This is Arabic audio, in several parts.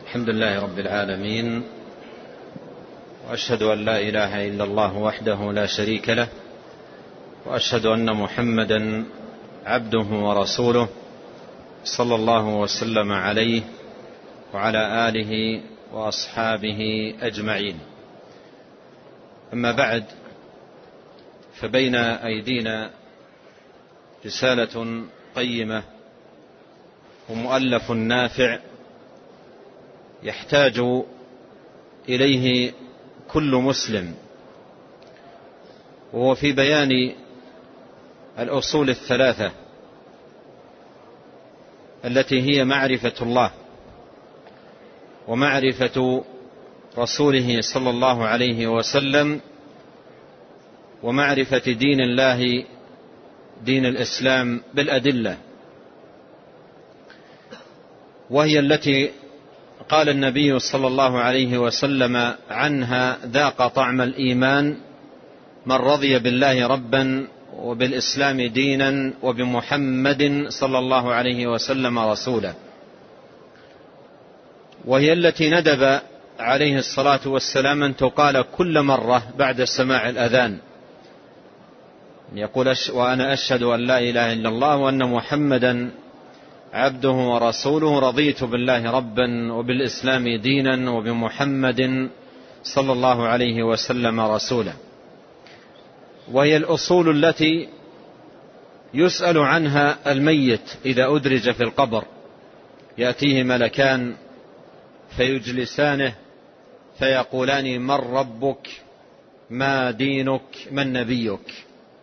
الحمد لله رب العالمين، وأشهد أن لا إله إلا الله وحده لا شريك له، وأشهد أن محمدا عبده ورسوله صلى الله وسلم عليه وعلى آله وأصحابه أجمعين. أما بعد، فبين أيدينا رسالة قيمة ومؤلف نافع يحتاج إليه كل مسلم، وهو في بيان الأصول الثلاثة التي هي معرفة الله ومعرفة رسوله صلى الله عليه وسلم ومعرفة دين الله دين الإسلام بالأدلة، وهي التي قال النبي صلى الله عليه وسلم عنها: ذاق طعم الإيمان من رضي بالله ربا وبالإسلام دينا وبمحمد صلى الله عليه وسلم رسولا. وهي التي ندب عليه الصلاة والسلام أن تقال كل مرة بعد سماع الأذان، يقول: وأنا أشهد أن لا إله إلا الله وأن محمدا عبده ورسوله، رضيت بالله ربا وبالإسلام دينا وبمحمد صلى الله عليه وسلم رسولا. وهي الأصول التي يسأل عنها الميت إذا أدرج في القبر، يأتيه ملكان فيجلسانه فيقولان: من ربك، ما دينك، من نبيك.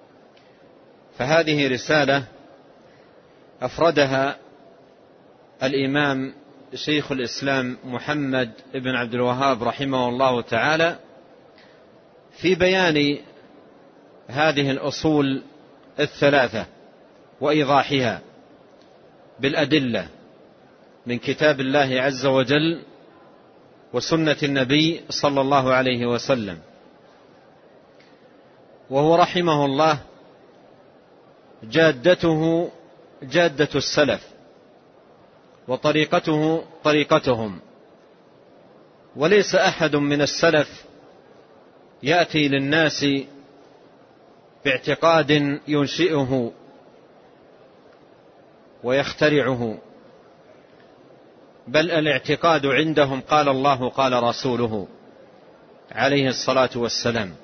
فهذه رسالة أفردها الإمام شيخ الإسلام محمد بن عبد الوهاب رحمه الله تعالى في بيان هذه الأصول الثلاثة وإيضاحها بالأدلة من كتاب الله عز وجل وسنة النبي صلى الله عليه وسلم. وهو رحمه الله جادته جادة السلف، وطريقته طريقتهم، وليس أحد من السلف يأتي للناس باعتقاد ينشئه ويخترعه، بل الاعتقاد عندهم قال الله قال رسوله عليه الصلاة والسلام.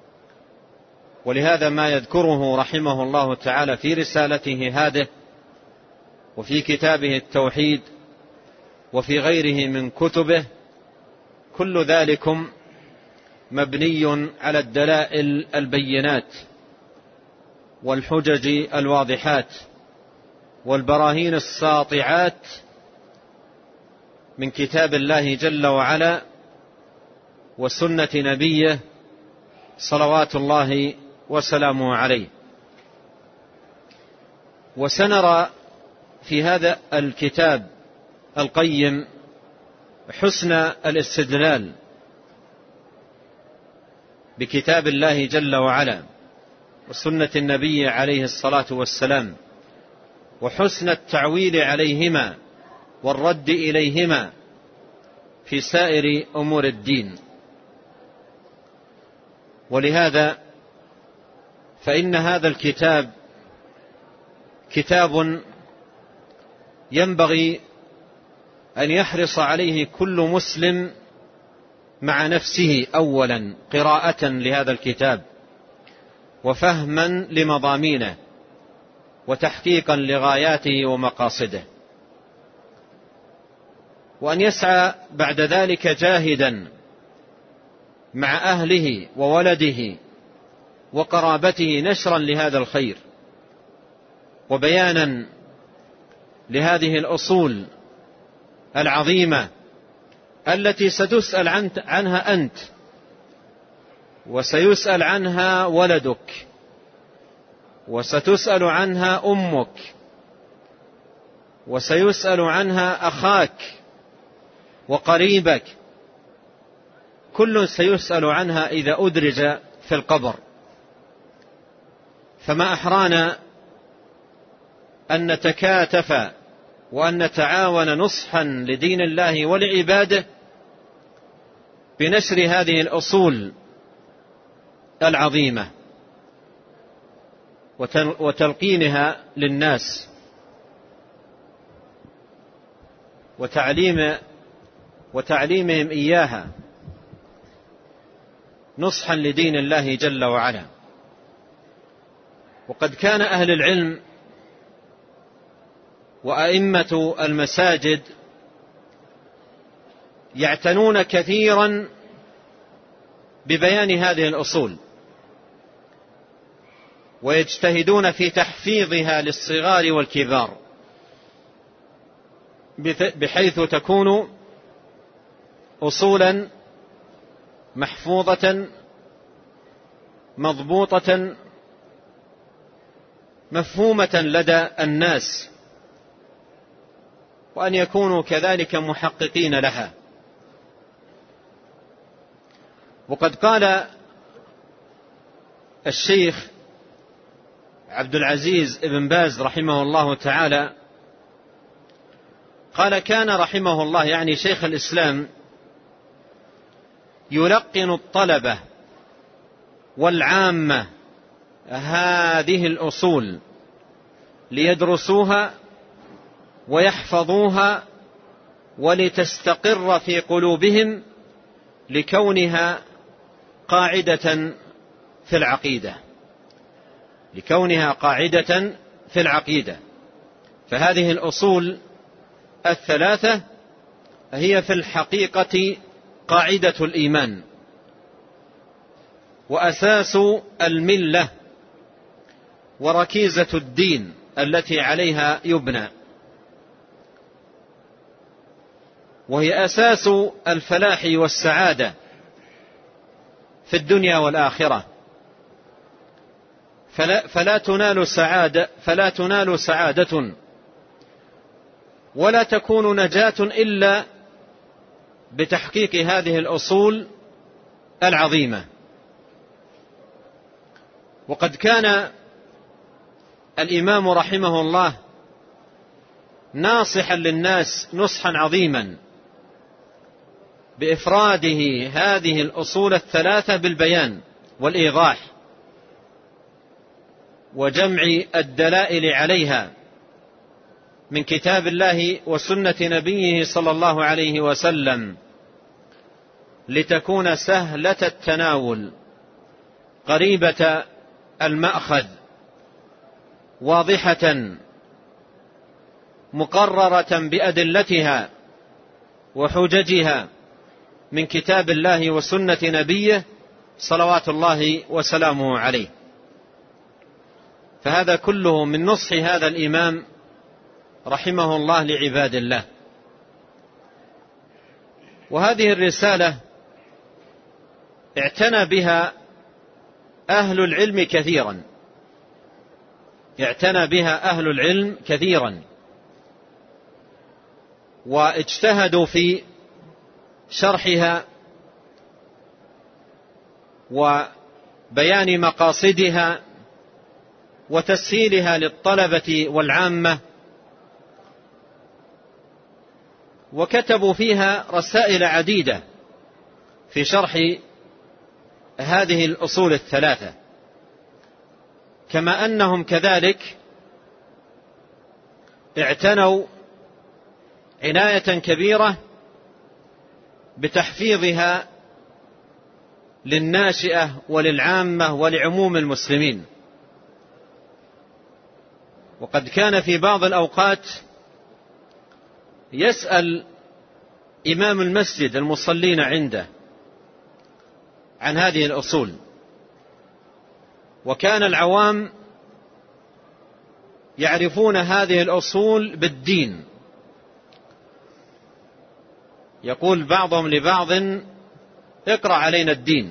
ولهذا ما يذكره رحمه الله تعالى في رسالته هذه وفي كتابه التوحيد وفي غيره من كتبه، كل ذلكم مبني على الدلائل البينات والحجج الواضحات والبراهين الساطعات من كتاب الله جل وعلا وسنة نبيه صلوات الله وسلامه عليه. وسنرى في هذا الكتاب القيم حسن الاستدلال بكتاب الله جل وعلا وسنة النبي عليه الصلاة والسلام، وحسن التعويل عليهما والرد إليهما في سائر أمور الدين. ولهذا فإن هذا الكتاب كتاب ينبغي أن يحرص عليه كل مسلم مع نفسه أولا قراءة لهذا الكتاب وفهما لمضامينه وتحقيقا لغاياته ومقاصده، وأن يسعى بعد ذلك جاهدا مع أهله وولده وقرابته نشرا لهذا الخير وبيانا لهذه الأصول العظيمة التي ستسأل عنها أنت، وسيسأل عنها ولدك، وستسأل عنها أمك، وسيسأل عنها أخاك وقريبك، كل سيسأل عنها إذا أدرج في القبر. فما أحرانا أن نتكاتف وأن نتعاون نصحا لدين الله ولعباده بنشر هذه الأصول العظيمة وتلقينها للناس وتعليمهم إياها نصحا لدين الله جل وعلا. وقد كان أهل العلم وأئمة المساجد يعتنون كثيرا ببيان هذه الأصول ويجتهدون في تحفيظها للصغار والكبار بحيث تكون أصولا محفوظة مضبوطة مفهومة لدى الناس، وأن يكونوا كذلك محققين لها. وقد قال الشيخ عبد العزيز بن باز رحمه الله تعالى، قال: كان رحمه الله، يعني شيخ الإسلام، يلقن الطلبة والعامة هذه الأصول ليدرسوها ويحفظوها ولتستقر في قلوبهم لكونها قاعدة في العقيدة، فهذه الأصول الثلاثة هي في الحقيقة قاعدة الإيمان وأساس الملة وركيزة الدين التي عليها يبنى، وهي أساس الفلاح والسعادة في الدنيا والآخرة. فلا تنال سعادة ولا تكون نجاة إلا بتحقيق هذه الأصول العظيمة. وقد كان الإمام رحمه الله ناصحا للناس نصحا عظيما بإفراده هذه الأصول الثلاثة بالبيان والإيضاح وجمع الدلائل عليها من كتاب الله وسنة نبيه صلى الله عليه وسلم، لتكون سهلة التناول قريبة المأخذ واضحة مقررة بأدلتها وحججها من كتاب الله وسنة نبيه صلوات الله وسلامه عليه. فهذا كله من نصح هذا الإمام رحمه الله لعباد الله. وهذه الرسالة اعتنى بها أهل العلم كثيرا واجتهدوا في شرحها وبيان مقاصدها وتسهيلها للطلبة والعامة، وكتبوا فيها رسائل عديدة في شرح هذه الأصول الثلاثة، كما أنهم كذلك اعتنوا عناية كبيرة بتحفيظها للناشئة وللعامة ولعموم المسلمين. وقد كان في بعض الأوقات يسأل إمام المسجد المصلين عنده عن هذه الأصول، وكان العوام يعرفون هذه الأصول بالدين. يقول بعضهم لبعض: اقرأ علينا الدين،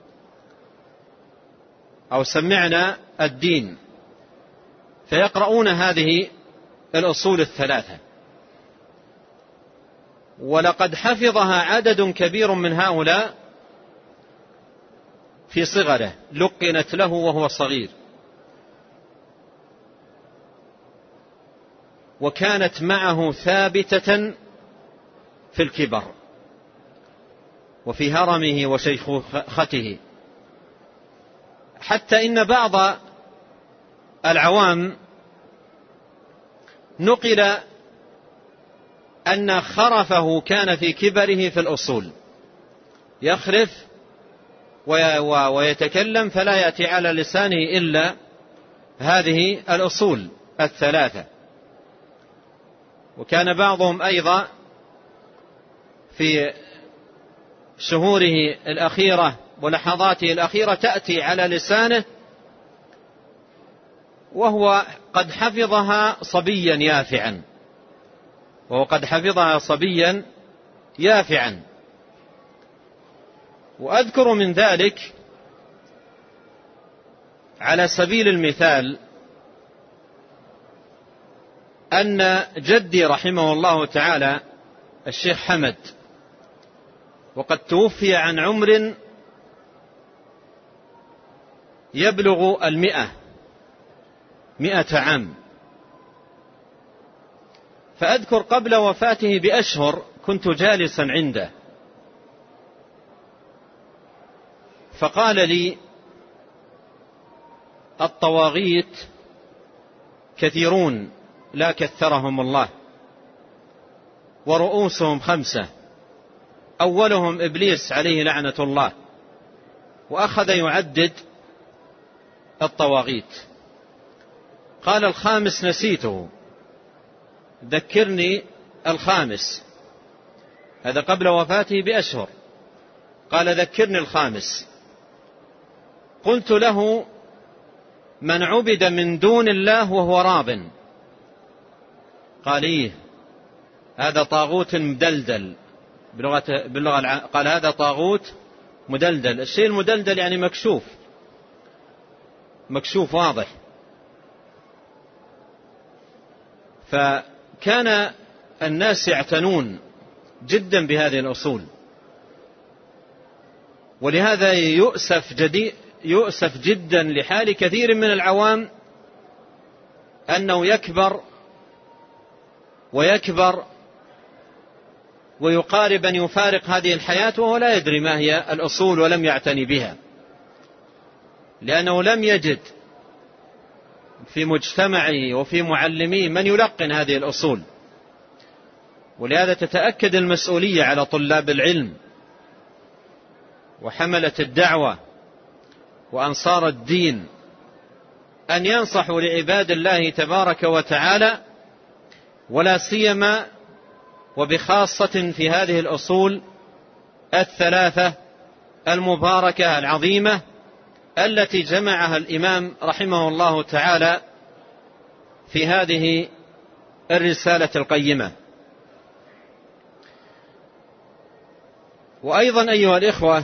أو سمعنا الدين، فيقرؤون هذه الأصول الثلاثة. ولقد حفظها عدد كبير من هؤلاء في صغره، لقنت له وهو صغير. وكانت معه ثابتة في الكبر وفي هرمه وشيخوخته، حتى إن بعض العوام نقل أن خرفه كان في كبره في الأصول، يخرف ويتكلم فلا يأتي على لسانه إلا هذه الأصول الثلاثة. وكان بعضهم أيضا في شهوره الأخيرة ولحظاته الأخيرة تأتي على لسانه وهو قد حفظها صبيا يافعا. وأذكر من ذلك على سبيل المثال أن جدي رحمه الله تعالى الشيخ حمد، وقد توفي عن عمر يبلغ 100 عام، فأذكر قبل وفاته بأشهر كنت جالسا عنده فقال لي: الطواغيت كثيرون لا كثرهم الله، ورؤوسهم 5، أولهم إبليس عليه لعنة الله. وأخذ يعدد الطواغيت، قال: الخامس نسيته، ذكرني الخامس. هذا قبل وفاته بأشهر، قال: ذكرني الخامس. قلت له: من عبد من دون الله وهو راض. قال: إيه، هذا طاغوت مدلدل، باللغة قال هذا طاغوت مدلدل. الشيء المدلدل يعني مكشوف واضح. فكان الناس يعتنون جدا بهذه الأصول، ولهذا يؤسف جدا لحال كثير من العوام أنه يكبر ويقارب أن يفارق هذه الحياة وهو لا يدري ما هي الأصول ولم يعتني بها، لأنه لم يجد في مجتمعه وفي معلميه من يلقن هذه الأصول. ولهذا تتأكد المسؤولية على طلاب العلم وحملة الدعوة وأنصار الدين أن ينصحوا لعباد الله تبارك وتعالى، ولا سيما وبخاصة في هذه الأصول الثلاثة المباركة العظيمة التي جمعها الإمام رحمه الله تعالى في هذه الرسالة القيمة. وأيضا أيها الإخوة،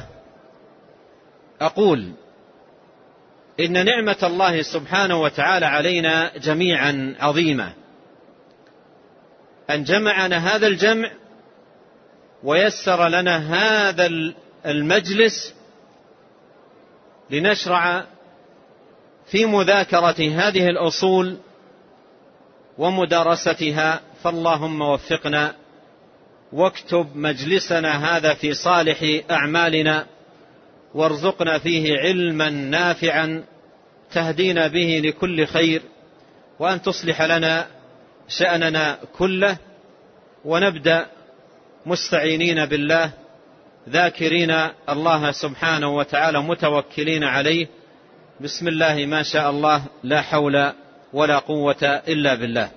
أقول إن نعمة الله سبحانه وتعالى علينا جميعا عظيمة، أن جمعنا هذا الجمع ويسر لنا هذا المجلس لنشرع في مذاكرة هذه الأصول ومدارستها. فاللهم وفقنا واكتب مجلسنا هذا في صالح أعمالنا، وارزقنا فيه علما نافعا تهدينا به لكل خير، وأن تصلح لنا شأننا كله. ونبدأ مستعينين بالله ذاكرين الله سبحانه وتعالى متوكلين عليه. بسم الله ما شاء الله، لا حول ولا قوة إلا بالله.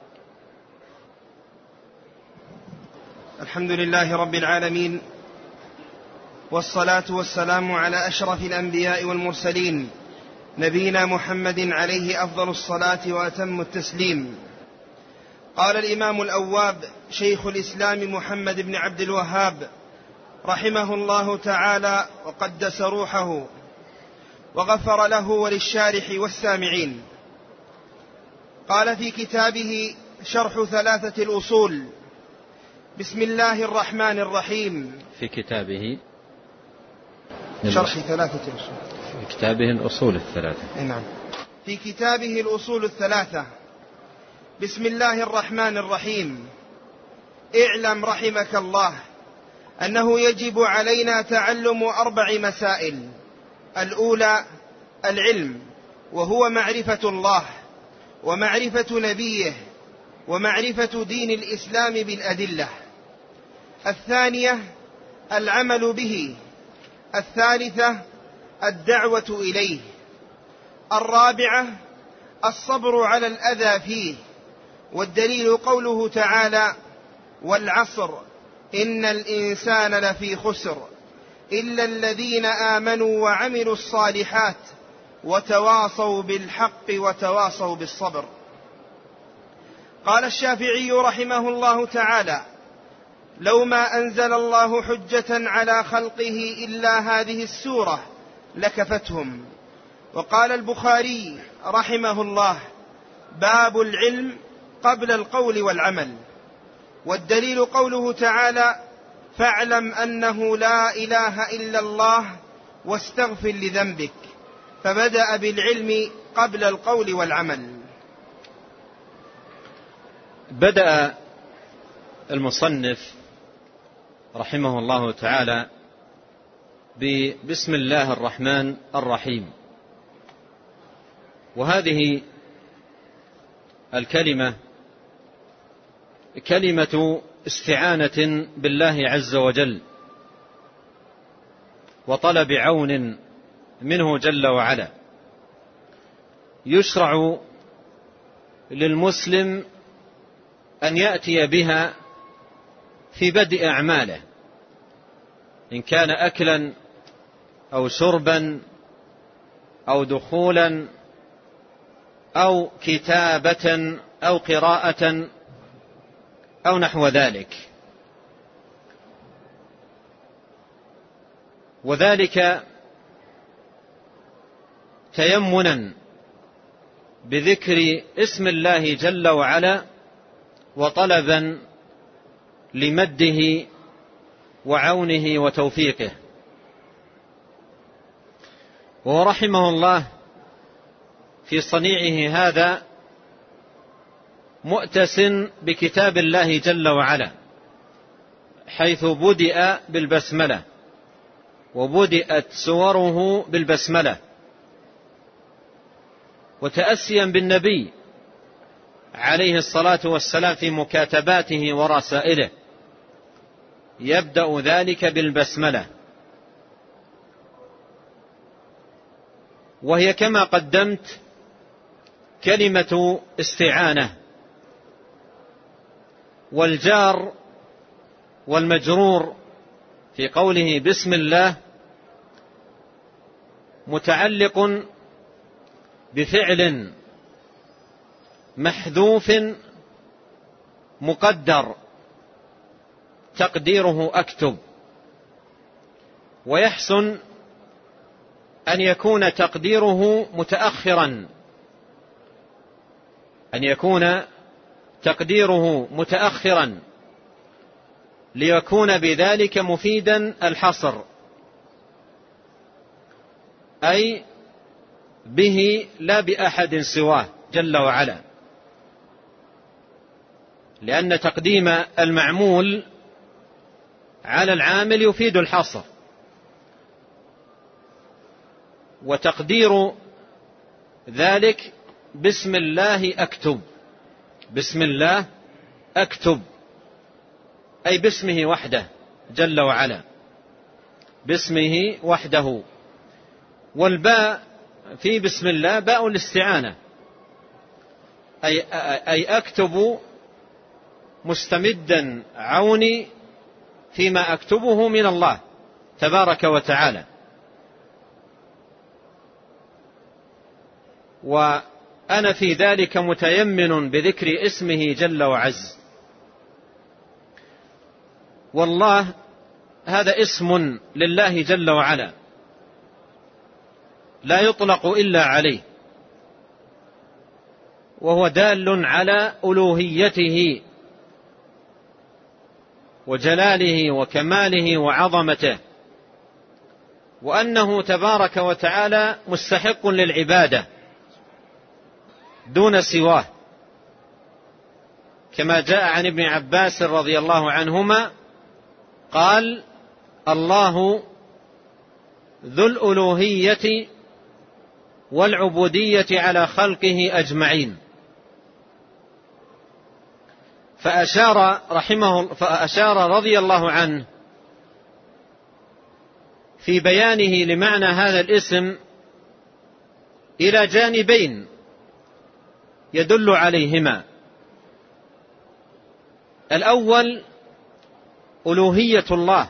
الحمد لله رب العالمين، والصلاة والسلام على أشرف الأنبياء والمرسلين، نبينا محمد عليه أفضل الصلاة وأتم التسليم. قال الإمام الأواب شيخ الإسلام محمد بن عبد الوهاب رحمه الله تعالى وقدس روحه وغفر له وللشارح والسامعين، قال في كتابه شرح ثلاثة الأصول: بسم الله الرحمن الرحيم. في كتابه شرح ثلاثة الأصول، في كتابه الأصول الثلاثة. نعم، في كتابه الأصول الثلاثة. بسم الله الرحمن الرحيم. اعلم رحمك الله أنه يجب علينا تعلم 4 مسائل. الأولى العلم، وهو معرفة الله ومعرفة نبيه ومعرفة دين الإسلام بالأدلة. الثانية العمل به. الثالثة الدعوة إليه. الرابعة الصبر على الأذى فيه، والدليل قوله تعالى: والعصر إن الإنسان لفي خسر إلا الذين آمنوا وعملوا الصالحات وتواصوا بالحق وتواصوا بالصبر. قال الشافعي رحمه الله تعالى: لو ما أنزل الله حجة على خلقه إلا هذه السورة لكفتهم. وقال البخاري رحمه الله: باب العلم قبل القول والعمل. والدليل قوله تعالى: فاعلم أنه لا إله إلا الله واستغفر لذنبك، فبدأ بالعلم قبل القول والعمل. بدأ المصنف رحمه الله تعالى بسم الله الرحمن الرحيم، وهذه الكلمة كلمة استعانة بالله عز وجل وطلب عون منه جل وعلا. يشرع للمسلم أن يأتي بها في بدء أعماله، إن كان أكلا أو شربا أو دخولا أو كتابة أو قراءة أو نحو ذلك. وذلك تيمنا بذكر اسم الله جل وعلا وطلبا لمده وعونه وتوفيقه. ورحمه الله في صنيعه هذا مؤتس بكتاب الله جل وعلا، حيث بدأ بالبسملة وبدأت سوره بالبسملة، وتأسيا بالنبي عليه الصلاة والسلام في مكاتباته ورسائله يبدأ ذلك بالبسملة، وهي كما قدمت كلمة استعانة. والجار والمجرور في قوله بسم الله متعلق بفعل محذوف مقدر تقديره أكتب، ويحسن أن يكون تقديره متأخرا، أن يكون تقديره متأخرا ليكون بذلك مفيدا الحصر، أي به لا بأحد سواه جل وعلا، لأن تقديم المعمول على العامل يفيد الحصر. وتقدير ذلك بسم الله أكتب، بسم الله أكتب أي باسمه وحده جل وعلا، باسمه وحده. والباء في بسم الله باء الاستعانة، أي أكتب مستمدا عوني فيما أكتبه من الله تبارك وتعالى. وأنا في ذلك متيمن بذكر اسمه جل وعز. والله هذا اسم لله جل وعلا لا يطلق إلا عليه، وهو دال على ألوهيته وجلاله وكماله وعظمته، وأنه تبارك وتعالى مستحق للعبادة دون سواه. كما جاء عن ابن عباس رضي الله عنهما قال: الله ذو الألوهية والعبودية على خلقه أجمعين. فأشار رضي الله عنه في بيانه لمعنى هذا الاسم إلى جانبين يدل عليهما: الأول ألوهية الله،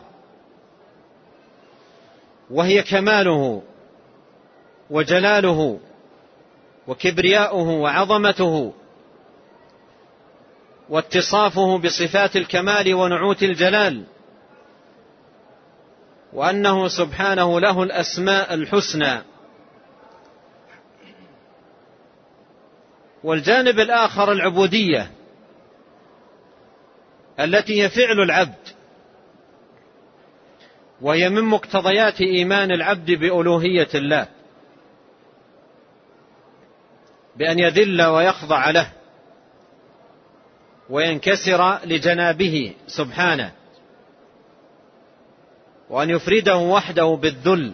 وهي كماله وجلاله وكبرياؤه وعظمته واتصافه بصفات الكمال ونعوت الجلال، وأنه سبحانه له الأسماء الحسنى. والجانب الآخر العبودية، التي هي فعل العبد، وهي من مقتضيات إيمان العبد بألوهية الله، بأن يذل ويخضع له وينكسر لجنابه سبحانه، وأن يفرده وحده بالذل،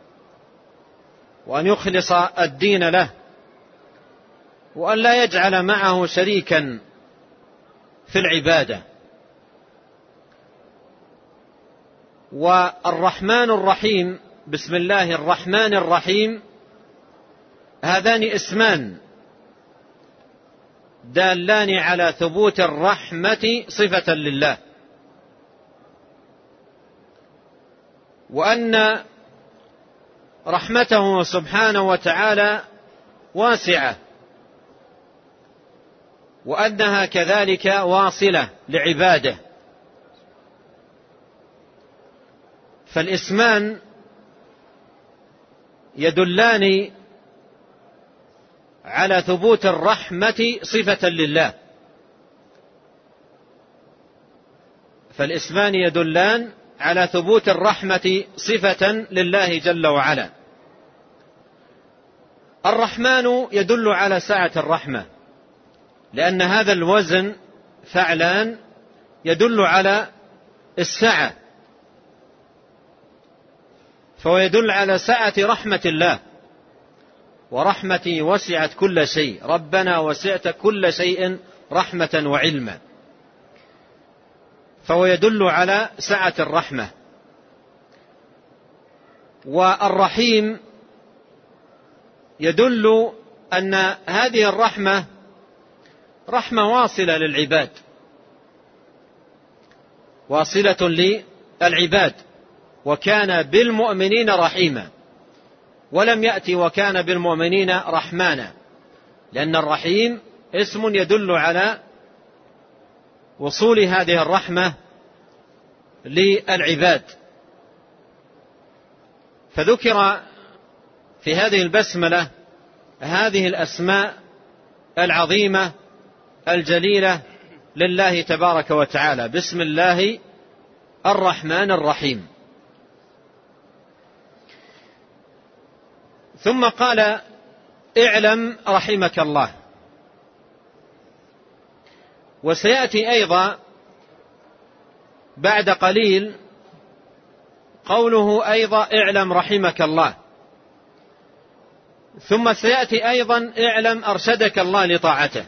وأن يخلص الدين له، وأن لا يجعل معه شريكا في العبادة. والرحمن الرحيم، بسم الله الرحمن الرحيم، هذان اسمان دالان على ثبوت الرحمة صفة لله، وأن رحمته سبحانه وتعالى واسعة، وأنها كذلك واصلة لعباده. فالاسمان يدلان على ثبوت الرحمة صفة لله، فالاسمان يدلان على ثبوت الرحمة صفة لله جل وعلا. الرحمن يدل على سعة الرحمة، لأن هذا الوزن فعلان يدل على السعة، فهو يدل على سعة رحمة الله. ورحمتي وسعت كل شيء، ربنا وسعت كل شيء رحمة وعلما، فهو يدل على سعة الرحمة. والرحيم يدل أن هذه الرحمة رحمة واصلة للعباد، واصلة للعباد، وكان بالمؤمنين رحيما، ولم يأتي وكان بالمؤمنين رحمانا، لأن الرحيم اسم يدل على وصول هذه الرحمة للعباد. فذكر في هذه البسملة هذه الأسماء العظيمة الجليلة لله تبارك وتعالى: بسم الله الرحمن الرحيم. ثم قال: اعلم رحمك الله. وسيأتي أيضا بعد قليل قوله أيضا: اعلم رحمك الله. ثم سيأتي أيضا: اعلم أرشدك الله لطاعته.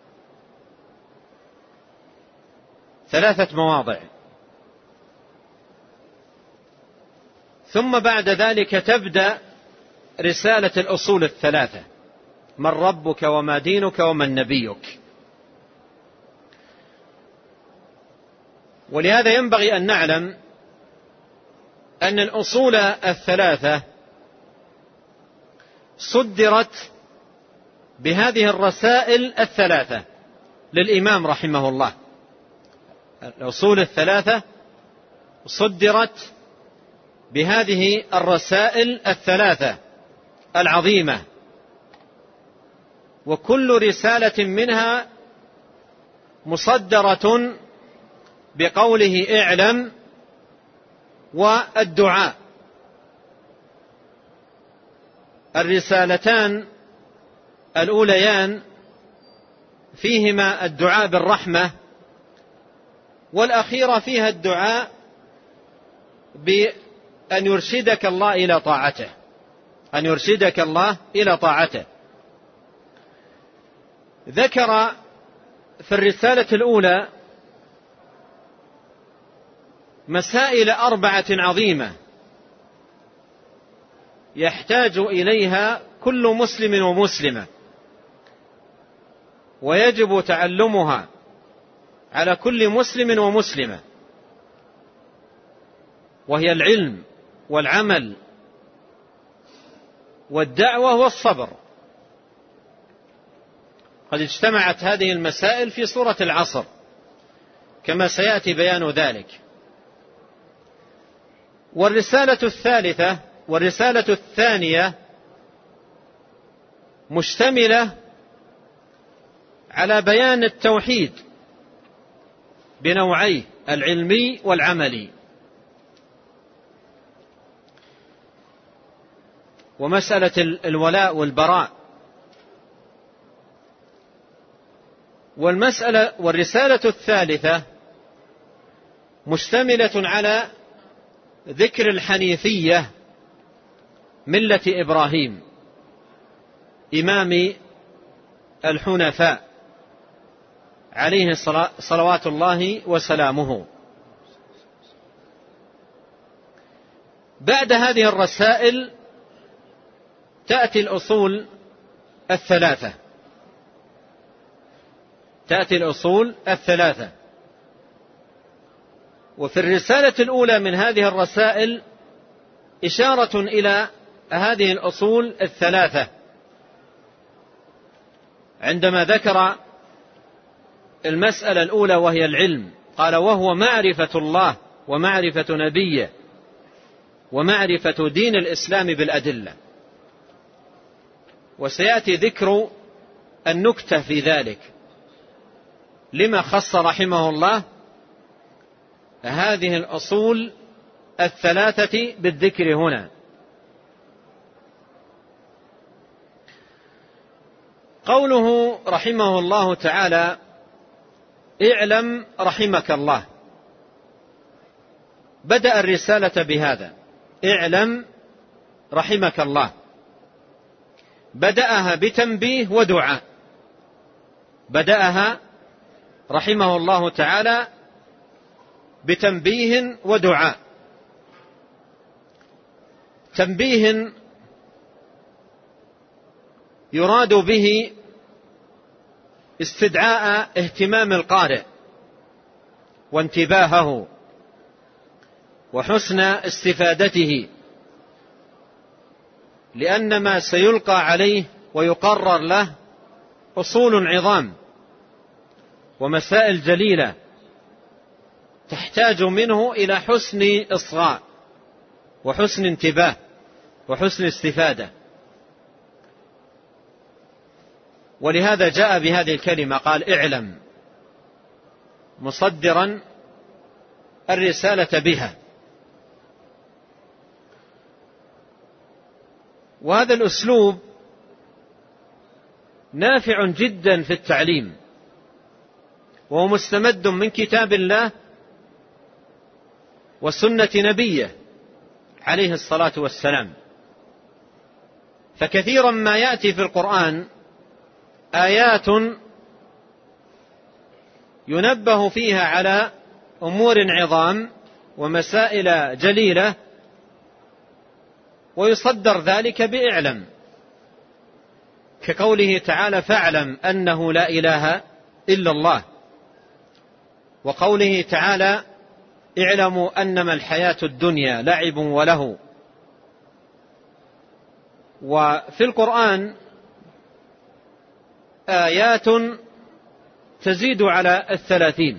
3 مواضع. ثم بعد ذلك تبدأ رسالة الأصول 3: من ربك وما دينك ومن نبيك. ولهذا ينبغي أن نعلم أن الأصول 3 صدرت بهذه الرسائل 3 للإمام رحمه الله. الأصول 3 صدرت بهذه الرسائل 3 العظيمة، وكل رسالة منها مصدرة بقوله اعلم والدعاء. الرسالتان الأوليان فيهما الدعاء بالرحمة، والأخيرة فيها الدعاء بأن يرشدك الله إلى طاعته، أن يرشدك الله إلى طاعته. ذكر في الرسالة الأولى مسائل 4 عظيمة يحتاج إليها كل مسلم ومسلمة، ويجب تعلمها على كل مسلم ومسلمة، وهي العلم والعمل والدعوة والصبر. قد اجتمعت هذه المسائل في سورة العصر كما سيأتي بيان ذلك. والرسالة الثانية مشتملة على بيان التوحيد بنوعيه العلمي والعملي، ومسألة الولاء والبراء. والرسالة الثالثة مشتملة على ذكر الحنيفية، ملة إبراهيم إمام الحنفاء عليه صلوات الله وسلامه. بعد هذه الرسائل تأتي الأصول الثلاثة. وفي الرسالة الأولى من هذه الرسائل إشارة إلى هذه الأصول الثلاثة عندما ذكر المسألة الأولى وهي العلم، قال: وهو معرفة الله ومعرفة نبيه ومعرفة دين الإسلام بالأدلة. وسيأتي ذكر النكتة في ذلك، لما خص رحمه الله هذه الأصول الثلاثة بالذكر هنا. قوله رحمه الله تعالى: اعلم رحمك الله، بدأ الرسالة بهذا: اعلم رحمك الله، بدأها بتنبيه ودعاء، بدأها رحمه الله تعالى بتنبيه ودعاء. تنبيه يراد به استدعاء اهتمام القارئ وانتباهه وحسن استفادته، لأن ما سيلقى عليه ويقرر له أصول عظام ومسائل جليلة تحتاج منه إلى حسن إصغاء وحسن انتباه وحسن استفادة. ولهذا جاء بهذه الكلمة، قال: اعلم، مصدرا الرسالة بها. وهذا الأسلوب نافع جدا في التعليم، وهو مستمد من كتاب الله وسنة نبيه عليه الصلاة والسلام. فكثيرا ما يأتي في القرآن آيات ينبه فيها على أمور عظام ومسائل جليلة، ويصدر ذلك بإعلم، كقوله تعالى: فاعلم أنه لا إله إلا الله، وقوله تعالى: اعلموا أنما الحياة الدنيا لعب وله. وفي القرآن آيات تزيد على 30،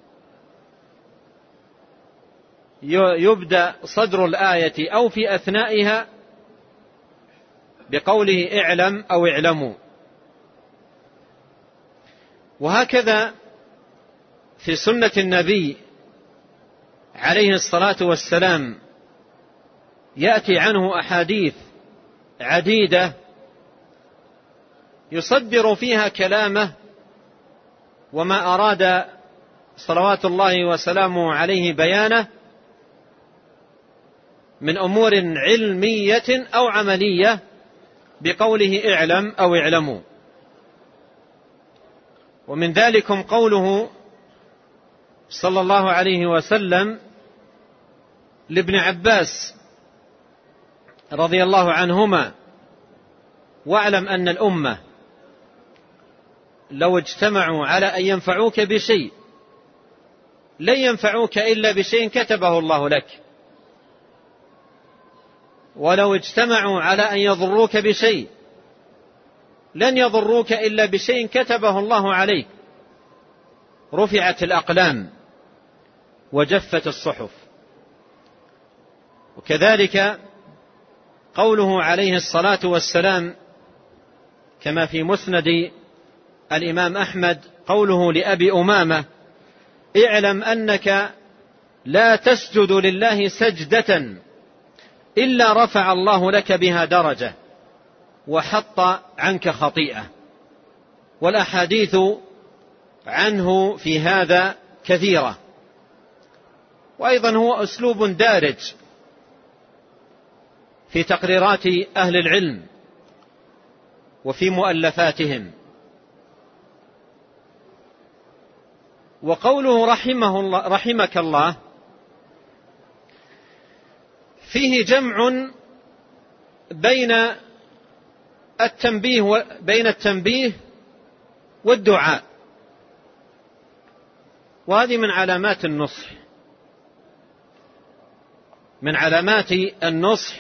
يبدأ صدر الآية أو في أثنائها بقوله اعلم أو اعلموا. وهكذا في سنة النبي عليه الصلاة والسلام يأتي عنه أحاديث عديدة يصدر فيها كلامه وما أراد صلوات الله وسلامه عليه بيانه من أمور علمية أو عملية بقوله اعلم أو اعلموا. ومن ذلكم قوله صلى الله عليه وسلم لابن عباس رضي الله عنهما: واعلم أن الأمة لو اجتمعوا على أن ينفعوك بشيء لن ينفعوك إلا بشيء كتبه الله لك، ولو اجتمعوا على أن يضروك بشيء لن يضروك إلا بشيء كتبه الله عليك. رفعت الأقلام وجفت الصحف. وكذلك قوله عليه الصلاة والسلام كما في مسند الإمام أحمد قوله لأبي أمامة: اعلم أنك لا تسجد لله سجدة إلا رفع الله لك بها درجة وحط عنك خطيئة. والأحاديث عنه في هذا كثيرة. وأيضا هو أسلوب دارج في تقريرات أهل العلم وفي مؤلفاتهم. وقوله رحمك الله فيه جمع بين التنبيه والدعاء، وهذه من علامات النصح. من علامات النصح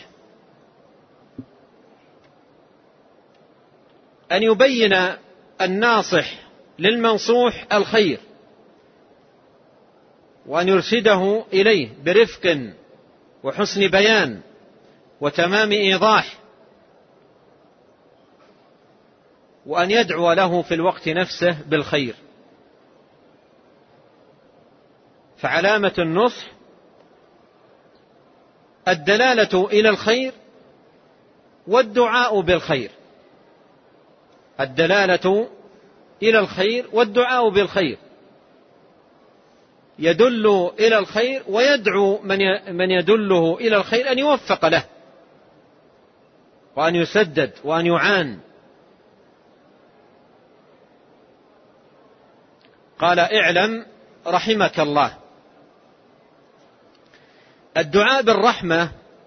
أن يبين الناصح للمنصوح الخير وأن يرشده إليه برفق وحسن بيان وتمام إيضاح، وأن يدعو له في الوقت نفسه بالخير. فعلامة النصح الدلالة إلى الخير والدعاء بالخير. الدلالة إلى الخير والدعاء بالخير، يدل إلى الخير ويدعو من يدله إلى الخير أن يوفق له وأن يسدد وأن يعان. قال اعلم رحمك الله. الدعاء بالرحمة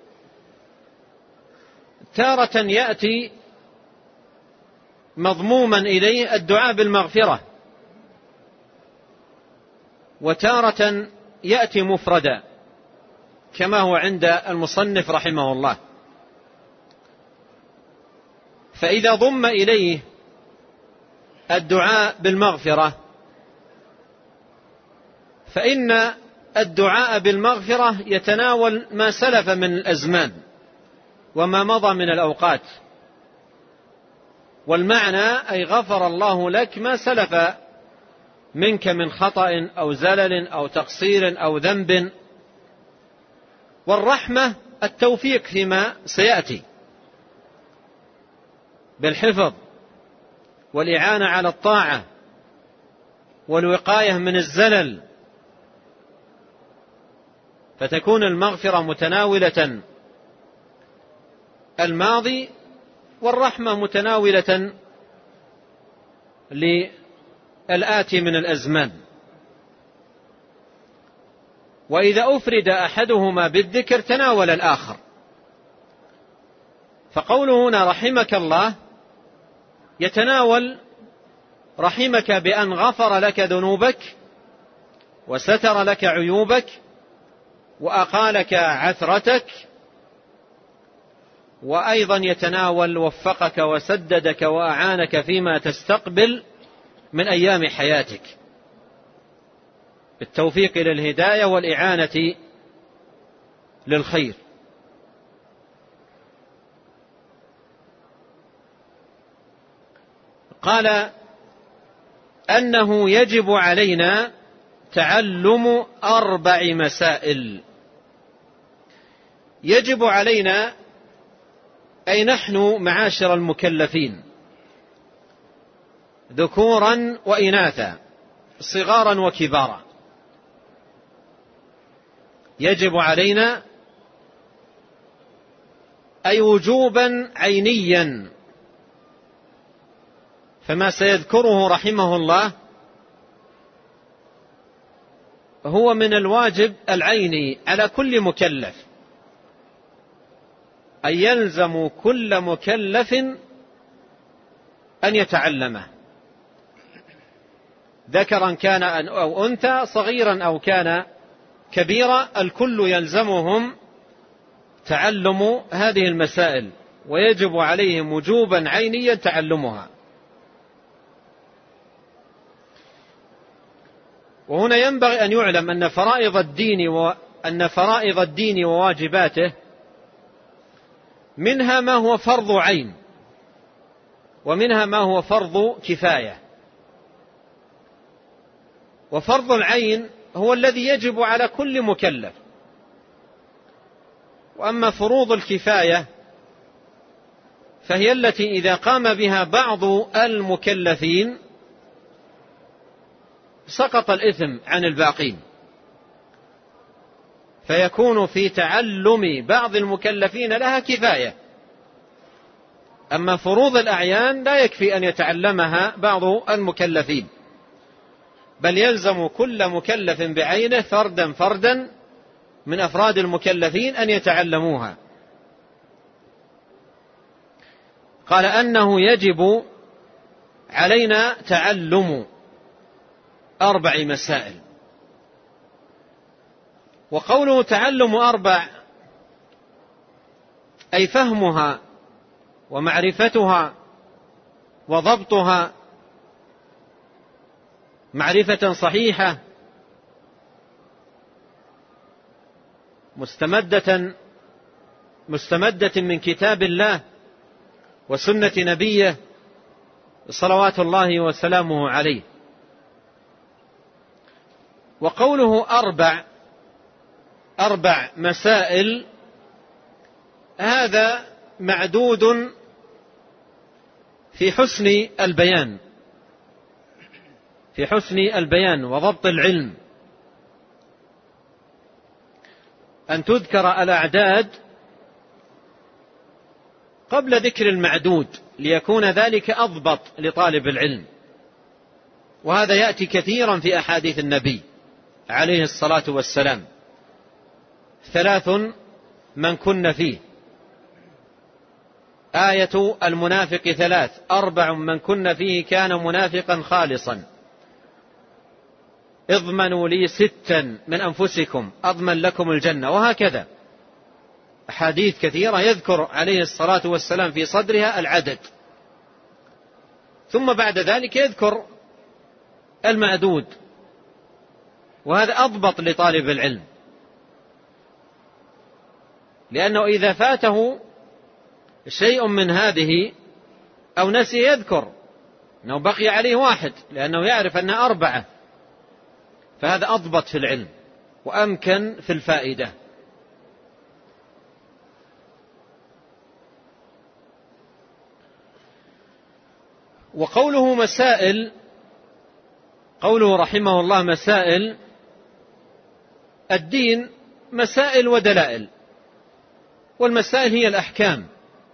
تارة يأتي مضموما إليه الدعاء بالمغفرة، وتارة يأتي مفردا كما هو عند المصنف رحمه الله. فإذا ضم إليه الدعاء بالمغفرة فإن الدعاء بالمغفرة يتناول ما سلف من الأزمان وما مضى من الأوقات، والمعنى أي غفر الله لك ما سلف منك من خطأ أو زلل أو تقصير أو ذنب. والرحمة التوفيق فيما سيأتي بالحفظ والإعانة على الطاعة والوقاية من الزلل، فتكون المغفرة متناولة الماضي والرحمة متناولة للآتي من الأزمان. وإذا أفرد أحدهما بالذكر تناول الآخر. فقوله هنا رحمك الله يتناول رحمك بأن غفر لك ذنوبك وستر لك عيوبك وأقالك عثرتك، وأيضا يتناول وفقك وسددك وأعانك فيما تستقبل من أيام حياتك بالتوفيق للهداية والإعانة للخير. قال أنه يجب علينا تعلم 4 مسائل. يجب علينا أي نحن معاشر المكلفين ذكورا وإناثا صغارا وكبارا. يجب علينا أي وجوبا عينيا. فما سيذكره رحمه الله هو من الواجب العيني على كل مكلف، أي يلزم كل مكلف أن يتعلمه، ذكرا كان أو أنثى، صغيرا أو كان كبيرا، الكل يلزمهم تعلم هذه المسائل، ويجب عليهم وجوبا عينيا تعلمها. وهنا ينبغي أن يعلم أن فرائض الدين وواجباته منها ما هو فرض عين، ومنها ما هو فرض كفاية. وفرض العين هو الذي يجب على كل مكلف، وأما فروض الكفاية فهي التي إذا قام بها بعض المكلفين سقط الإثم عن الباقين، فيكون في تعلم بعض المكلفين لها كفاية. أما فروض الأعيان لا يكفي أن يتعلمها بعض المكلفين، بل يلزم كل مكلف بعينه فردا فردا من أفراد المكلفين أن يتعلموها. قال أنه يجب علينا تعلم 4 مسائل. وقوله تعلم 4 أي فهمها ومعرفتها وضبطها معرفة صحيحة مستمدة من كتاب الله وسنة نبيه صلوات الله وسلامه عليه. وقوله 4 مسائل هذا معدود في حسن البيان وضبط العلم، أن تذكر الأعداد قبل ذكر المعدود ليكون ذلك أضبط لطالب العلم. وهذا يأتي كثيرا في أحاديث النبي عليه الصلاة والسلام: 3 من كن فيه، آية المنافق 3، 4 من كن فيه كان منافقا خالصا، اضمنوا لي 6 من أنفسكم أضمن لكم الجنة. وهكذا أحاديث كثيرة يذكر عليه الصلاة والسلام في صدرها العدد، ثم بعد ذلك يذكر المعدود، وهذا أضبط لطالب العلم، لأنه إذا فاته شيء من هذه أو نسي يذكر أنه بقي عليه 1، لأنه يعرف أنها 4، فهذا أضبط في العلم وأمكن في الفائدة. وقوله مسائل، قوله رحمه الله مسائل الدين مسائل ودلائل، والمسائل هي الأحكام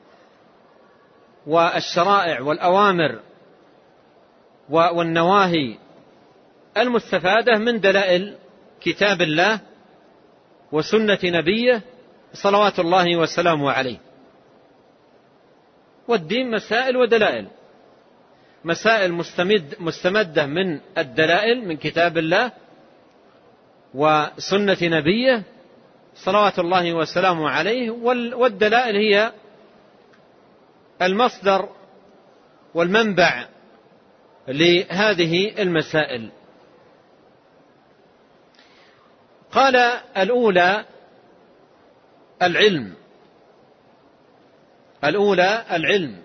والشرائع والأوامر والنواهي المستفادة من دلائل كتاب الله وسنة نبيه صلوات الله وسلامه عليه. والدين مسائل ودلائل، مسائل مستمدة من الدلائل من كتاب الله وسنة نبيه صلوات الله وسلامه عليه، والدلائل هي المصدر والمنبع لهذه المسائل. قال الأولى العلم،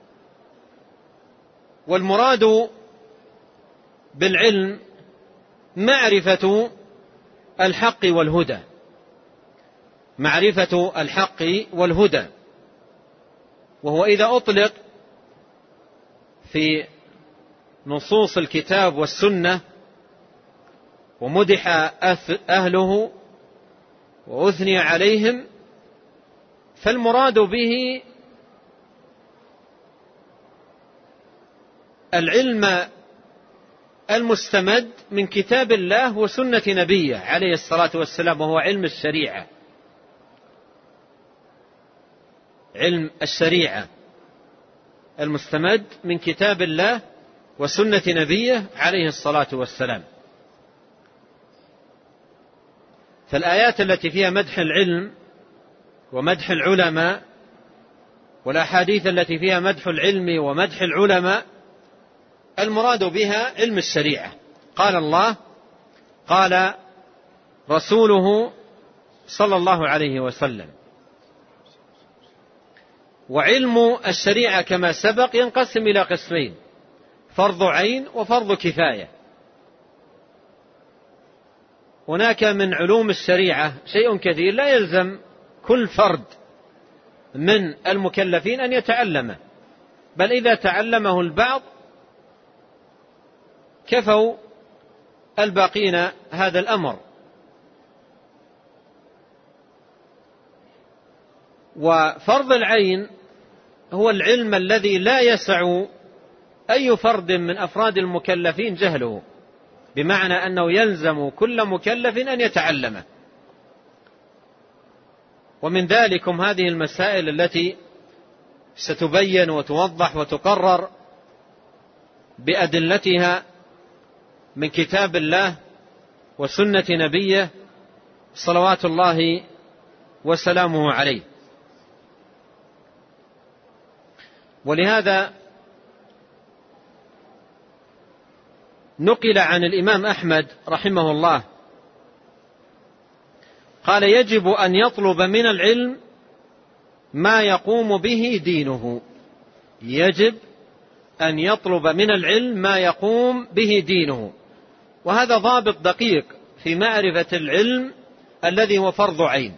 والمراد بالعلم معرفة الحق والهدى، وهو إذا أطلق في نصوص الكتاب والسنة ومدح أهله وأثني عليهم، فالمراد به العلم المستمد من كتاب الله وسنة نبيه عليه الصلاة والسلام، وهو علم الشريعة. علم الشريعة المستمد من كتاب الله وسنة نبيه عليه الصلاة والسلام. فالآيات التي فيها مدح العلم ومدح العلماء، والأحاديث التي فيها مدح العلم ومدح العلماء، المراد بها علم الشريعة. قال الله، قال رسوله صلى الله عليه وسلم. وعلم الشريعة كما سبق ينقسم إلى قسمين: فرض عين وفرض كفاية. هناك من علوم الشريعة شيء كثير لا يلزم كل فرد من المكلفين أن يتعلمه، بل إذا تعلمه البعض كفوا الباقين هذا الأمر. وفرض العين هو العلم الذي لا يسع أي فرد من أفراد المكلفين جهله، بمعنى أنه يلزم كل مكلف أن يتعلمه. ومن ذلكم هذه المسائل التي ستبين وتوضح وتقرر بأدلتها من كتاب الله وسنة نبيه صلوات الله وسلامه عليه. ولهذا نقل عن الإمام أحمد رحمه الله قال: يجب أن يطلب من العلم ما يقوم به دينه. يجب أن يطلب من العلم ما يقوم به دينه. وهذا ضابط دقيق في معرفة العلم الذي هو فرض عين.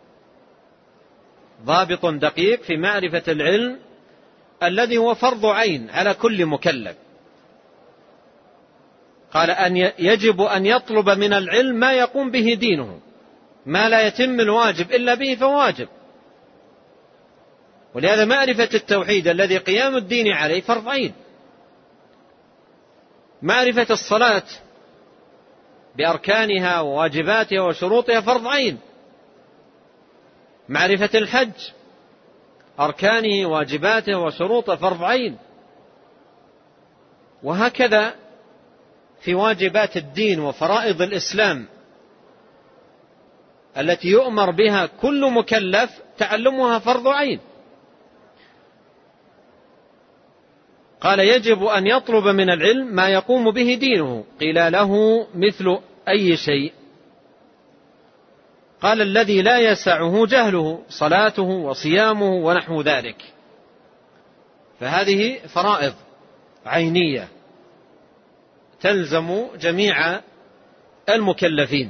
ضابط دقيق في معرفة العلم الذي هو فرض عين على كل مكلف. قال أن يجب أن يطلب من العلم ما يقوم به دينه، ما لا يتم الواجب إلا به فواجب. ولهذا معرفة التوحيد الذي قيام الدين عليه فرض عين. معرفة الصلاة بأركانها وواجباتها وشروطها فرض عين. معرفة الحج أركانه واجباته وشروطه فرض عين. وهكذا في واجبات الدين وفرائض الإسلام التي يؤمر بها كل مكلف تعلمها فرض عين. قال: يجب أن يطلب من العلم ما يقوم به دينه. قيل له: مثل أي شيء؟ قال: الذي لا يسعه جهله، صلاته وصيامه ونحو ذلك. فهذه فرائض عينية تلزم جميع المكلفين.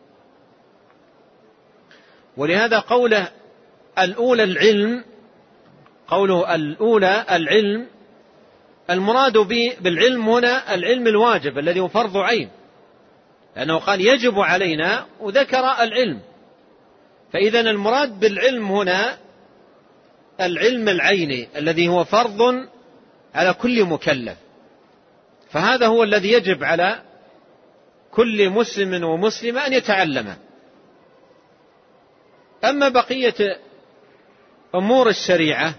ولهذا قوله الأولى العلم، قوله الأولى العلم، المراد بالعلم هنا العلم الواجب الذي هو فرض عين، لأنه قال يجب علينا وذكر العلم. فإذا المراد بالعلم هنا العلم العيني الذي هو فرض على كل مكلف. فهذا هو الذي يجب على كل مسلم ومسلمة أن يتعلمه. أما بقية أمور الشريعة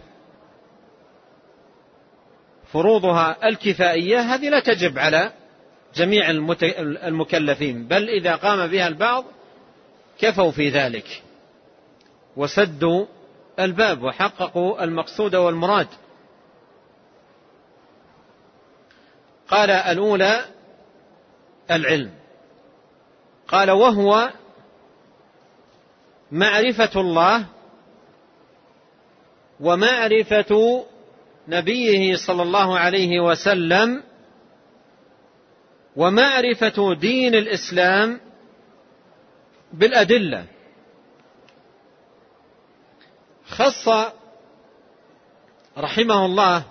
فروضها الكفائية هذه لا تجب على جميع المكلفين، بل إذا قام بها البعض كفوا في ذلك وسدوا الباب وحققوا المقصود والمراد. قال: الأولى العلم. قال: وهو معرفة الله ومعرفة نبيه صلى الله عليه وسلم ومعرفة دين الإسلام بالأدلة. خص رحمه الله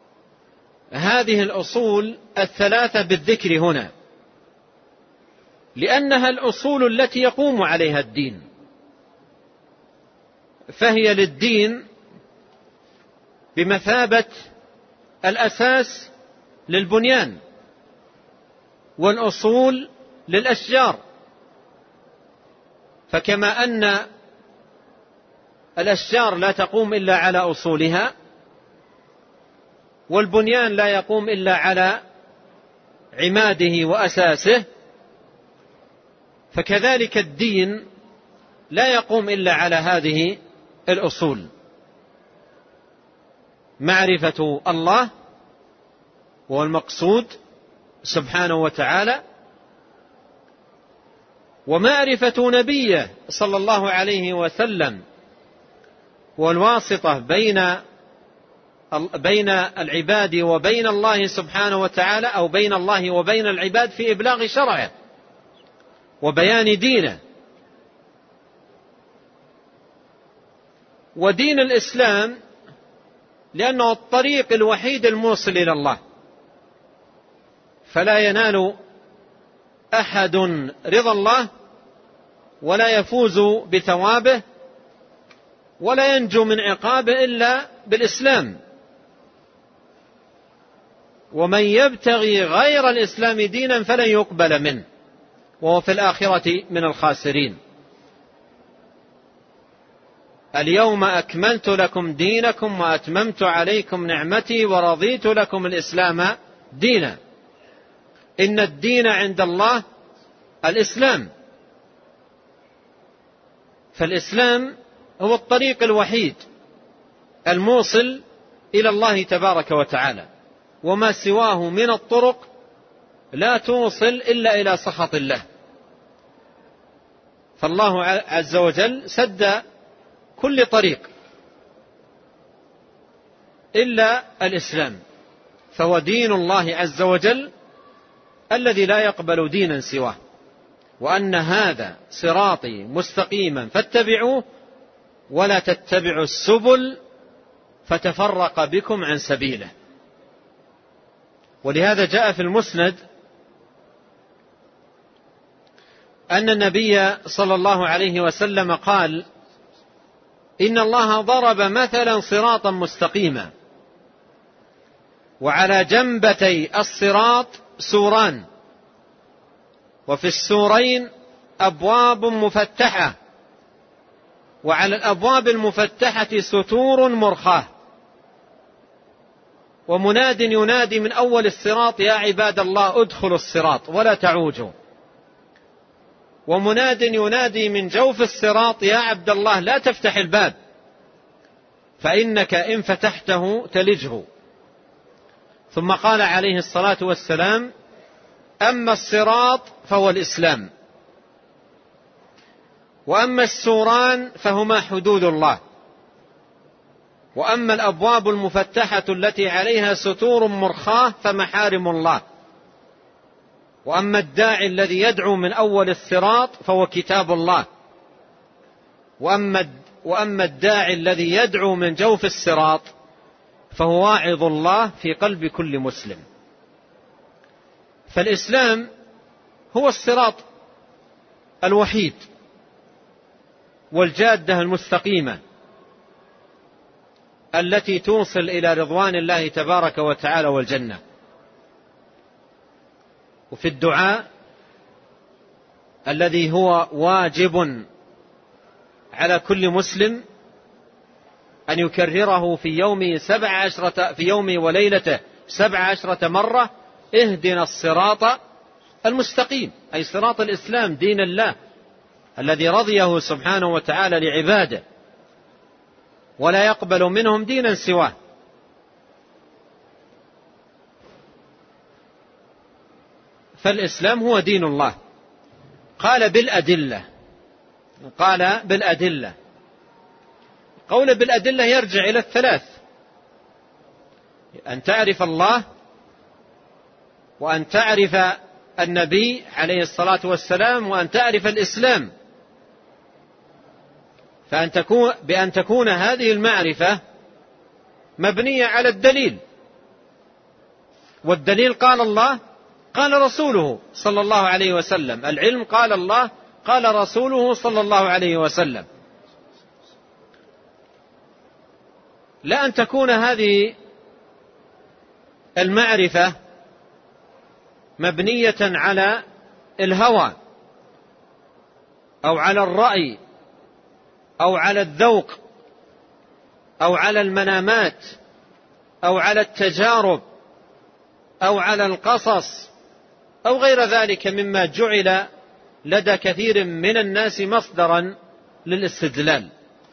هذه الأصول الثلاثة بالذكر هنا، لأنها الأصول التي يقوم عليها الدين، فهي للدين بمثابة الأساس للبنيان، والأصول للأشجار. فكما أن الأشجار لا تقوم إلا على أصولها، والبنيان لا يقوم إلا على عماده وأساسه، فكذلك الدين لا يقوم إلا على هذه الأصول: معرفة الله هو المقصود سبحانه وتعالى، ومعرفة نبيه صلى الله عليه وسلم والواسطة بين العباد وبين الله سبحانه وتعالى، أو بين الله وبين العباد في إبلاغ شرعه وبيان دينه. ودين الإسلام لأنه الطريق الوحيد الموصل إلى الله، فلا ينال أحد رضا الله ولا يفوز بثوابه ولا ينجو من عقابه إلا بالإسلام. ومن يبتغي غير الإسلام دينا فلن يقبل منه وهو في الآخرة من الخاسرين. اليوم أكملت لكم دينكم وأتممت عليكم نعمتي ورضيت لكم الإسلام دينا. إن الدين عند الله الإسلام، فالإسلام هو الطريق الوحيد الموصل إلى الله تبارك وتعالى، وما سواه من الطرق لا توصل إلا إلى سخط الله. فالله عز وجل سد كل طريق إلا الإسلام، فهو دين الله عز وجل الذي لا يقبل دينا سواه. وأن هذا صراطي مستقيما فاتبعوه ولا تتبعوا السبل فتفرق بكم عن سبيله. ولهذا جاء في المسند أن النبي صلى الله عليه وسلم قال: إن الله ضرب مثلا صراطا مستقيما، وعلى جنبتي الصراط سوران، وفي السورين أبواب مفتحة، وعلى الأبواب المفتحة ستور مرخاة، ومناد ينادي من أول الصراط: يا عباد الله ادخلوا الصراط ولا تعوجوا. ومناد ينادي من جوف الصراط: يا عبد الله لا تفتح الباب فإنك إن فتحته تلجه. ثم قال عليه الصلاة والسلام: أما الصراط فهو الإسلام، وأما السوران فهما حدود الله، وأما الأبواب المفتحة التي عليها ستور مرخاة فمحارم الله، وأما الداعي الذي يدعو من أول الصراط فهو كتاب الله، وأما الداعي الذي يدعو من جوف الصراط فهو واعظ الله في قلب كل مسلم. فالإسلام هو الصراط الوحيد والجادة المستقيمة التي توصل إلى رضوان الله تبارك وتعالى والجنة. وفي الدعاء الذي هو واجب على كل مسلم أن يكرره في يوم وليلته 17 مرة: اهدنا الصراط المستقيم، أي صراط الإسلام، دين الله الذي رضيه سبحانه وتعالى لعباده ولا يقبل منهم دينا سواه. فالإسلام هو دين الله. قال بالأدلة قول بالأدلة يرجع إلى الثلاث: أن تعرف الله، وأن تعرف النبي عليه الصلاة والسلام، وأن تعرف الإسلام. بأن تكون هذه المعرفة مبنية على الدليل، والدليل قال الله قال رسوله صلى الله عليه وسلم. العلم قال الله، قال رسوله صلى الله عليه وسلم. لا أن تكون هذه المعرفة مبنية على الهوى أو على الرأي أو على الذوق أو على المنامات أو على التجارب أو على القصص أو غير ذلك مما جعل لدى كثير من الناس مصدرا للاستدلال.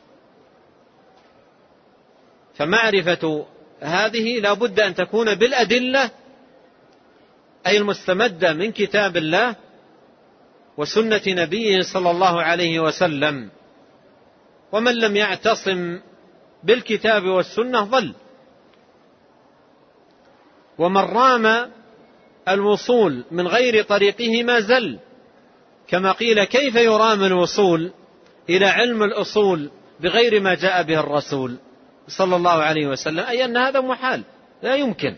فمعرفة هذه لا بد أن تكون بالأدلة، أي المستمدة من كتاب الله وسنة نبيه صلى الله عليه وسلم. ومن لم يعتصم بالكتاب والسنة ضل. ومن رام الوصول من غير طريقه ما زل، كما قيل كيف يرام الوصول إلى علم الأصول بغير ما جاء به الرسول صلى الله عليه وسلم، أي أن هذا محال، لا يمكن.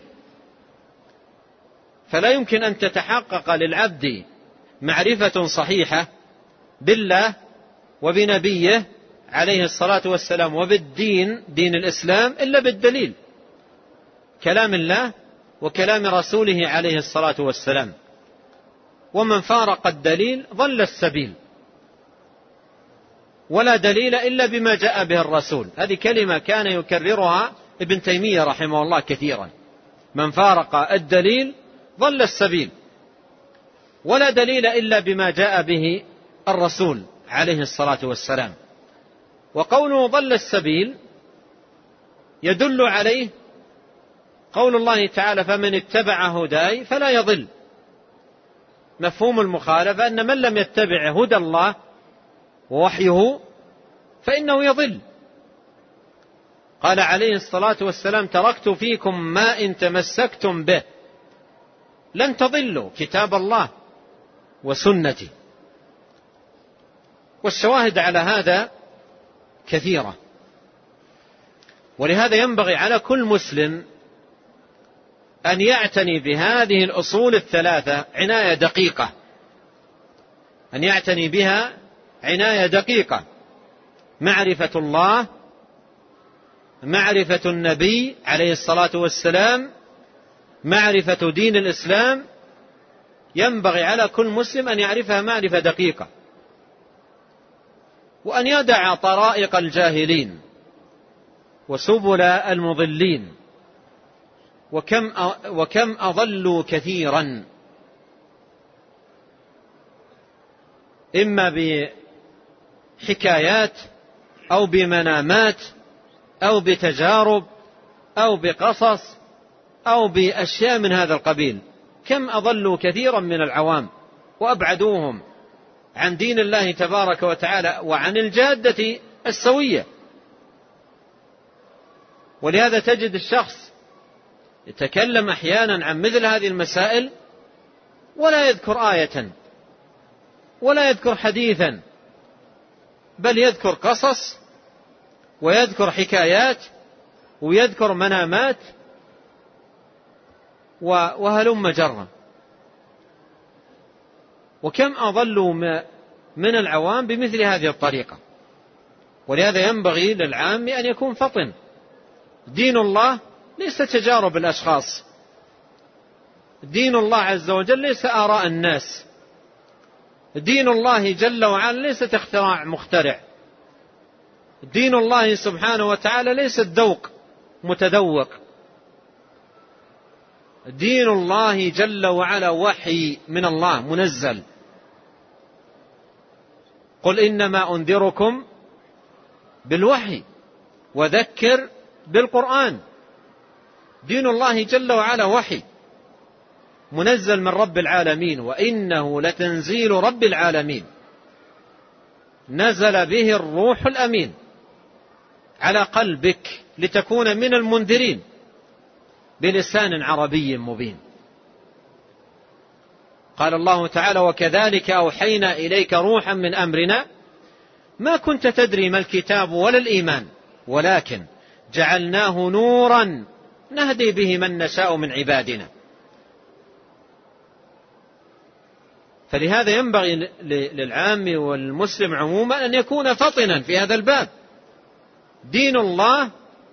فلا يمكن أن تتحقق للعبد معرفة صحيحة بالله وبنبيه عليه الصلاة والسلام وبالدين، دين الإسلام، إلا بالدليل، كلام الله وكلام رسوله عليه الصلاة والسلام. ومن فارق الدليل ضل السبيل، ولا دليل إلا بما جاء به الرسول. هذه كلمة كان يكررها ابن تيمية رحمه الله كثيرا: من فارق الدليل ضل السبيل، ولا دليل إلا بما جاء به الرسول عليه الصلاة والسلام. وقوله ضل السبيل يدل عليه قول الله تعالى: فمن اتبع هداي فلا يضل. مفهوم المخالفة أن من لم يتبع هدى الله ووحيه فإنه يضل. قال عليه الصلاة والسلام: تركت فيكم ما إن تمسكتم به لن تضلوا، كتاب الله وسنتي. والشواهد على هذا كثيرة. ولهذا ينبغي على كل مسلم أن يعتني بهذه الأصول الثلاثة عناية دقيقة، أن يعتني بها عناية دقيقة: معرفة الله، معرفة النبي عليه الصلاة والسلام، معرفة دين الإسلام. ينبغي على كل مسلم أن يعرفها معرفة دقيقة، وأن يدع طرائق الجاهلين وسبل المضلين. وكم أضلوا كثيرا، إما بحكايات أو بمنامات أو بتجارب أو بقصص أو بأشياء من هذا القبيل. كم أضلوا كثيرا من العوام وأبعدوهم عن دين الله تبارك وتعالى وعن الجادة السوية. ولهذا تجد الشخص يتكلم أحيانا عن مثل هذه المسائل ولا يذكر آية ولا يذكر حديثا، بل يذكر قصص ويذكر حكايات ويذكر منامات وهلم جرا. وكم أضلوا من العوام بمثل هذه الطريقة. ولهذا ينبغي للعام أن يكون فطن. دين الله ليس تجارب الأشخاص، دين الله عز وجل ليس آراء الناس، دين الله جل وعلا ليس اختراع مخترع، دين الله سبحانه وتعالى ليس الذوق متذوق، دين الله جل وعلا وحي من الله منزل. قل إنما أنذركم بالوحي وذكر بالقرآن. دين الله جل وعلا وحي منزل من رب العالمين، وإنه لتنزيل رب العالمين نزل به الروح الأمين على قلبك لتكون من المنذرين بلسان عربي مبين. قال الله تعالى: وكذلك أوحينا إليك روحا من أمرنا ما كنت تدري ما الكتاب ولا الإيمان ولكن جعلناه نورا نهدي به من نشاء من عبادنا. فلهذا ينبغي للعام والمسلم عموما أن يكون فطنا في هذا الباب. دين الله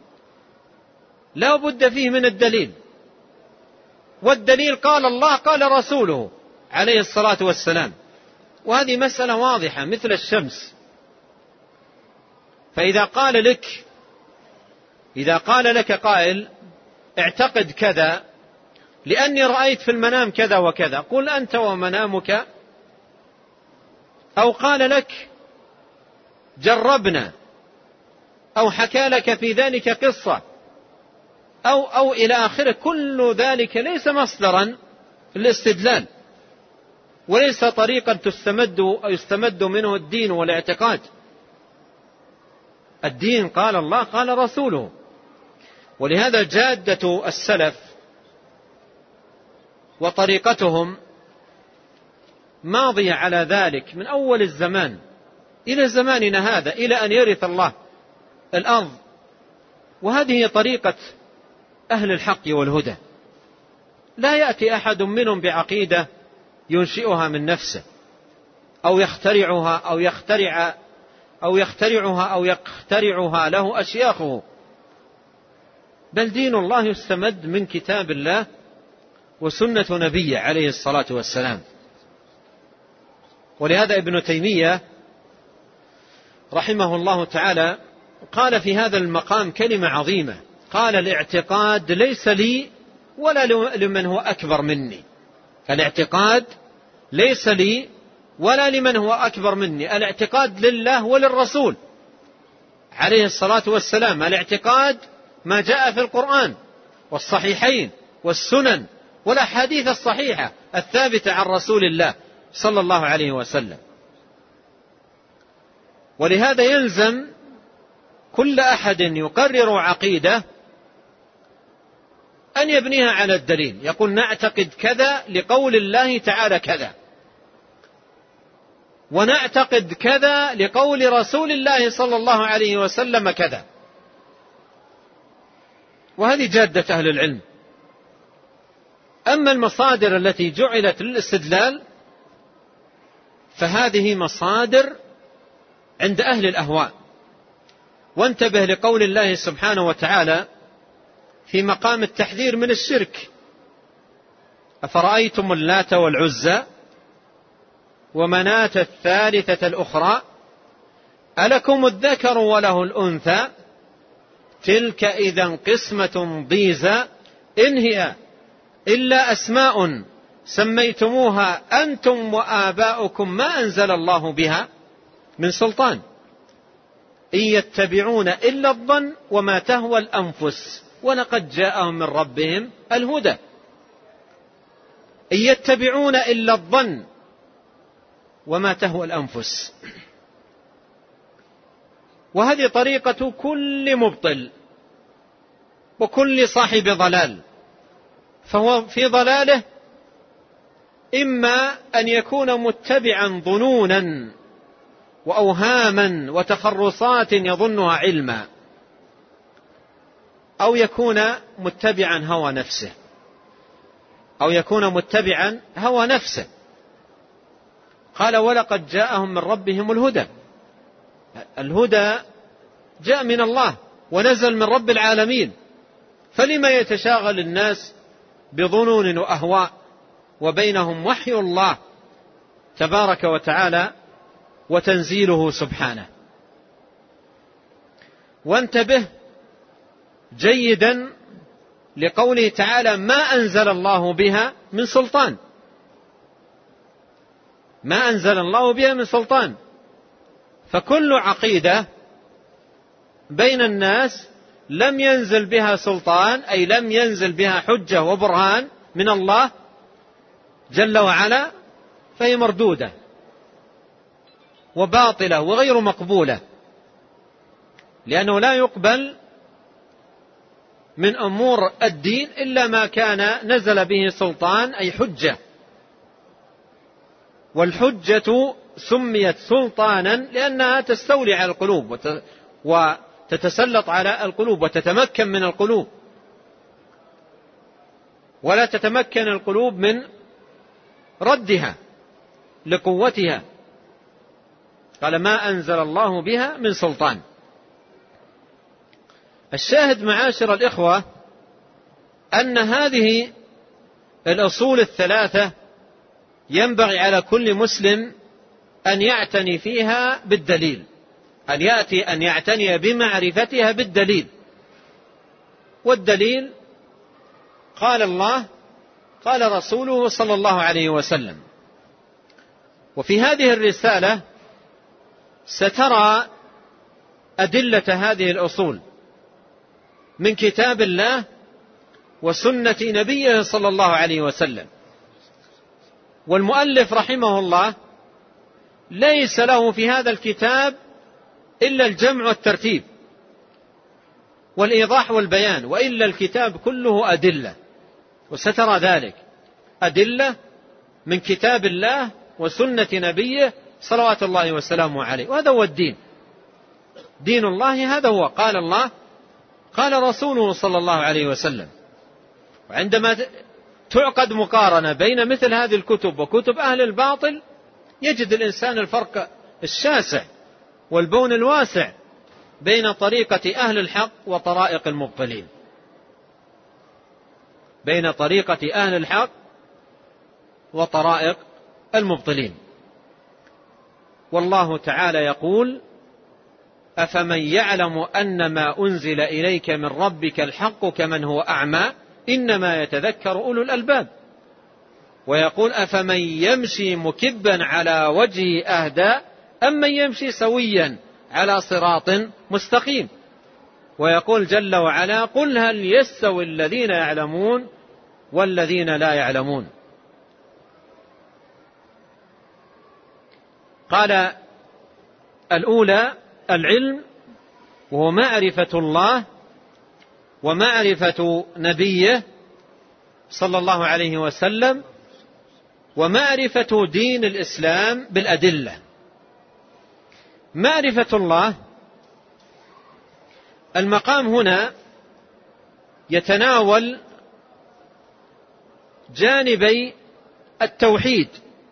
لا بد فيه من الدليل، والدليل قال الله قال رسوله عليه الصلاة والسلام، وهذه مسألة واضحة مثل الشمس. فإذا قال لك قائل اعتقد كذا لأني رأيت في المنام كذا وكذا، قل أنت ومنامك. أو قال لك جربنا، أو حكى لك في ذلك قصة، أو إلى آخره، كل ذلك ليس مصدرا للاستدلال، وليس طريقا يستمد منه الدين والاعتقاد. الدين قال الله قال رسوله. ولهذا جادة السلف وطريقتهم ماضية على ذلك من أول الزمان إلى زماننا هذا، إلى أن يرث الله الأرض. وهذه هي طريقة أهل الحق والهدى. لا يأتي أحد منهم بعقيدة ينشئها من نفسه، أو يخترعها له أشياخه، بل دين الله يستمد من كتاب الله وسنة نبيه عليه الصلاة والسلام. ولهذا ابن تيمية رحمه الله تعالى قال في هذا المقام كلمة عظيمة، قال الاعتقاد ليس لي ولا لمن هو أكبر مني. الاعتقاد ليس لي ولا لمن هو أكبر مني، الاعتقاد لله وللرسول عليه الصلاة والسلام. الاعتقاد ما جاء في القرآن والصحيحين والسنن والأحاديث الصحيحة الثابتة عن رسول الله صلى الله عليه وسلم. ولهذا يلزم كل أحد يقرر عقيدة أن يبنيها على الدليل، يقول نعتقد كذا لقول الله تعالى كذا، ونعتقد كذا لقول رسول الله صلى الله عليه وسلم كذا. وهذه جادة أهل العلم. أما المصادر التي جعلت للاستدلال فهذه مصادر عند أهل الأهواء. وانتبه لقول الله سبحانه وتعالى في مقام التحذير من الشرك: أفرأيتم اللات والعزى ومناة الثالثة الأخرى ألكم الذكر وله الأنثى تلك إذا قسمة ضيزى إن هي إلا أسماء سميتموها أنتم وآباؤكم ما أنزل الله بها من سلطان إن يتبعون إلا الظن وما تهوى الأنفس ولقد جاءهم من ربهم الهدى. إن يتبعون إلا الظن وما تهوى الأنفس. وهذه طريقة كل مبطل وكل صاحب ضلال، فهو في ضلاله إما أن يكون متبعا ظنونا وأوهاما وتخرصات يظنها علما، أو يكون متبعا هوى نفسه. قال ولقد جاءهم من ربهم الهدى. الهدى جاء من الله ونزل من رب العالمين، فلما يتشاغل الناس بظنون وأهواء وبينهم وحي الله تبارك وتعالى وتنزيله سبحانه. وانتبه جيدا لقوله تعالى ما أنزل الله بها من سلطان. ما أنزل الله بها من سلطان. فكل عقيدة بين الناس لم ينزل بها سلطان، أي لم ينزل بها حجة وبرهان من الله جل وعلا، فهي مردودة وباطلة وغير مقبولة، لأنه لا يقبل من أمور الدين إلا ما كان نزل به سلطان، أي حجة. والحجة سميت سلطانا لأنها تستولي على القلوب وتتسلط على القلوب وتتمكن من القلوب، ولا تتمكن القلوب من ردها. لقوتها. قال ما أنزل الله بها من سلطان. الشاهد معاشر الإخوة أن هذه الأصول الثلاثة ينبغي على كل مسلم أن يعتني فيها بالدليل، أن يعتني بمعرفتها بالدليل. والدليل قال الله قال رسوله صلى الله عليه وسلم. وفي هذه الرسالة سترى أدلة هذه الأصول من كتاب الله وسنة نبيه صلى الله عليه وسلم. والمؤلف رحمه الله ليس له في هذا الكتاب إلا الجمع والترتيب والإيضاح والبيان، وإلا الكتاب كله أدلة، وسترى ذلك أدلة من كتاب الله وسنة نبيه صلوات الله وسلامه عليه. وهذا هو الدين، دين الله هذا هو، قال الله قال رسوله صلى الله عليه وسلم. وعندما تعقد مقارنة بين مثل هذه الكتب وكتب أهل الباطل يجد الإنسان الفرق الشاسع والبون الواسع بين طريقة أهل الحق وطرائق المبطلين، بين طريقة أهل الحق وطرائق المبطلين. والله تعالى يقول أفمن يعلم أن ما أنزل إليك من ربك الحق كمن هو أعمى إنما يتذكر أولو الألباب. ويقول أفمن يمشي مكبا على وجهه أهدى أمن يمشي سويا على صراط مستقيم. ويقول جل وعلا قل هل يستوي الذين يعلمون والذين لا يعلمون. قال الأولى العلم، وهو معرفة الله ومعرفة نبيه صلى الله عليه وسلم ومعرفة دين الإسلام بالأدلة. معرفة الله، المقام هنا يتناول جانبي التوحيد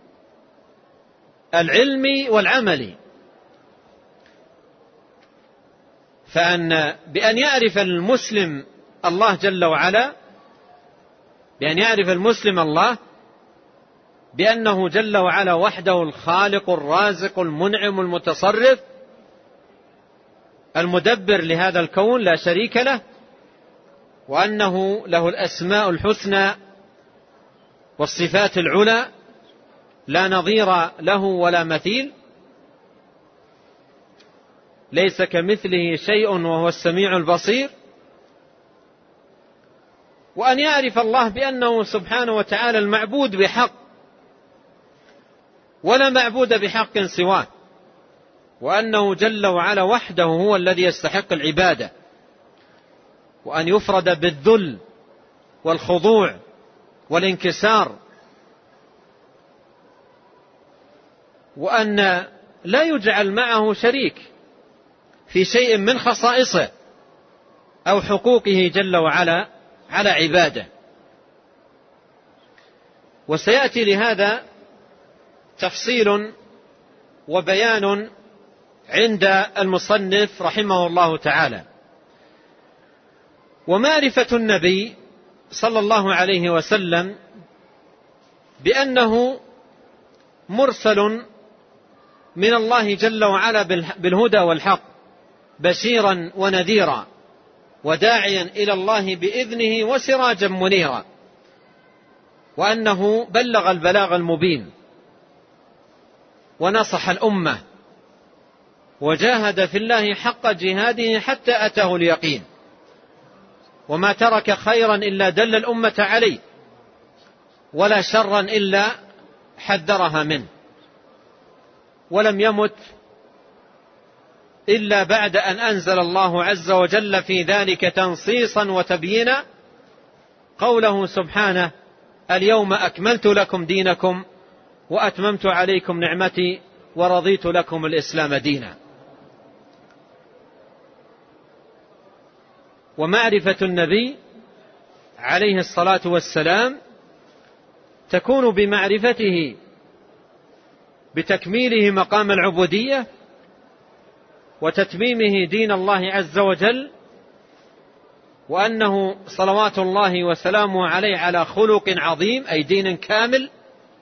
العلمي والعملي. بأن يعرف المسلم الله جل وعلا، بأن يعرف المسلم الله بأنه جل وعلا وحده الخالق الرازق المنعم المتصرف المدبر لهذا الكون لا شريك له، وأنه له الأسماء الحسنى والصفات العلى لا نظير له ولا مثيل، ليس كمثله شيء وهو السميع البصير. وأن يعرف الله بأنه سبحانه وتعالى المعبود بحق ولا معبود بحق سواه، وأنه جل وعلا وحده هو الذي يستحق العبادة، وأن يفرد بالذل والخضوع والانكسار، وأن لا يجعل معه شريك في شيء من خصائصه أو حقوقه جل وعلا على عباده. وسيأتي لهذا تفصيل وبيان عند المصنف رحمه الله تعالى. ومعرفة النبي صلى الله عليه وسلم بأنه مرسل من الله جل وعلا بالهدى والحق بشيرا ونذيرا وداعيا إلى الله بإذنه وسراجا منيرا، وأنه بلغ البلاغ المبين ونصح الأمة وجاهد في الله حق جهاده حتى أتاه اليقين، وما ترك خيرا إلا دل الأمة عليه ولا شرا إلا حذرها منه، ولم يمت إلا بعد أن أنزل الله عز وجل في ذلك تنصيصا وتبيينا قوله سبحانه اليوم أكملت لكم دينكم وأتممت عليكم نعمتي ورضيت لكم الإسلام دينا. ومعرفة النبي عليه الصلاة والسلام تكون بمعرفته بتكميله مقام العبودية وتتميمه دين الله عز وجل، وأنه صلوات الله وسلامه عليه على خلق عظيم أي دين كامل،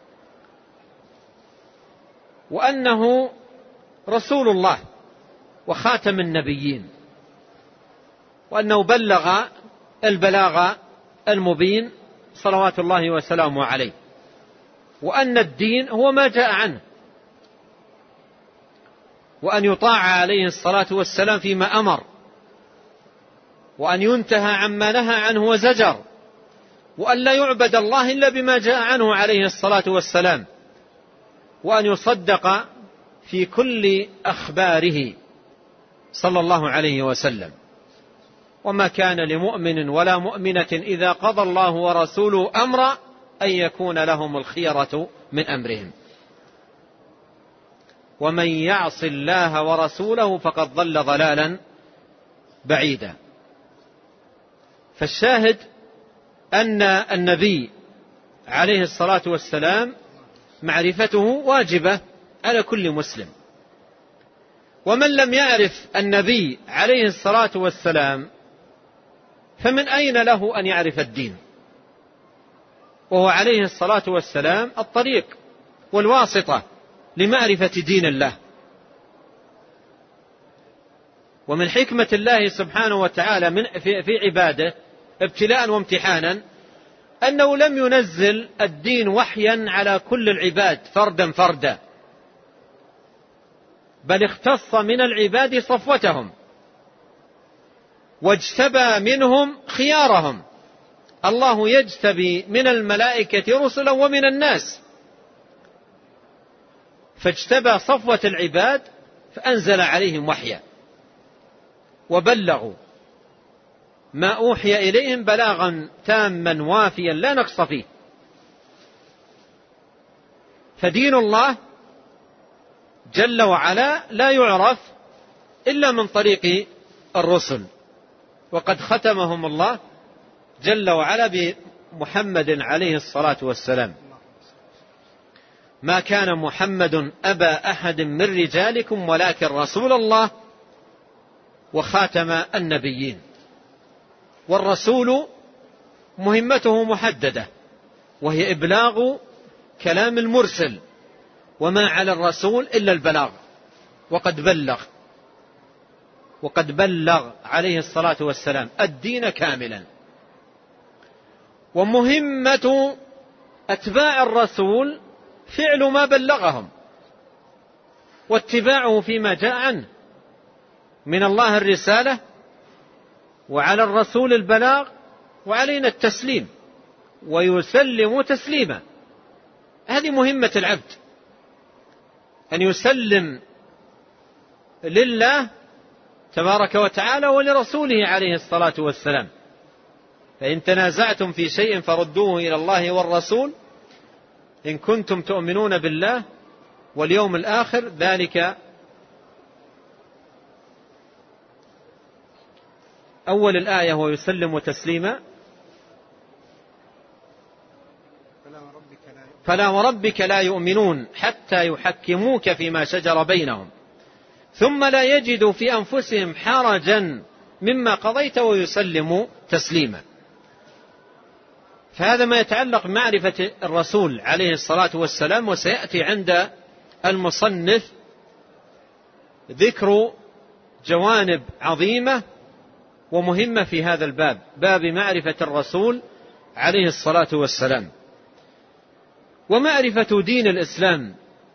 وأنه رسول الله وخاتم النبيين، وأنه بلغ البلاغ المبين صلوات الله وسلامه عليه، وأن الدين هو ما جاء عنه، وأن يطاع عليه الصلاة والسلام فيما أمر، وأن ينتهى عما نهى عنه وزجر، وأن لا يعبد الله إلا بما جاء عنه عليه الصلاة والسلام، وأن يصدق في كل أخباره صلى الله عليه وسلم. وما كان لمؤمن ولا مؤمنة إذا قضى الله ورسوله أمرا أن يكون لهم الخيرة من أمرهم، ومن يعص الله ورسوله فقد ضل ضلالا بعيدا. فالشاهد أن النبي عليه الصلاة والسلام معرفته واجبة على كل مسلم، ومن لم يعرف النبي عليه الصلاة والسلام فمن أين له أن يعرف الدين؟ وهو عليه الصلاة والسلام الطريق والواسطة لمعرفة دين الله. ومن حكمة الله سبحانه وتعالى في عباده ابتلاء وامتحانا أنه لم ينزل الدين وحيا على كل العباد فردا فردا، بل اختص من العباد صفوتهم واجتبى منهم خيارهم. الله يجتبي من الملائكة رسلا ومن الناس، فاجتبى صفوة العباد فأنزل عليهم وحيا وبلغوا ما أوحي إليهم بلاغا تاما وافيا لا نقص فيه. فدين الله جل وعلا لا يعرف إلا من طريق الرسل، وقد ختمهم الله جل وعلا بمحمد عليه الصلاة والسلام. ما كان محمد أبا أحد من رجالكم ولكن رسول الله وخاتم النبيين. والرسول مهمته محددة، وهي إبلاغ كلام المرسل، وما على الرسول إلا البلاغ، وقد بلغ عليه الصلاة والسلام الدين كاملا. ومهمة أتباع الرسول فعل ما بلغهم واتباعه فيما جاء عنه من الله الرسالة، وعلى الرسول البلاغ، وعلينا التسليم ويسلم تسليما. هذه مهمة العبد، أن يسلم لله تبارك وتعالى ولرسوله عليه الصلاة والسلام. فإن تنازعتم في شيء فردوه إلى الله والرسول إن كنتم تؤمنون بالله واليوم الآخر، ذلك أول الآية هو يسلم تسليما. فلا وربك لا يؤمنون حتى يحكموك فيما شجر بينهم ثم لا يجدوا في أنفسهم حرجا مما قضيت ويسلموا تسليما. فهذا ما يتعلق بمعرفة الرسول عليه الصلاة والسلام. وسيأتي عند المصنف ذكر جوانب عظيمة ومهمة في هذا الباب، باب معرفة الرسول عليه الصلاة والسلام. ومعرفة دين الإسلام،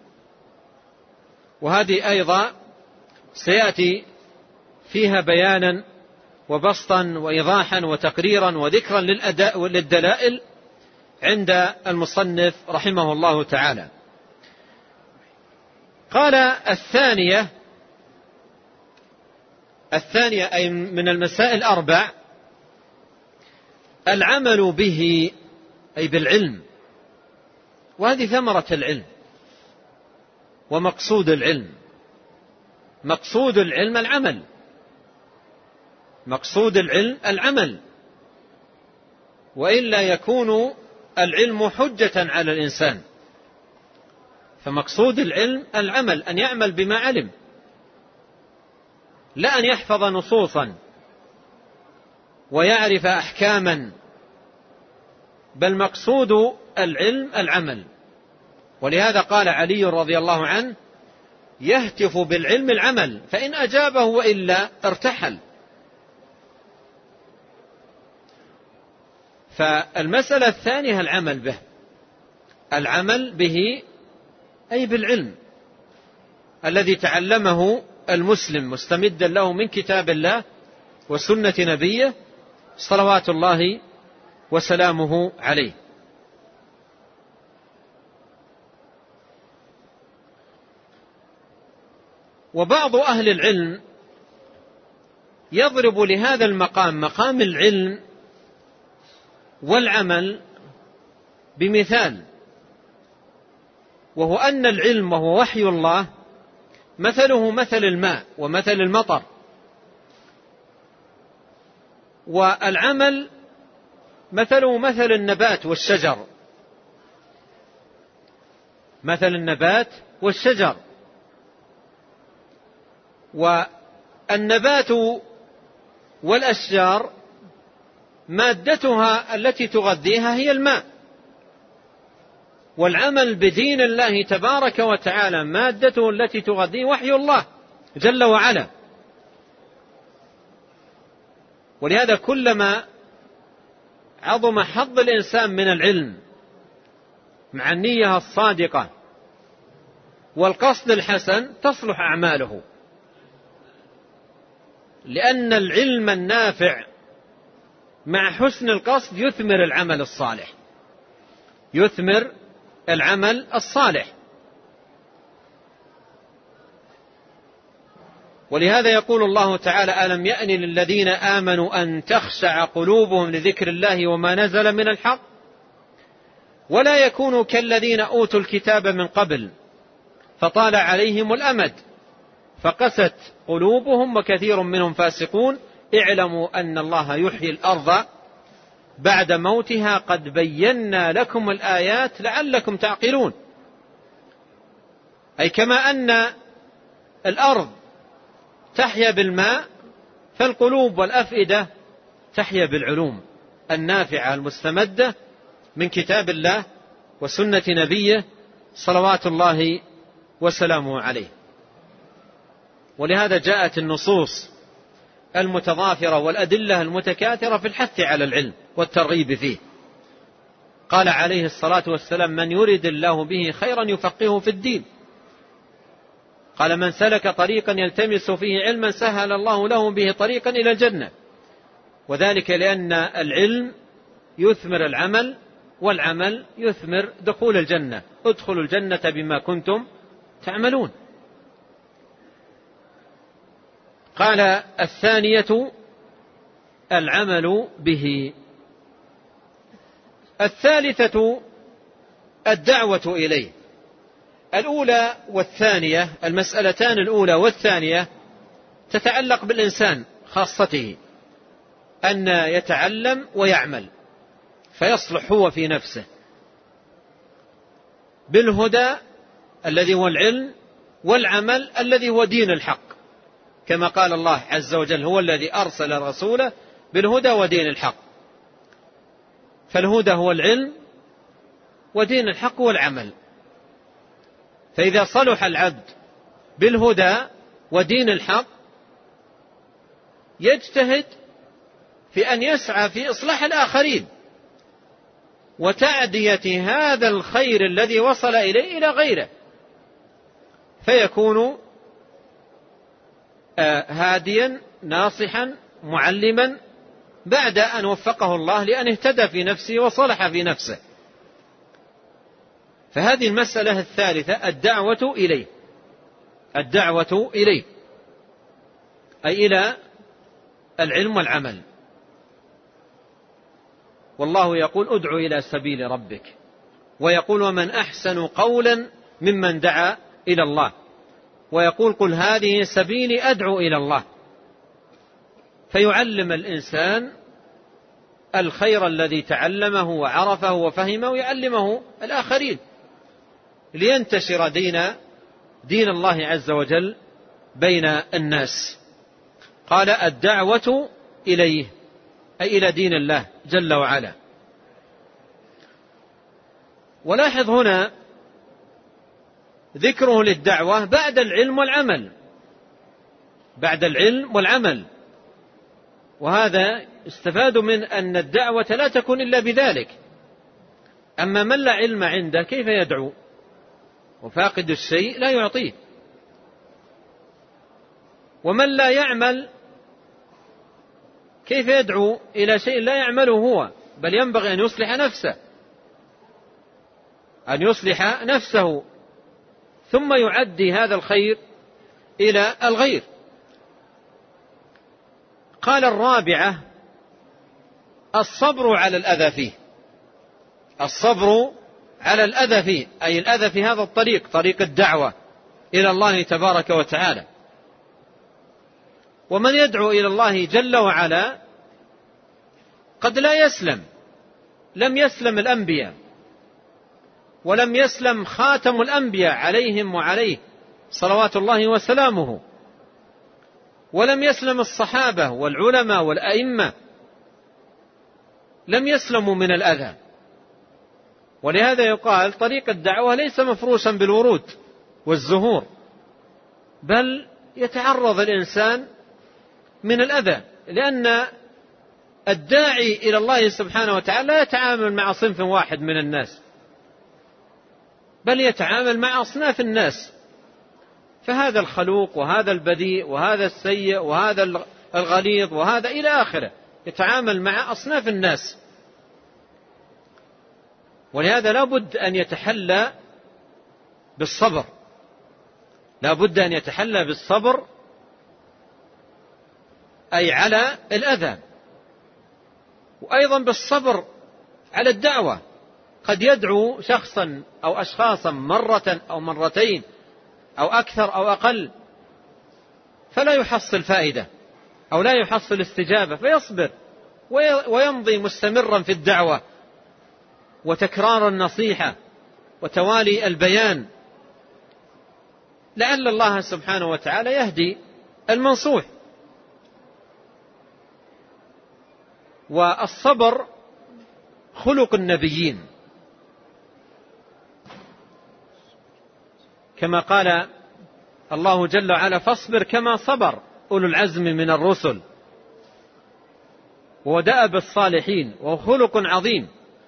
وهذه أيضا سيأتي فيها بيانا وبسطا وإيضاحا وتقريرا وذكرا للدلائل عند المصنف رحمه الله تعالى. قال الثانية أي من المسائل 4 العمل به أي بالعلم، وهذه ثمرة العلم ومقصود العلم. مقصود العلم العمل، مقصود العلم العمل، وإلا يكون العلم حجة على الإنسان. فمقصود العلم العمل، أن يعمل بما علم، لا أن يحفظ نصوصا ويعرف أحكاما، بل مقصود العلم العمل. ولهذا قال علي رضي الله عنه: يهتف بالعلم العمل، فإن أجابه وإلا ارتحل. فالمسألة الثانية العمل به، العمل به أي بالعلم الذي تعلمه المسلم مستمدا له من كتاب الله وسنة نبيه صلوات الله وسلامه عليه. وبعض أهل العلم يضرب لهذا المقام، مقام العلم والعمل، بمثال، وهو أن العلم وهو وحي الله مثله مثل الماء ومثل المطر، والعمل مثله مثل النبات والشجر، مثل النبات والشجر. والنبات والأشجار مادتها التي تغذيها هي الماء، والعمل بدين الله تبارك وتعالى مادته التي تغذيه وحي الله جل وعلا. ولهذا كلما عظم حظ الإنسان من العلم مع النية الصادقة والقصد الحسن تصلح أعماله، لأن العلم النافع مع حسن القصد يثمر العمل الصالح، يثمر العمل الصالح. ولهذا يقول الله تعالى: ألم يأن للذين آمنوا أن تخشع قلوبهم لذكر الله وما نزل من الحق ولا يكونوا كالذين أوتوا الكتاب من قبل فطال عليهم الأمد فقست قلوبهم وكثير منهم فاسقون اعلموا أن الله يحيي الأرض بعد موتها قد بينا لكم الآيات لعلكم تعقلون. أي كما أن الأرض تحيا بالماء فالقلوب والأفئدة تحيا بالعلوم النافعة المستمدة من كتاب الله وسنة نبيه صلوات الله وسلامه عليه. ولهذا جاءت النصوص المتضافرة والأدلة المتكاثرة في الحث على العلم والترغيب فيه. قال عليه الصلاة والسلام: من يرد الله به خيرا يفقهه في الدين. قال: من سلك طريقا يلتمس فيه علما سهل الله له به طريقا إلى الجنة. وذلك لأن العلم يثمر العمل، والعمل يثمر دخول الجنة. ادخلوا الجنة بما كنتم تعملون. قال: الثانية العمل به. الثالثة الدعوة إليه. الأولى والثانية، المسألتان الأولى والثانية تتعلق بالإنسان خاصته، أن يتعلم ويعمل فيصلح هو في نفسه بالهدى الذي هو العلم، والعمل الذي هو دين الحق، كما قال الله عز وجل: هو الذي أرسل رسوله بالهدى ودين الحق. فالهدى هو العلم، ودين الحق هو العمل. فإذا صلح العبد بالهدى ودين الحق يجتهد في أن يسعى في إصلاح الآخرين وتعدية هذا الخير الذي وصل إليه إلى غيره، فيكون هاديا ناصحا معلما بعد أن وفقه الله لأن اهتدى في نفسه وصلح في نفسه. فهذه المسألة الثالثة الدعوة إليه، الدعوة إليه أي إلى العلم والعمل. والله يقول: ادع إلى سبيل ربك، ويقول: ومن أحسن قولا ممن دعا إلى الله، ويقول: قل هذه سبيلي أدعو إلى الله. فيعلم الإنسان الخير الذي تعلمه وعرفه وفهمه ويعلمه الآخرين. لينتشر دين الله عز وجل بين الناس. قال الدعوة إليه أي إلى دين الله جل وعلا. ولاحظ هنا ذكره للدعوة بعد العلم والعمل، بعد العلم والعمل، وهذا استفاد من أن الدعوة لا تكون إلا بذلك. أما من لا علم عنده كيف يدعو؟ وفاقد الشيء لا يعطيه. ومن لا يعمل كيف يدعو إلى شيء لا يعمله هو؟ بل ينبغي أن يصلح نفسه، أن يصلح نفسه ثم يعدي هذا الخير إلى الغير. قال الرابعة الصبر على الأذى فيه. الصبر على الأذى فيه أي الأذى في هذا الطريق، طريق الدعوة إلى الله تبارك وتعالى. ومن يدعو إلى الله جل وعلا قد لا يسلم، لم يسلم الأنبياء، ولم يسلم خاتم الأنبياء عليهم وعليه صلوات الله وسلامه، ولم يسلم الصحابة والعلماء والأئمة، لم يسلموا من الأذى. ولهذا يقال طريق الدعوة ليس مفروشا بالورود والزهور، بل يتعرض الإنسان من الأذى، لأن الداعي إلى الله سبحانه وتعالى لا يتعامل مع صنف واحد من الناس، بل يتعامل مع أصناف الناس، فهذا الخلوق وهذا البذيء وهذا السيء وهذا الغليظ وهذا إلى آخره، يتعامل مع أصناف الناس. ولهذا لا بد أن يتحلى بالصبر، لا بد أن يتحلى بالصبر أي على الأذى، وأيضا بالصبر على الدعوة. قد يدعو شخصا أو أشخاصا مرة أو مرتين أو أكثر أو أقل فلا يحصل فائدة أو لا يحصل استجابة، فيصبر ويمضي مستمرا في الدعوة وتكرار النصيحة وتوالي البيان، لعل الله سبحانه وتعالى يهدي المنصوح. والصبر خلق النبيين، كما قال الله جل وعلا فاصبر كما صبر أولو العزم من الرسل. ودأب الصالحين، وهو خلق عظيم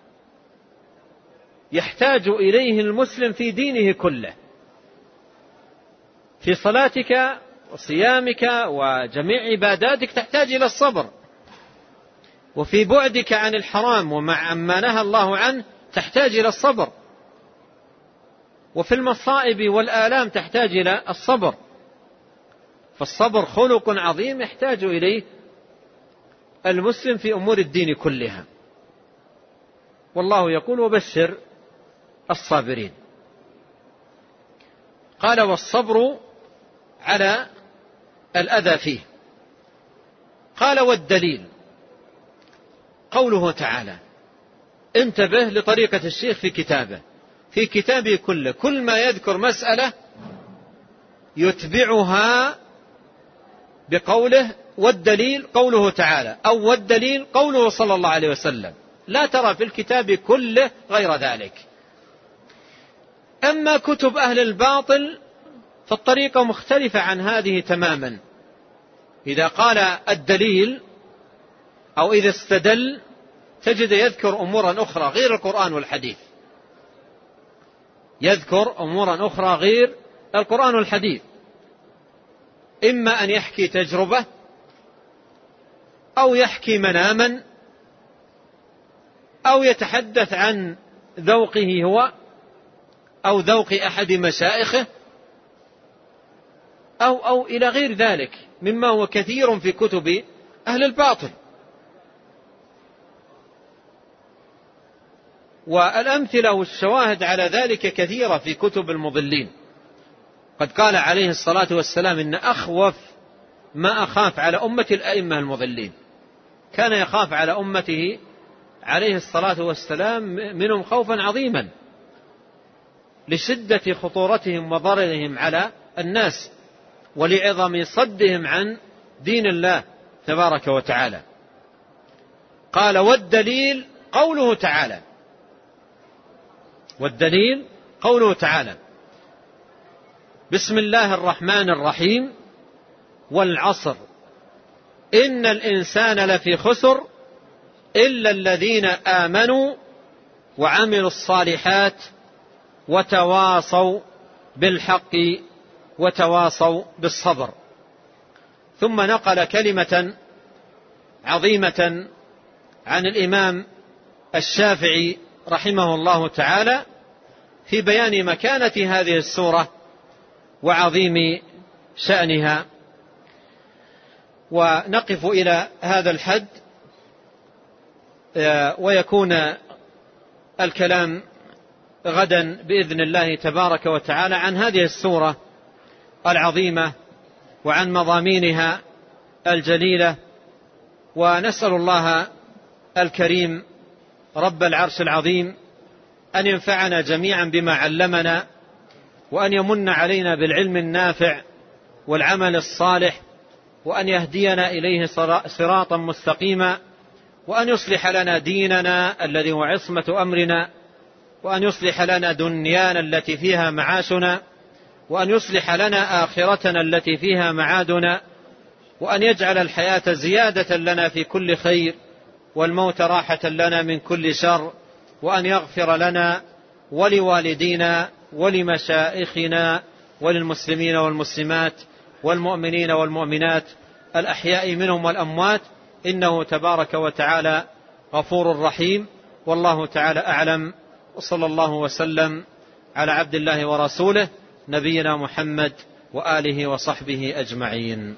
يحتاج إليه المسلم في دينه كله، في صلاتك وصيامك وجميع عباداتك تحتاج إلى الصبر، وفي بعدك عن الحرام ومع ما نهى الله عنه تحتاج إلى الصبر، وفي المصائب والآلام تحتاج إلى الصبر. فالصبر خلق عظيم يحتاج إليه المسلم في أمور الدين كلها. والله يقول وبشر الصابرين. قال والصبر على الأذى فيه. قال والدليل قوله تعالى، انتبه لطريقة الشيخ في كتابه، في كتابه كله كل ما يذكر مسألة يتبعها بقوله والدليل قوله تعالى أو والدليل قوله صلى الله عليه وسلم، لا ترى في الكتاب كله غير ذلك. أما كتب أهل الباطل فالطريقة مختلفة عن هذه تماما. إذا قال الدليل أو إذا استدل تجد يذكر أمورا أخرى غير القرآن والحديث، يذكر أمورا أخرى غير القرآن والحديث، إما أن يحكي تجربة أو يحكي مناما أو يتحدث عن ذوقه هو أو ذوق أحد مشائخه أو إلى غير ذلك مما هو كثير في كتب أهل الباطل. والأمثلة والشواهد على ذلك كثيرة في كتب المضلين. قد قال عليه الصلاة والسلام إن أخوف ما أخاف على أمة الأئمة المضلين، كان يخاف على أمته عليه الصلاة والسلام منهم خوفا عظيما. لشدة خطورتهم وضررهم على الناس ولعظم صدهم عن دين الله تبارك وتعالى. قال والدليل قوله تعالى، والدليل قوله تعالى: بسم الله الرحمن الرحيم والعصر إن الإنسان لفي خسر إلا الذين آمنوا وعملوا الصالحات وتواصوا بالحق وتواصوا بالصبر. ثم نقل كلمة عظيمة عن الإمام الشافعي رحمه الله تعالى في بيان مكانة هذه السورة وعظيم شأنها. ونقف إلى هذا الحد، ويكون الكلام غدا بإذن الله تبارك وتعالى عن هذه السورة العظيمة وعن مضامينها الجليلة. ونسأل الله الكريم رب العرش العظيم أن ينفعنا جميعا بما علمنا، وأن يمن علينا بالعلم النافع والعمل الصالح، وأن يهدينا إليه صراطا مستقيما، وأن يصلح لنا ديننا الذي هو عصمة أمرنا، وأن يصلح لنا دنيانا التي فيها معاشنا، وأن يصلح لنا آخرتنا التي فيها معادنا، وأن يجعل الحياة زيادة لنا في كل خير والموت راحة لنا من كل شر، وأن يغفر لنا ولوالدينا ولمشائخنا وللمسلمين والمسلمات والمؤمنين والمؤمنات الأحياء منهم والأموات، إنه تبارك وتعالى غفور رحيم. والله تعالى أعلم، وصلى الله وسلم على عبد الله ورسوله نبينا محمد وآله وصحبه أجمعين.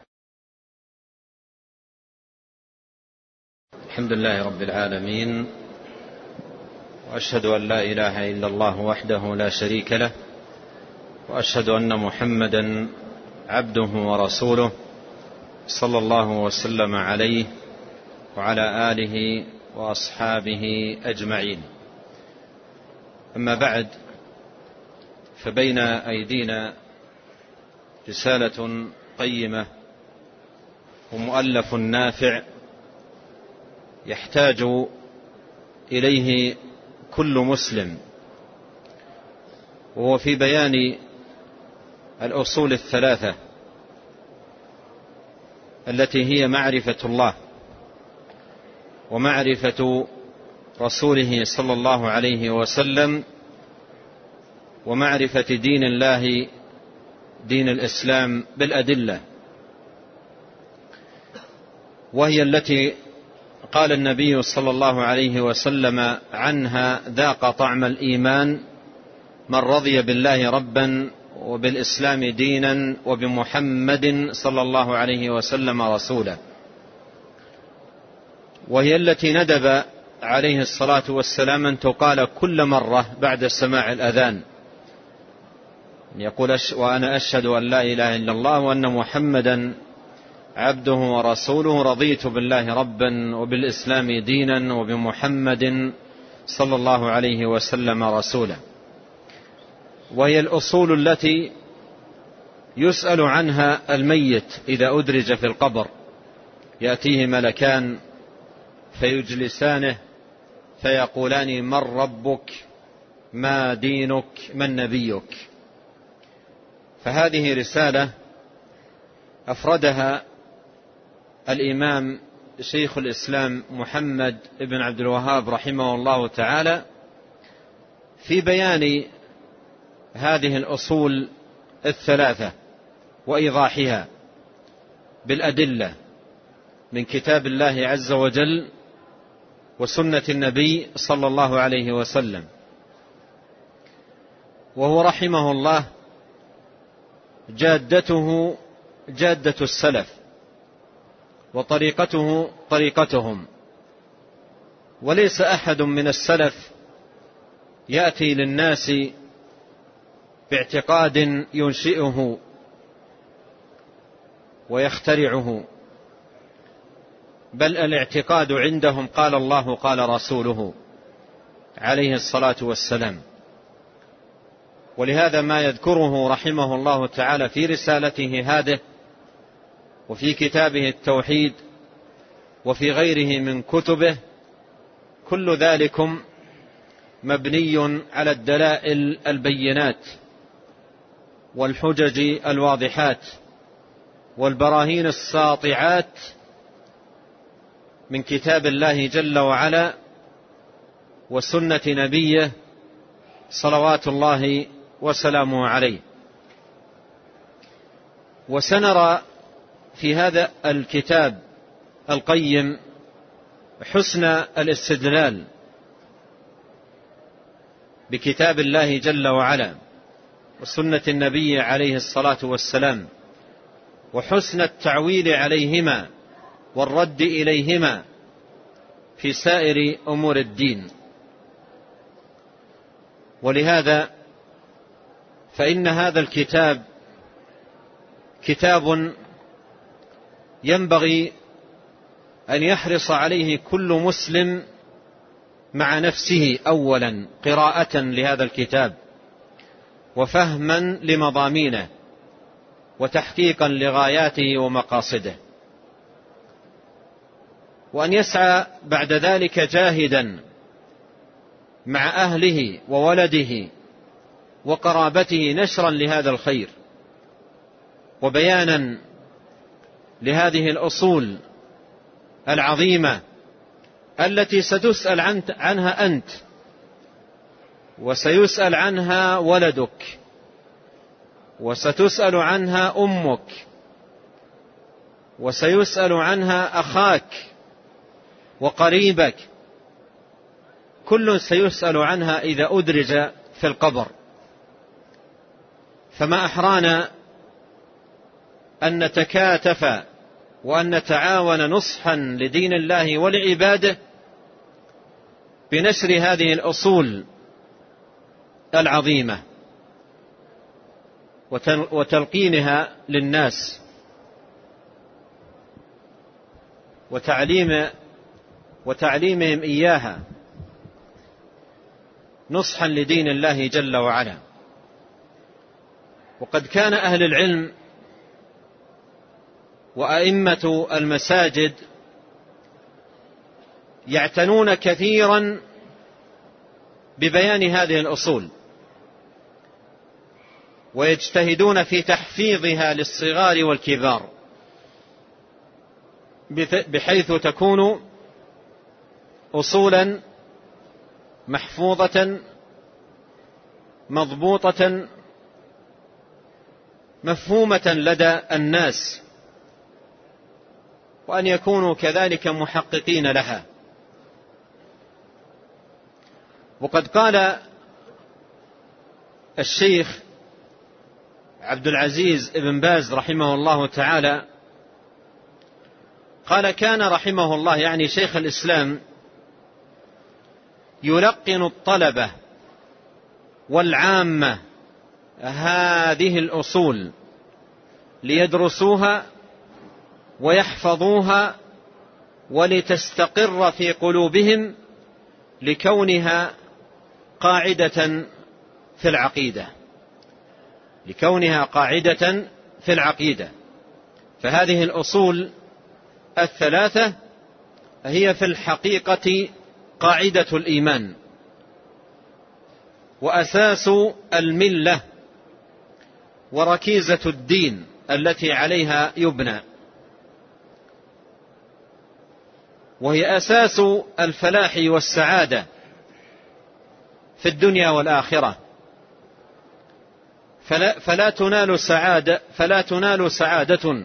الحمد لله رب العالمين، وأشهد أن لا إله إلا الله وحده لا شريك له، وأشهد أن محمدا عبده ورسوله صلى الله وسلم عليه وعلى آله وأصحابه أجمعين. أما بعد، فبين أيدينا رسالة قيمة ومؤلف نافع يحتاج إليه كل مسلم، وهو في بيان الأصول الثلاثة التي هي معرفة الله ومعرفة رسوله صلى الله عليه وسلم ومعرفة دين الله دين الإسلام بالأدلة، وهي التي قال النبي صلى الله عليه وسلم عنها: ذاق طعم الإيمان من رضي بالله ربا وبالإسلام دينا وبمحمد صلى الله عليه وسلم رسولا. وهي التي ندب عليه الصلاة والسلام أن تقال كل مرة بعد سماع الأذان، يقول: وأنا أشهد أن لا إله إلا الله وأن محمدا عبده ورسوله، رضيت بالله ربا وبالإسلام دينا وبمحمد صلى الله عليه وسلم رسولا. وهي الأصول التي يسأل عنها الميت إذا أدرج في القبر، يأتيه ملكان فيجلسانه فيقولان: من ربك؟ ما دينك؟ من نبيك؟ فهذه رسالة أفردها الإمام شيخ الإسلام محمد بن عبد الوهاب رحمه الله تعالى في بيان هذه الأصول الثلاثة وإيضاحها بالأدلة من كتاب الله عز وجل وسنة النبي صلى الله عليه وسلم. وهو رحمه الله جادته جادة السلف وطريقته طريقتهم، وليس أحد من السلف يأتي للناس باعتقاد ينشئه ويخترعه، بل الاعتقاد عندهم قال الله قال رسوله عليه الصلاة والسلام. ولهذا ما يذكره رحمه الله تعالى في رسالته هذه وفي كتابه التوحيد وفي غيره من كتبه كل ذلكم مبني على الدلائل البينات والحجج الواضحات والبراهين الساطعات من كتاب الله جل وعلا وسنة نبيه صلوات الله وسلامه عليه. وسنرى في هذا الكتاب القيم حسن الاستدلال بكتاب الله جل وعلا وسنة النبي عليه الصلاة والسلام، وحسن التعويل عليهما والرد إليهما في سائر أمور الدين. ولهذا فإن هذا الكتاب كتاب ينبغي أن يحرص عليه كل مسلم مع نفسه أولا قراءة لهذا الكتاب وفهما لمضامينه وتحقيقا لغاياته ومقاصده، وأن يسعى بعد ذلك جاهدا مع أهله وولده وقرابته نشرا لهذا الخير وبيانا لهذه الأصول العظيمة التي ستسأل عنها أنت وسيسأل عنها ولدك وستسأل عنها أمك وسيسأل عنها أخاك وقريبك، كل سيسأل عنها إذا أدرج في القبر. فما أحرانا أن نتكاتف وأن نتعاون نصحا لدين الله ولعباده بنشر هذه الأصول العظيمة وتلقينها للناس وتعليمهم إياها نصحا لدين الله جل وعلا. وقد كان أهل العلم وأئمة المساجد يعتنون كثيرا ببيان هذه الأصول ويجتهدون في تحفيظها للصغار والكبار بحيث تكون أصولا محفوظة مضبوطة مفهومة لدى الناس، وأن يكونوا كذلك محققين لها. وقد قال الشيخ عبد العزيز بن باز رحمه الله تعالى، قال: كان رحمه الله يعني شيخ الإسلام يلقن الطلبة والعامة هذه الأصول ليدرسوها ويحفظوها ولتستقر في قلوبهم لكونها قاعدة في العقيدة، فهذه الأصول الثلاثة هي في الحقيقة قاعدة الإيمان وأساس الملة وركيزة الدين التي عليها يبنى، وهي أساس الفلاح والسعادة في الدنيا والآخرة. فلا تنال سعادة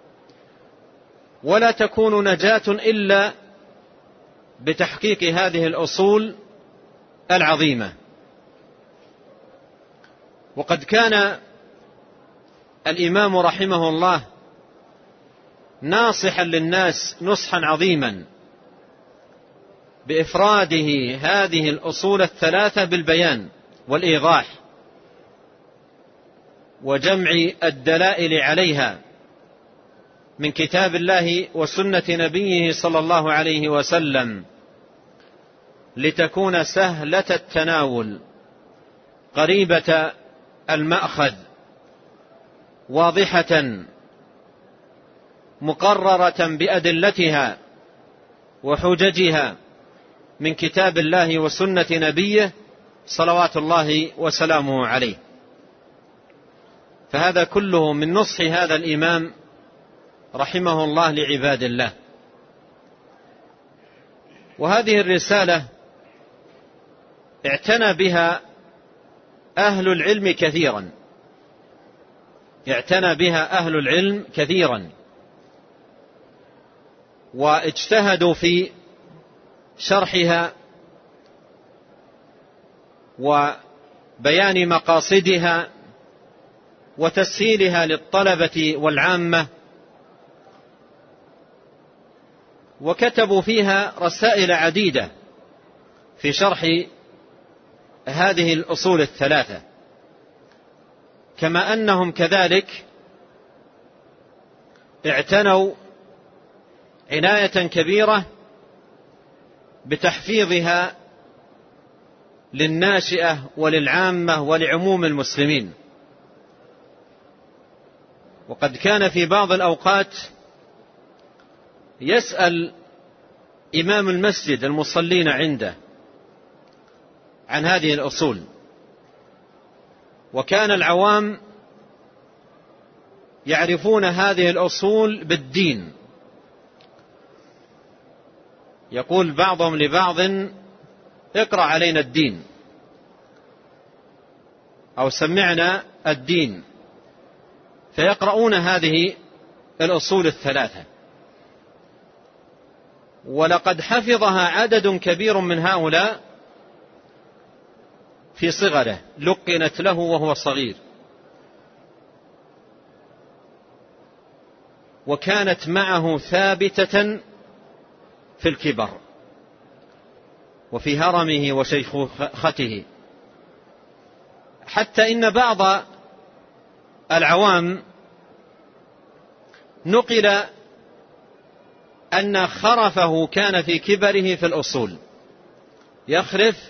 ولا تكون نجاة إلا بتحقيق هذه الأصول العظيمة. وقد كان الإمام رحمه الله ناصحا للناس نصحا عظيما بإفراده هذه الأصول الثلاثة بالبيان والإيضاح وجمع الدلائل عليها من كتاب الله وسنة نبيه صلى الله عليه وسلم لتكون سهلة التناول قريبة المأخذ واضحة مقررة بأدلتها وحججها من كتاب الله وسنة نبيه صلوات الله وسلامه عليه. فهذا كله من نصح هذا الإمام رحمه الله لعباد الله. وهذه الرسالة اعتنى بها أهل العلم كثيرا، اعتنى بها أهل العلم كثيرا، واجتهدوا في شرحها وبيان مقاصدها وتسهيلها للطلبة والعامة، وكتبوا فيها رسائل عديدة في شرح هذه الأصول الثلاثة، كما أنهم كذلك اعتنوا عناية كبيرة بتحفيظها للناشئة وللعامة ولعموم المسلمين. وقد كان في بعض الأوقات يسأل إمام المسجد المصلين عنده عن هذه الأصول، وكان العوام يعرفون هذه الأصول بالدين. يقول بعضهم لبعض: اقرأ علينا الدين، أو سمعنا الدين، فيقرؤون هذه الأصول الثلاثة. ولقد حفظها عدد كبير من هؤلاء في صغره، لقنت له وهو صغير، وكانت معه ثابتة في الكبر وفي هرمه وشيخوخته، حتى إن بعض العوام نقل أن خرفه كان في كبره في الأصول، يخرف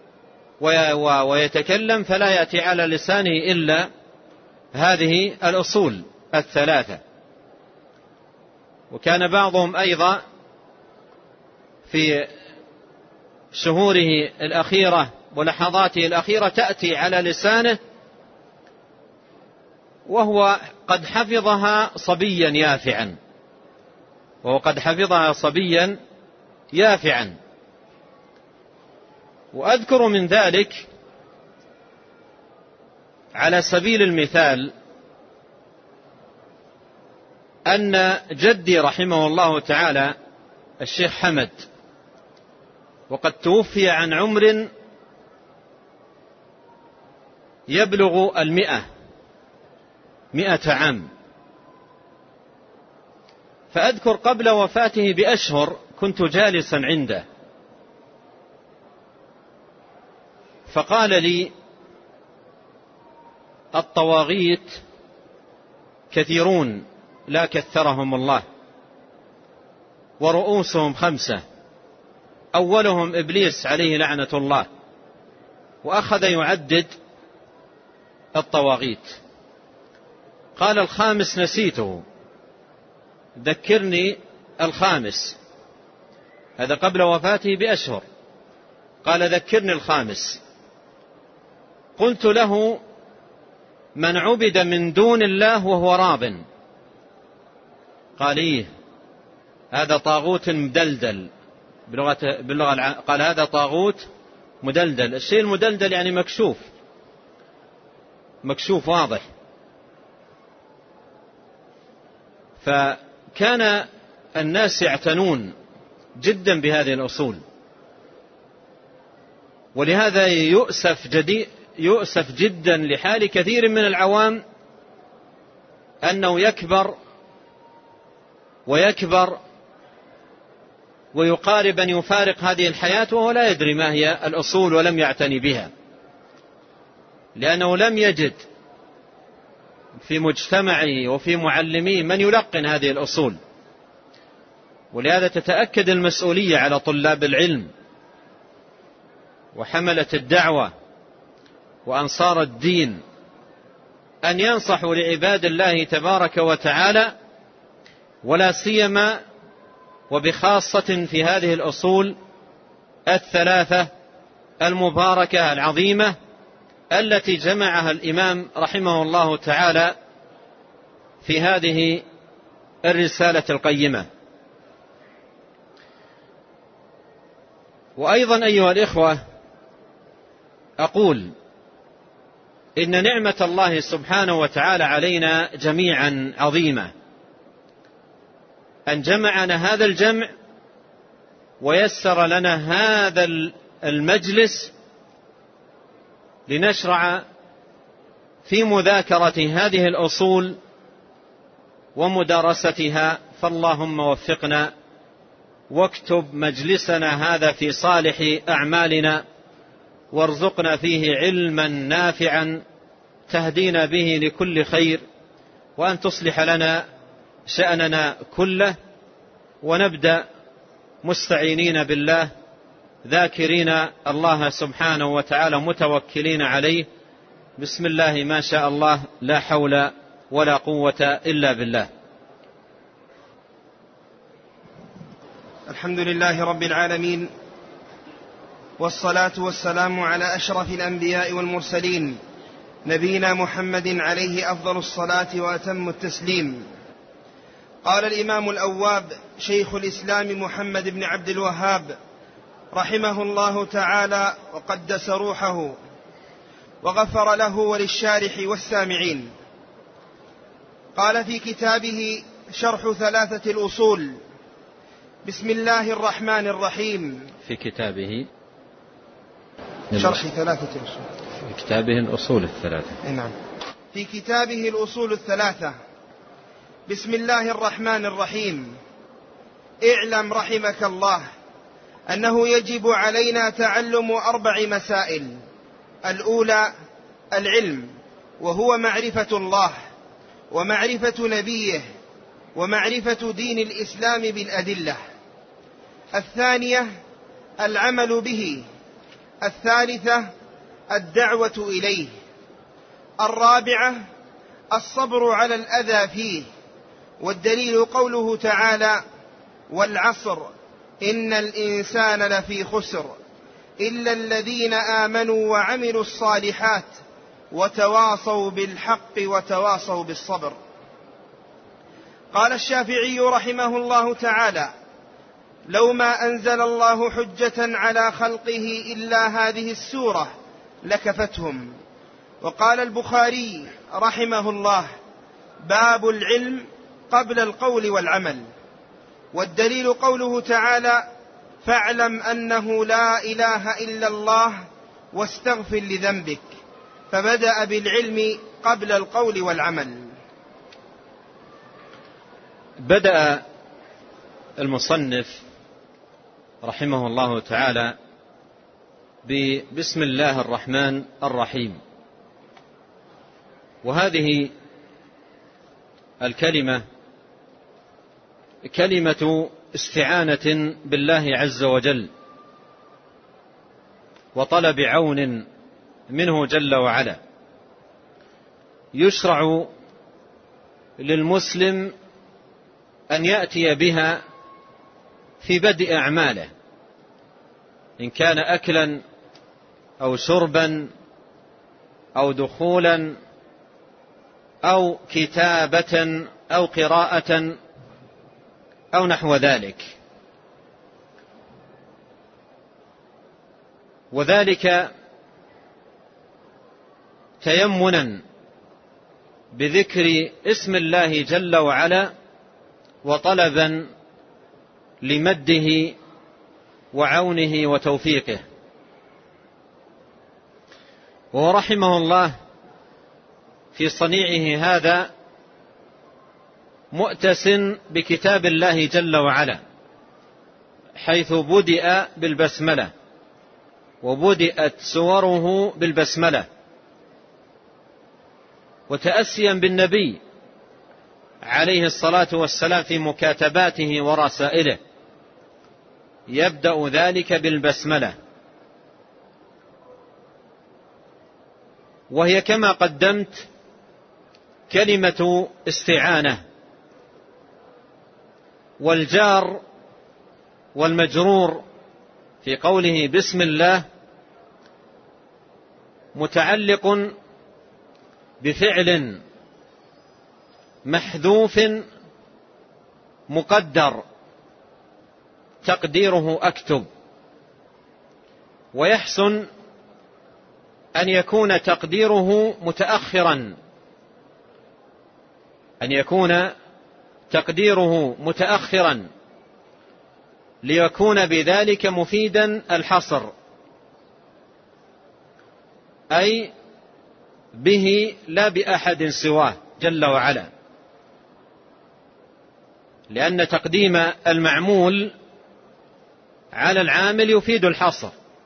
ويتكلم فلا يأتي على لسانه إلا هذه الأصول الثلاثة. وكان بعضهم أيضا في شهوره الأخيرة ولحظاته الأخيرة تأتي على لسانه وهو قد حفظها صبيا يافعا، وأذكر من ذلك على سبيل المثال أن جدي رحمه الله تعالى الشيخ حمد، وقد توفي عن عمر يبلغ 100 عام، فأذكر قبل وفاته بأشهر كنت جالسا عنده، فقال لي: الطواغيت كثيرون لا كثرهم الله، ورؤوسهم 5، أولهم إبليس عليه لعنة الله. وأخذ يعدد الطواغيت، قال: الخامس نسيته، ذكرني الخامس. هذا قبل وفاته بأشهر، قال: ذكرني الخامس. قلت له: من عبد من دون الله وهو راض. قال: إيه، هذا طاغوت مدلدل، باللغة قال هذا طاغوت مدلدل. الشيء المدلدل يعني مكشوف واضح. فكان الناس يعتنون جدا بهذه الأصول، ولهذا يؤسف جدا لحال كثير من العوام أنه يكبر ويقارب أن يفارق هذه الحياة وهو لا يدري ما هي الأصول ولم يعتني بها، لأنه لم يجد في مجتمعه وفي معلميه من يلقن هذه الأصول. ولهذا تتأكد المسؤولية على طلاب العلم وحملة الدعوة وأنصار الدين أن ينصحوا لعباد الله تبارك وتعالى، ولا سيما وبخاصة في هذه الأصول الثلاثة المباركة العظيمة التي جمعها الإمام رحمه الله تعالى في هذه الرسالة القيمة. وأيضا أيها الإخوة، أقول إن نعمة الله سبحانه وتعالى علينا جميعا عظيمة، أن جمعنا هذا الجمع ويسر لنا هذا المجلس لنشرع في مذاكرة هذه الأصول ومدارستها. فاللهم وفقنا واكتب مجلسنا هذا في صالح أعمالنا، وارزقنا فيه علما نافعا تهدينا به لكل خير، وأن تصلح لنا شأننا كله. ونبدأ مستعينين بالله ذاكرين الله سبحانه وتعالى متوكلين عليه. بسم الله ما شاء الله، لا حول ولا قوة إلا بالله. الحمد لله رب العالمين، والصلاة والسلام على أشرف الأنبياء والمرسلين، نبينا محمد عليه أفضل الصلاة وأتم التسليم. قال الإمام الأواب شيخ الإسلام محمد بن عبد الوهاب رحمه الله تعالى وقدس روحه وغفر له وللشارح والسامعين، قال في كتابه شرح ثلاثة الأصول: بسم الله الرحمن الرحيم. في كتابه شرح ثلاثة الأصول، في كتابه الأصول الثلاثة. نعم، في كتابه الأصول الثلاثة. بسم الله الرحمن الرحيم. اعلم رحمك الله أنه يجب علينا تعلم 4 مسائل. الأولى العلم، وهو معرفة الله ومعرفة نبيه ومعرفة دين الإسلام بالأدلة. الثانية العمل به. الثالثة الدعوة إليه. الرابعة الصبر على الأذى فيه، والدليل قوله تعالى: والعصر إن الإنسان لفي خسر إلا الذين آمنوا وعملوا الصالحات وتواصوا بالحق وتواصوا بالصبر. قال الشافعي رحمه الله تعالى: لو ما أنزل الله حجة على خلقه إلا هذه السورة لكفتهم. وقال البخاري رحمه الله: باب العلم قبل القول والعمل. والدليل قوله تعالى: فاعلم أنه لا إله إلا الله واستغفر لذنبك، فبدأ بالعلم قبل القول والعمل. بدأ المصنف رحمه الله تعالى بسم الله الرحمن الرحيم، وهذه الكلمة كلمة استعانة بالله عز وجل وطلب عون منه جل وعلا. يشرع للمسلم أن يأتي بها في بدء أعماله، إن كان أكلا أو شربا أو دخولا أو كتابة أو قراءة أو نحو ذلك. وذلك تيمنا بذكر اسم الله جل وعلا وطلبا لمده وعونه وتوفيقه. ورحمه الله في صنيعه هذا مؤتس بكتاب الله جل وعلا، حيث بدأ بالبسملة وبدأت سوره بالبسملة، وتأسيا بالنبي عليه الصلاة والسلام في مكاتباته ورسائله يبدأ ذلك بالبسملة، وهي كما قدمت كلمة استعانة، والجار والمجرور في قوله بسم الله متعلق بفعل محذوف مقدر تقديره أكتب، ويحسن أن يكون تقديره متأخرا ليكون بذلك مفيدا الحصر، أي به لا بأحد سواه جل وعلا، لأن تقديم المعمول على العامل يفيد الحصر.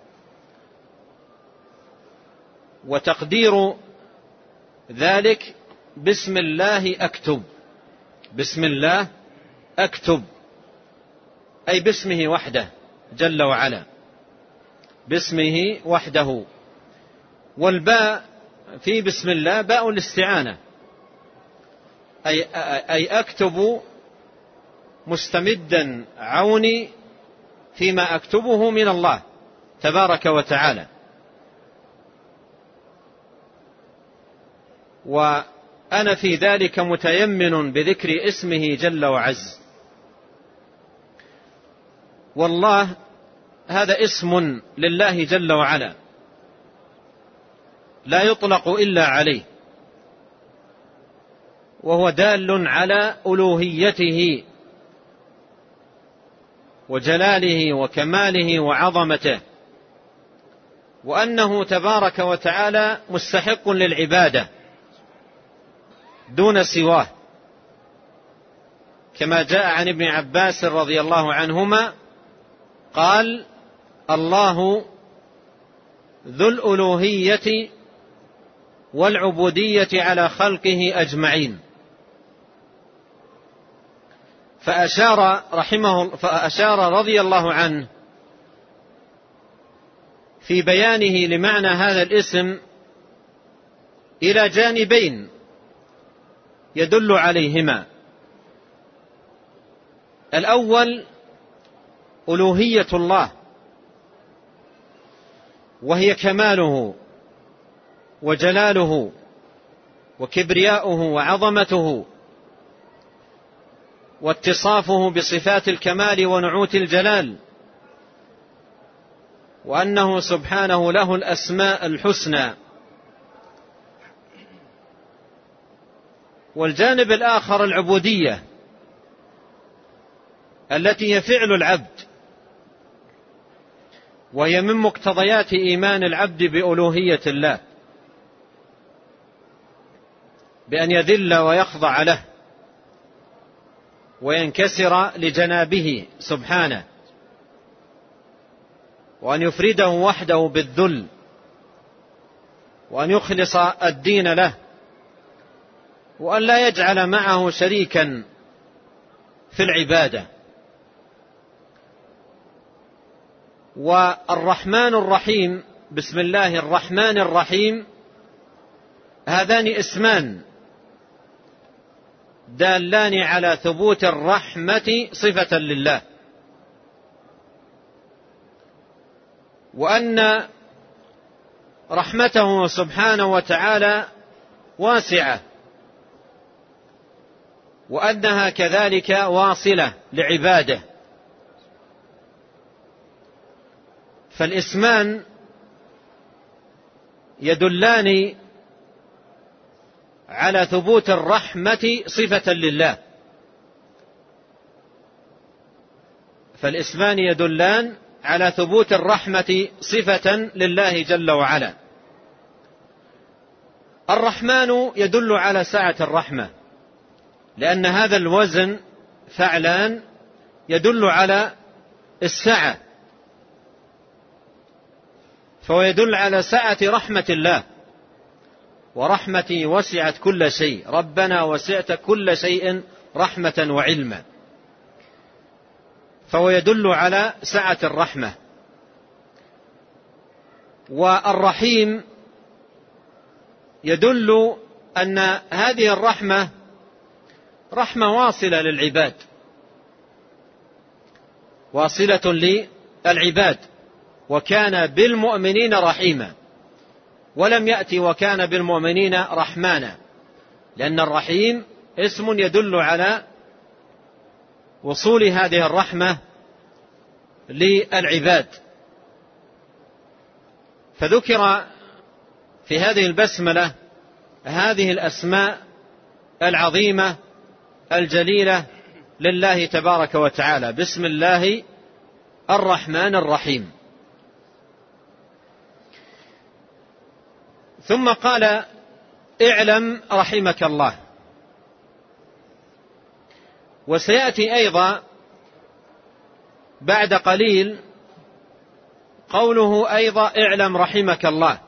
وتقدير ذلك بسم الله أكتب، بسم الله أكتب أي باسمه وحده جل وعلا، باسمه وحده. والباء في بسم الله باء الاستعانة، أي أكتب مستمدا عوني فيما أكتبه من الله تبارك وتعالى. وأنا في ذلك متيمن بذكر اسمه جل وعز. والله هذا اسم لله جل وعلا لا يطلق إلا عليه، وهو دال على ألوهيته وجلاله وكماله وعظمته، وأنه تبارك وتعالى مستحق للعبادة دون سواه، كما جاء عن ابن عباس رضي الله عنهما قال: الله ذو الألوهية والعبودية على خلقه أجمعين. فأشار رضي الله عنه في بيانه لمعنى هذا الاسم إلى جانبين يدل عليهما: الأول ألوهية الله، وهي كماله وجلاله وكبرياؤه وعظمته واتصافه بصفات الكمال ونعوت الجلال، وأنه سبحانه له الأسماء الحسنى. والجانب الآخر العبودية، التي هي فعل العبد، وهي من مقتضيات إيمان العبد بألوهية الله، بأن يذل ويخضع له وينكسر لجنابه سبحانه، وأن يفرده وحده بالذل، وأن يخلص الدين له، وأن لا يجعل معه شريكا في العبادة. والرحمن الرحيم، بسم الله الرحمن الرحيم، هذان اسمان دالان على ثبوت الرحمة صفة لله، وأن رحمته سبحانه وتعالى واسعة، وأنها كذلك واصلة لعباده. فالاسمان يدلان على ثبوت الرحمة صفة لله، فالاسمان يدلان على ثبوت الرحمة صفة لله جل وعلا. الرحمن يدل على سعة الرحمة، لأن هذا الوزن فعلان يدل على السعة، فهو يدل على سعة رحمة الله، ورحمتي وسعت كل شيء، ربنا وسعت كل شيء رحمة وعلما، فهو يدل على سعة الرحمة. والرحيم يدل أن هذه الرحمة رحمة واصلة للعباد، واصلة للعباد، وكان بالمؤمنين رحيما، ولم يأتي وكان بالمؤمنين رحمانا، لأن الرحيم اسم يدل على وصول هذه الرحمة للعباد. فذكر في هذه البسملة هذه الأسماء العظيمة الجليلة لله تبارك وتعالى: بسم الله الرحمن الرحيم. ثم قال: اعلم رحمك الله. وسيأتي أيضا بعد قليل قوله أيضا: اعلم رحمك الله.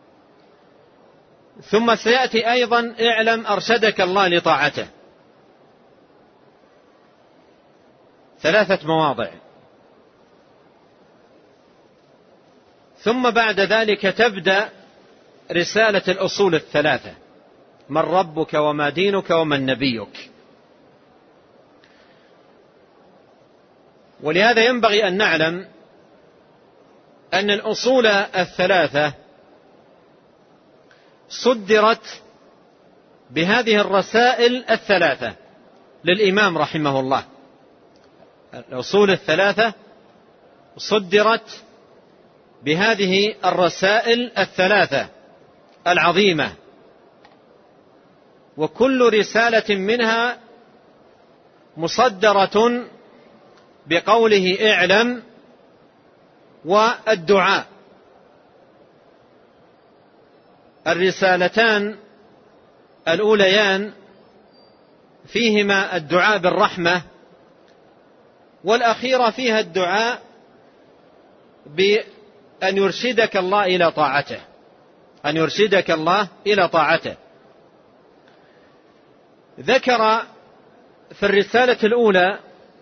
ثم سيأتي أيضا: اعلم أرشدك الله لطاعته. 3 مواضع. ثم بعد ذلك تبدأ رسالة الأصول 3: من ربك وما دينك ومن نبيك. ولهذا ينبغي أن نعلم أن الأصول 3 صدرت بهذه الرسائل 3 للإمام رحمه الله. الأصول 3 صدرت بهذه الرسائل 3 العظيمة، وكل رسالة منها مصدرة بقوله اعلم والدعاء. الرسالتان الأوليان فيهما الدعاء بالرحمة، والأخيرة فيها الدعاء بأن يرشدك الله إلى طاعته، أن يرشدك الله إلى طاعته. ذكر في الرسالة الأولى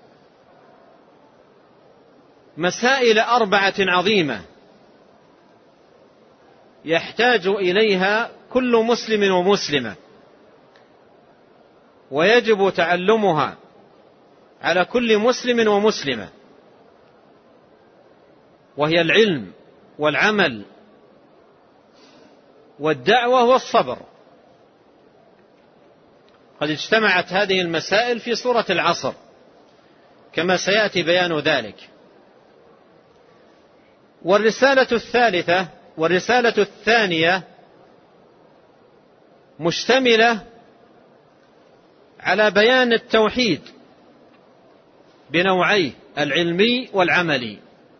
مسائل 4 عظيمة يحتاج إليها كل مسلم ومسلمة، ويجب تعلمها على كل مسلم ومسلمة، وهي العلم والعمل والدعوة والصبر. قد اجتمعت هذه المسائل في سورة العصر كما سيأتي بيان ذلك. والرسالة الثانية مشتملة على بيان التوحيد بنوعيه العلمي والعملي،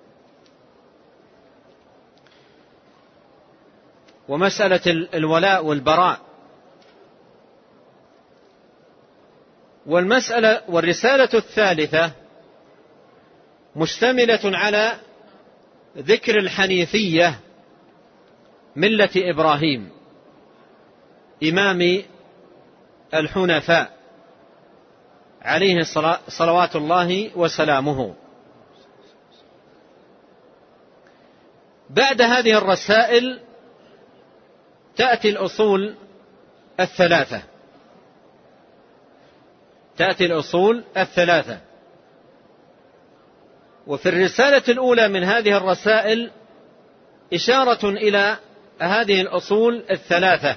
ومسألة الولاء والبراء. والرسالة الثالثة مشتملة على ذكر الحنيفية، ملة إبراهيم إمام الحنفاء عليه صلوات الله وسلامه. بعد هذه الرسائل تأتي الأصول 3. وفي الرسالة الأولى من هذه الرسائل إشارة إلى هذه الأصول 3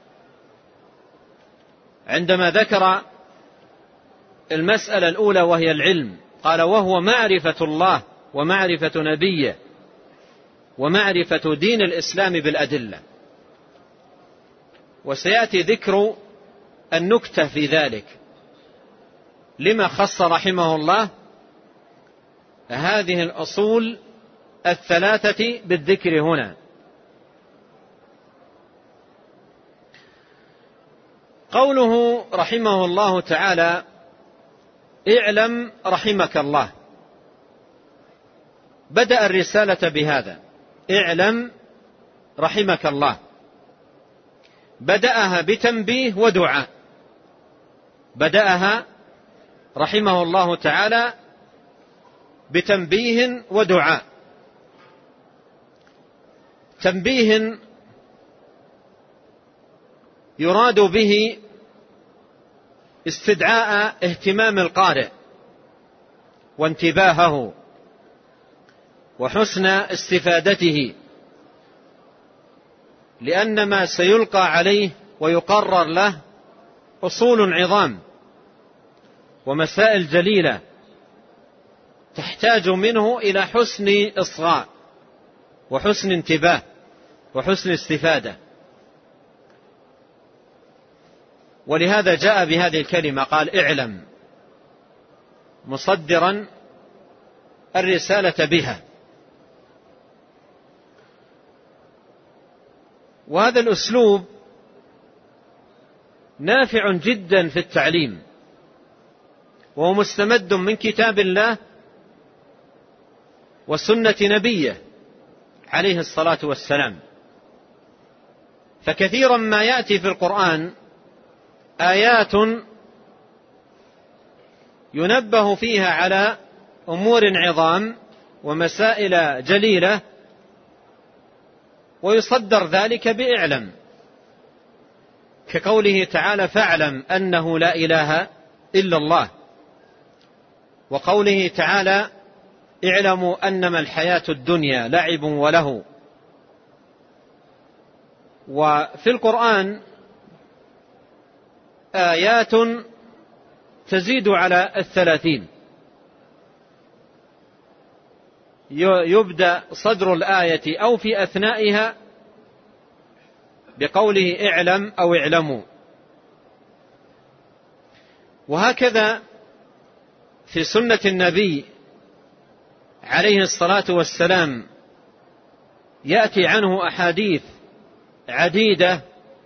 عندما ذكر المسألة الأولى وهي العلم، قال: وهو معرفة الله ومعرفة نبيه ومعرفة دين الإسلام بالأدلة. وسيأتي ذكر النكتة في ذلك، لما خص رحمه الله هذه الأصول 3 بالذكر هنا. قوله رحمه الله تعالى: اعلم رحمك الله، بدأ الرسالة بهذا: اعلم رحمك الله، بدأها بتنبيه ودعاء. بدأها رحمه الله تعالى بتنبيه ودعاء. تنبيه يراد به استدعاء اهتمام القارئ وانتباهه وحسن استفادته، لأن ما سيلقى عليه ويقرر له أصول عظام ومسائل جليلة تحتاج منه إلى حسن إصغاء وحسن انتباه وحسن استفادة. ولهذا جاء بهذه الكلمة، قال اعلم، مصدرا الرسالة بها. وهذا الأسلوب نافع جدا في التعليم، وهو مستمد من كتاب الله وسنة نبيه عليه الصلاة والسلام. فكثيرا ما يأتي في القرآن آيات ينبه فيها على أمور عظام ومسائل جليلة، ويصدر ذلك بإعلم، كقوله تعالى فاعلم أنه لا إله إلا الله، وقوله تعالى اعلموا أنما الحياة الدنيا لعب وله. وفي القرآن آيات تزيد على 30، يبدأ صدر الآية أو في أثنائها بقوله اعلم أو اعلموا. وهكذا في سنة النبي عليه الصلاة والسلام يأتي عنه أحاديث عديدة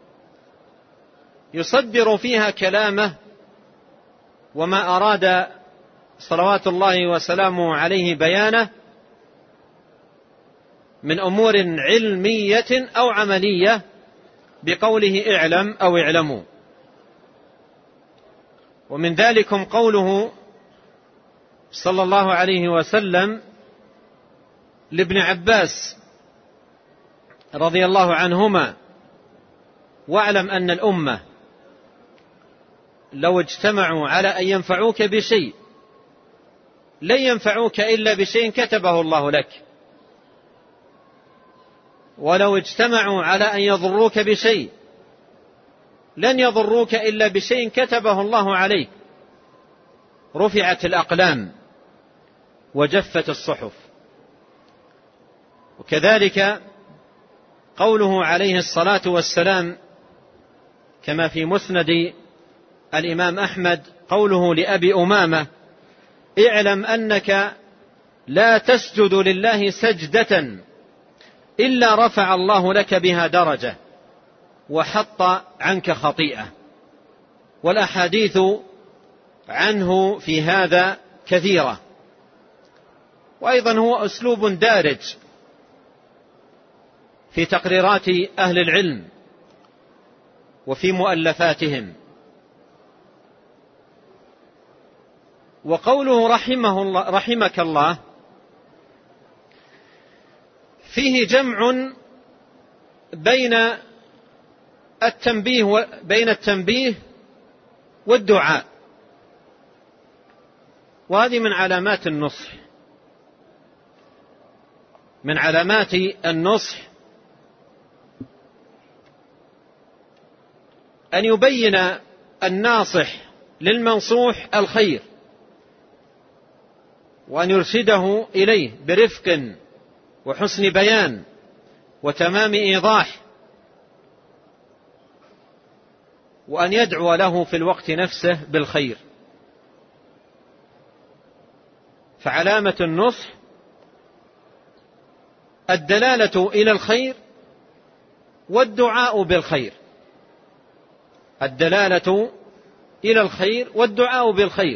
يصدر فيها كلامه وما أراد صلوات الله وسلامه عليه بيانه من أمور علمية أو عملية بقوله اعلم أو اعلموا. ومن ذلكم قوله صلى الله عليه وسلم لابن عباس رضي الله عنهما واعلم أن الأمة لو اجتمعوا على أن ينفعوك بشيء لن ينفعوك إلا بشيء كتبه الله لك، ولو اجتمعوا على أن يضروك بشيء لن يضروك إلا بشيء كتبه الله عليك، رفعت الأقلام وجفت الصحف. وكذلك قوله عليه الصلاة والسلام كما في مسند الإمام أحمد قوله لأبي أمامة اعلم أنك لا تسجد لله سجدة إلا رفع الله لك بها درجة وحط عنك خطيئة. والأحاديث عنه في هذا كثيرة. وأيضا هو أسلوب دارج في تقريرات أهل العلم وفي مؤلفاتهم. وقوله رحمك الله فيه جمع بين التنبيه والدعاء، وهذه من علامات النصح، من علامات النصح أن يبين الناصح للمنصوح الخير وأن يرشده إليه برفق وحسن بيان وتمام إيضاح، وأن يدعو له في الوقت نفسه بالخير. فعلامة النصح الدلالة إلى الخير والدعاء بالخير، الدلالة إلى الخير والدعاء بالخير،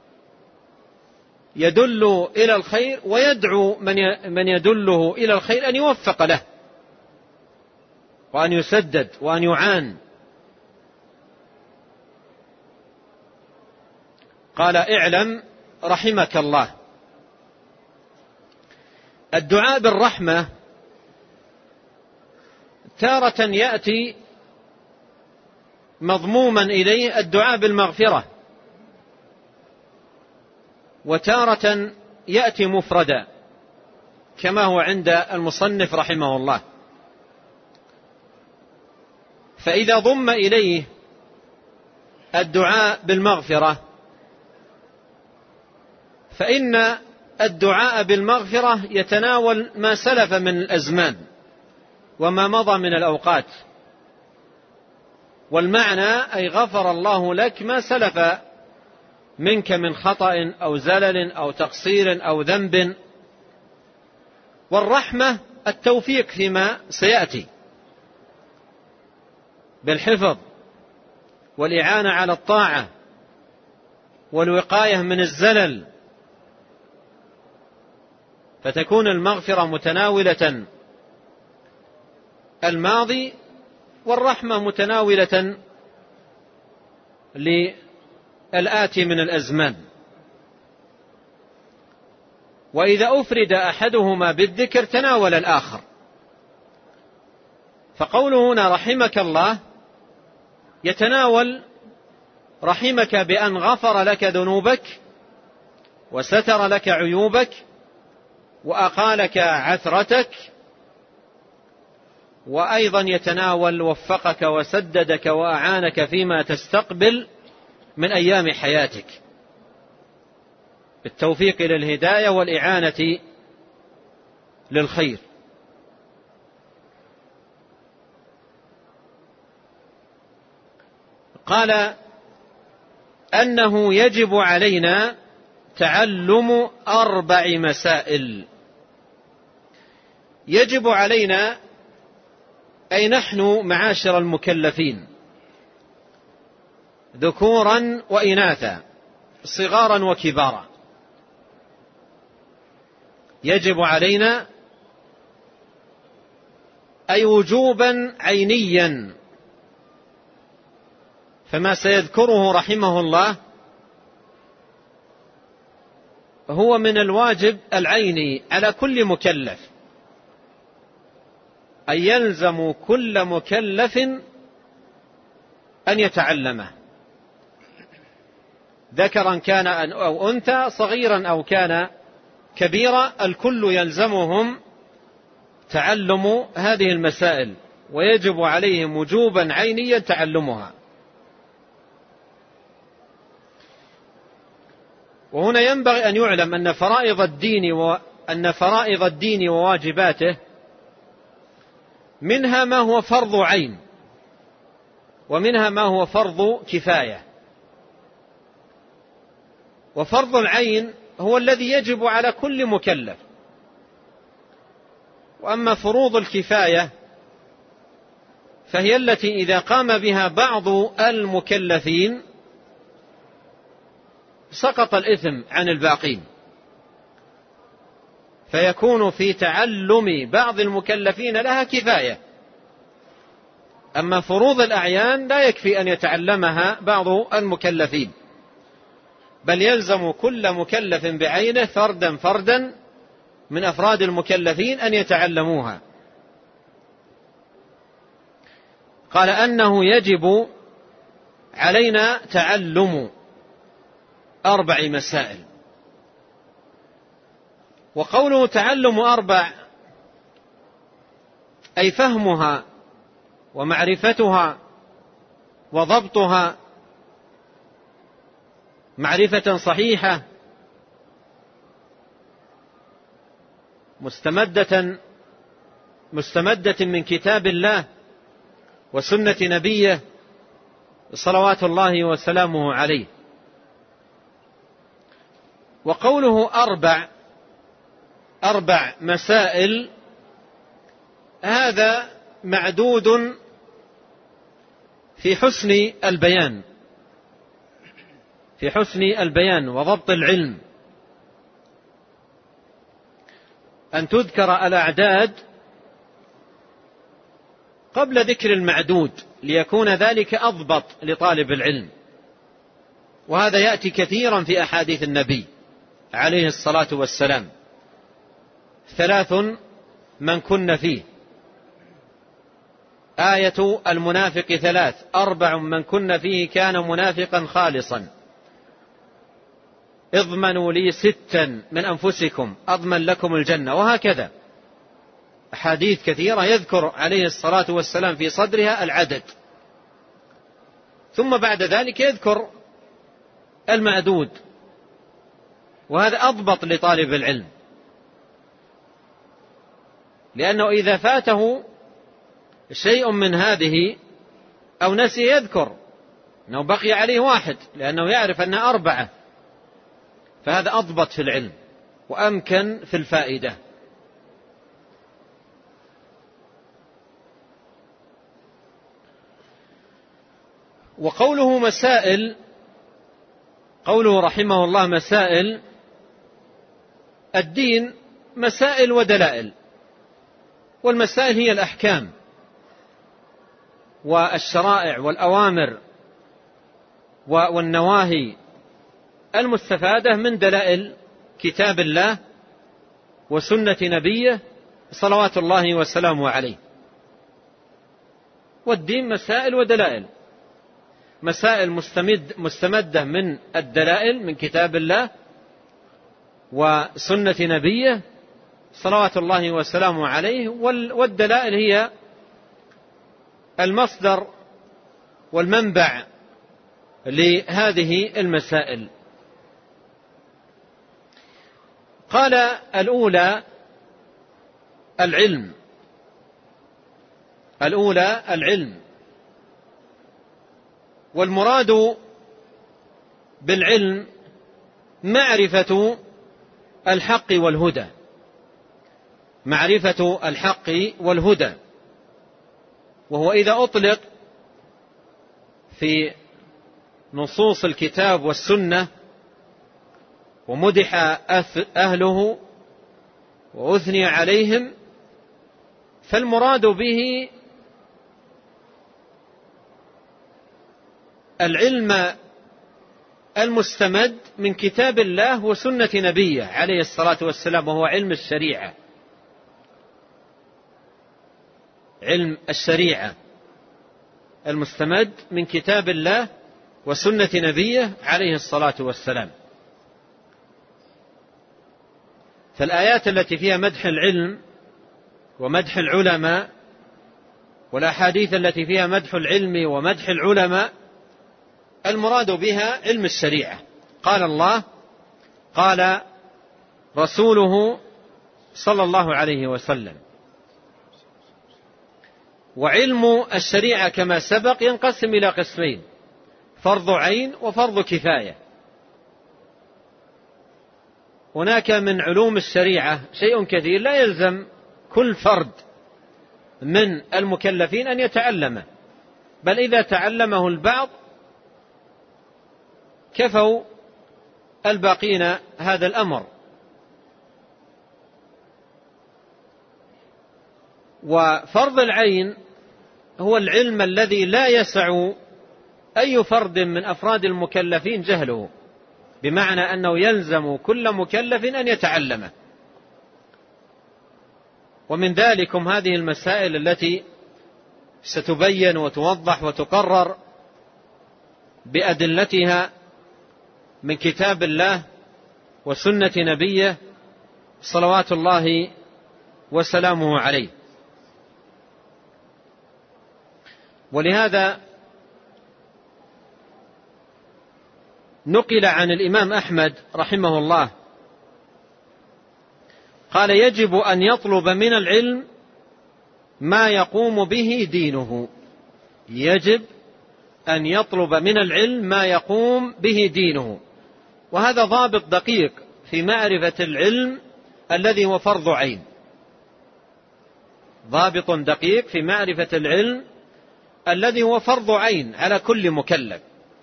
يدل إلى الخير ويدعو من يدله إلى الخير أن يوفق له وأن يسدد وأن يعان. قال اعلم رحمك الله. الدعاء بالرحمة تارة يأتي مضموما إليه الدعاء بالمغفرة، وتارة يأتي مفردا كما هو عند المصنف رحمه الله. فإذا ضم إليه الدعاء بالمغفرة فإن الدعاء بالمغفرة يتناول ما سلف من الأزمان وما مضى من الأوقات، والمعنى أي غفر الله لك ما سلف منك من خطأ أو زلل أو تقصير أو ذنب. والرحمة التوفيق فيما سيأتي بالحفظ والإعانة على الطاعة والوقاية من الزلل، فتكون المغفرة متناولة الماضي والرحمة متناولة للآتي من الأزمان. وإذا أفرد أحدهما بالذكر تناول الآخر، فقوله هنا رحمك الله يتناول رحمك بأن غفر لك ذنوبك وستر لك عيوبك وأقالك عثرتك، وأيضا يتناول وفقك وسددك وأعانك فيما تستقبل من أيام حياتك بالتوفيق للهداية والإعانة للخير. قال أنه يجب علينا تعلم 4 مسائل. يجب علينا أي نحن معاشر المكلفين ذكورا وإناثا صغارا وكبارا، يجب علينا أي وجوبا عينيا. فما سيذكره رحمه الله هو من الواجب العيني على كل مكلف، أي يلزم كل مكلف أن يتعلمه، ذكرا كان أو أنثى، صغيرا أو كان كبيرا، الكل يلزمهم تعلم هذه المسائل، ويجب عليهم وجوبا عينيا تعلمها. وهنا ينبغي أن يعلم أن فرائض الدين وواجباته منها ما هو فرض عين ومنها ما هو فرض كفاية. وفرض العين هو الذي يجب على كل مكلف، وأما فروض الكفاية فهي التي إذا قام بها بعض المكلفين سقط الإثم عن الباقين، فيكون في تعلم بعض المكلفين لها كفاية. أما فروض الأعيان لا يكفي أن يتعلمها بعض المكلفين، بل يلزم كل مكلف بعينه فردا فردا من أفراد المكلفين أن يتعلموها. قال أنه يجب علينا تعلم 4 مسائل. وقوله تعلم 4 أي فهمها ومعرفتها وضبطها معرفة صحيحة مستمدة من كتاب الله وسنة نبيه صلوات الله وسلامه عليه. وقوله 4 مسائل هذا معدود في حسن البيان وضبط العلم، أن تذكر الأعداد قبل ذكر المعدود ليكون ذلك أضبط لطالب العلم. وهذا يأتي كثيرا في أحاديث النبي عليه الصلاة والسلام: 3 من كن فيه آية المنافق 3: 4 من كن فيه كان منافقا خالصا. اضمنوا لي 6 من أنفسكم أضمن لكم الجنة. وهكذا أحاديث كثيرة يذكر عليه الصلاة والسلام في صدرها العدد، ثم بعد ذلك يذكر المعدود، وهذا أضبط لطالب العلم، لأنه إذا فاته شيء من هذه أو نسي يذكر أنه بقي عليه 1 لأنه يعرف أنها 4، فهذا أضبط في العلم وأمكن في الفائدة. وقوله مسائل، قوله رحمه الله مسائل، الدين مسائل ودلائل، والمسائل هي الأحكام والشرائع والأوامر والنواهي المستفادة من دلائل كتاب الله وسنة نبيه صلوات الله وسلامه عليه. والدين مسائل ودلائل، مسائل مستمدة من الدلائل من كتاب الله وسنة نبيه صلوات الله وسلامه عليه، والدلائل هي المصدر والمنبع لهذه المسائل. قال الأولى العلم، الأولى العلم، والمراد بالعلم معرفة الحق والهدى، معرفة الحق والهدى. وهو إذا أطلق في نصوص الكتاب والسنة ومدح أهله وأثني عليهم، فالمراد به العلم المستمد من كتاب الله وسنة نبيه عليه الصلاة والسلام، وهو علم الشريعة، علم الشريعة المستمد من كتاب الله وسنة نبيه عليه الصلاة والسلام. فالآيات التي فيها مدح العلم ومدح العلماء، والأحاديث التي فيها مدح العلم ومدح العلماء، المراد بها علم الشريعة. قال الله، قال رسوله صلى الله عليه وسلم. وعلم الشريعة كما سبق ينقسم إلى قسمين: فرض عين وفرض كفاية. هناك من علوم الشريعة شيء كثير لا يلزم كل فرد من المكلفين أن يتعلمه، بل إذا تعلمه البعض كفوا الباقين هذا الأمر. وفرض العين هو العلم الذي لا يسع أي فرد من أفراد المكلفين جهله، بمعنى أنه يلزم كل مكلف أن يتعلمه. ومن ذلكم هذه المسائل التي ستبين وتوضح وتقرر بأدلتها من كتاب الله وسنة نبيه صلوات الله وسلامه عليه. ولهذا نقل عن الإمام أحمد رحمه الله قال: يجب أن يطلب من العلم ما يقوم به دينه. يجب أن يطلب من العلم ما يقوم به دينه. وهذا ضابط دقيق في معرفة العلم الذي هو فرض عين، ضابط دقيق في معرفة العلم الذي هو فرض عين على كل مكلف.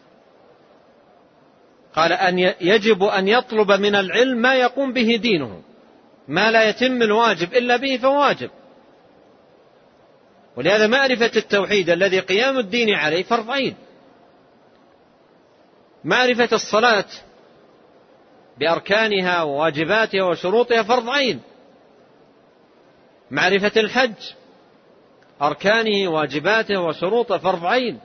قال أن يجب أن يطلب من العلم ما يقوم به دينه، ما لا يتم الواجب إلا به فواجب. ولهذا معرفة التوحيد الذي قيام الدين عليه فرض عين، معرفة الصلاة بأركانها وواجباتها وشروطها فرض عين، معرفة الحج أركانه واجباته وشروطه فرض عين.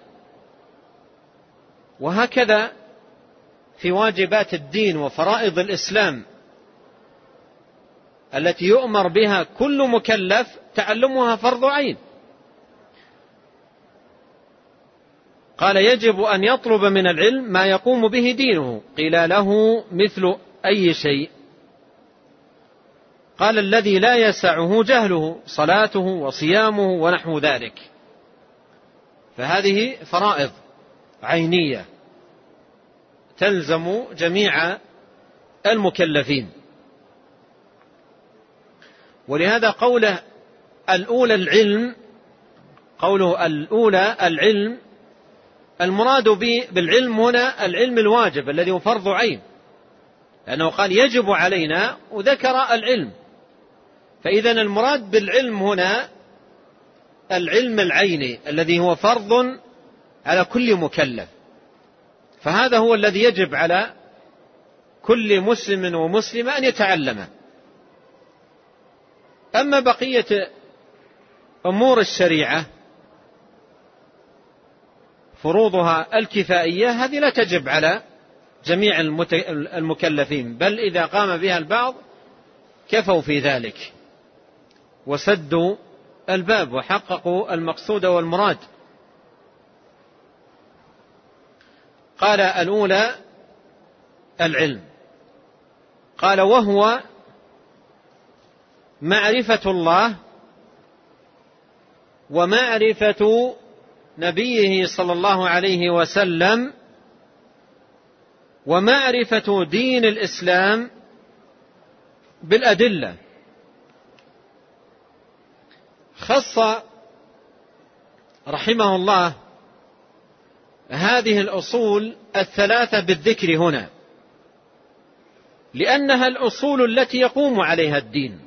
وهكذا في واجبات الدين وفرائض الإسلام التي يؤمر بها كل مكلف تعلمها فرض عين. قال يجب أن يطلب من العلم ما يقوم به دينه. قيل له مثل أي شيء؟ قال الذي لا يسعه جهله، صلاته وصيامه ونحو ذلك. فهذه فرائض عينية تلزم جميع المكلفين. ولهذا قوله الأولى العلم، قوله الأولى العلم، المراد بالعلم هنا العلم الواجب الذي هو فرض عين، لأنه قال يجب علينا وذكر العلم. فإذا المراد بالعلم هنا العلم العيني الذي هو فرض على كل مكلف، فهذا هو الذي يجب على كل مسلم ومسلمة أن يتعلمه. أما بقية أمور الشريعة فروضها الكفائية هذه لا تجب على جميع المكلفين، بل إذا قام بها البعض كفوا في ذلك وسدوا الباب وحققوا المقصود والمراد. قال الأولى العلم، قال وهو معرفة الله ومعرفة نبيه صلى الله عليه وسلم ومعرفة دين الإسلام بالأدلة. خص رحمه الله هذه الأصول الثلاثة بالذكر هنا، لأنها الأصول التي يقوم عليها الدين،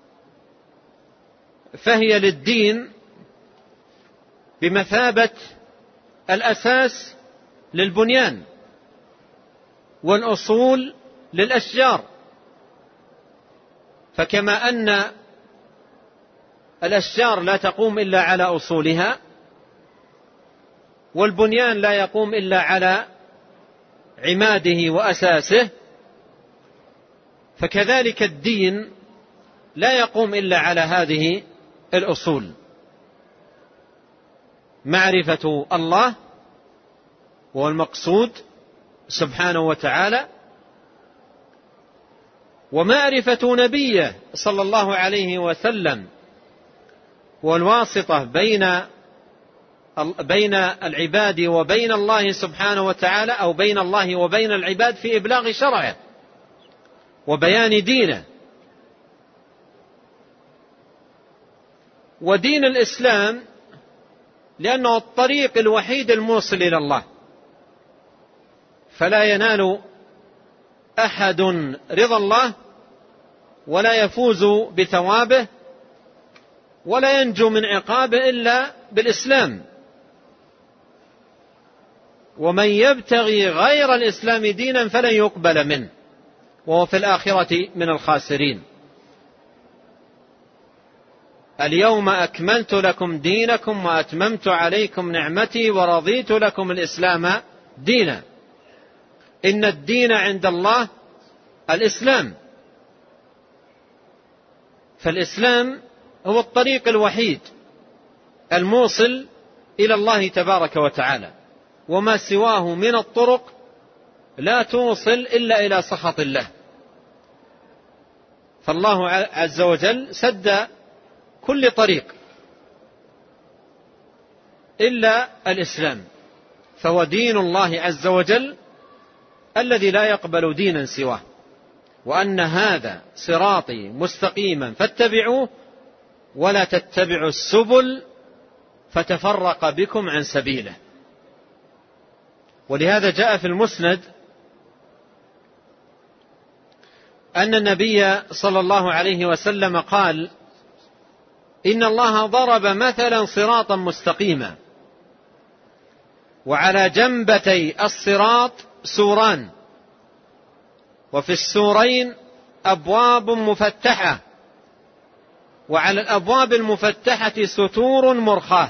فهي للدين بمثابة الأساس للبنيان، والأصول للأشجار. فكما أن الأشجار لا تقوم إلا على أصولها، والبنيان لا يقوم إلا على عماده وأساسه، فكذلك الدين لا يقوم إلا على هذه الأصول: معرفة الله وهو المقصود سبحانه وتعالى، ومعرفة نبيه صلى الله عليه وسلم والواسطة بين العباد وبين الله سبحانه وتعالى، أو بين الله وبين العباد في إبلاغ شرعه وبيان دينه. ودين الإسلام لأنه الطريق الوحيد الموصل إلى الله، فلا ينال أحد رضا الله ولا يفوز بثوابه ولا ينجو من عقابه إلا بالإسلام. ومن يبتغي غير الإسلام دينا فلن يقبل منه وهو في الآخرة من الخاسرين. اليوم أكملت لكم دينكم وأتممت عليكم نعمتي ورضيت لكم الإسلام دينا. إن الدين عند الله الإسلام. فالإسلام هو الطريق الوحيد الموصل إلى الله تبارك وتعالى، وما سواه من الطرق لا توصل إلا إلى سخط الله. فالله عز وجل سد كل طريق إلا الإسلام، فهو دين الله عز وجل الذي لا يقبل دينا سواه. وأن هذا صراطي مستقيما فاتبعوه ولا تتبعوا السبل فتفرق بكم عن سبيله. ولهذا جاء في المسند أن النبي صلى الله عليه وسلم قال: إن الله ضرب مثلا صراطا مستقيما، وعلى جنبتي الصراط سوران، وفي السورين أبواب مفتحة، وعلى الأبواب المفتحة ستور مرخاة،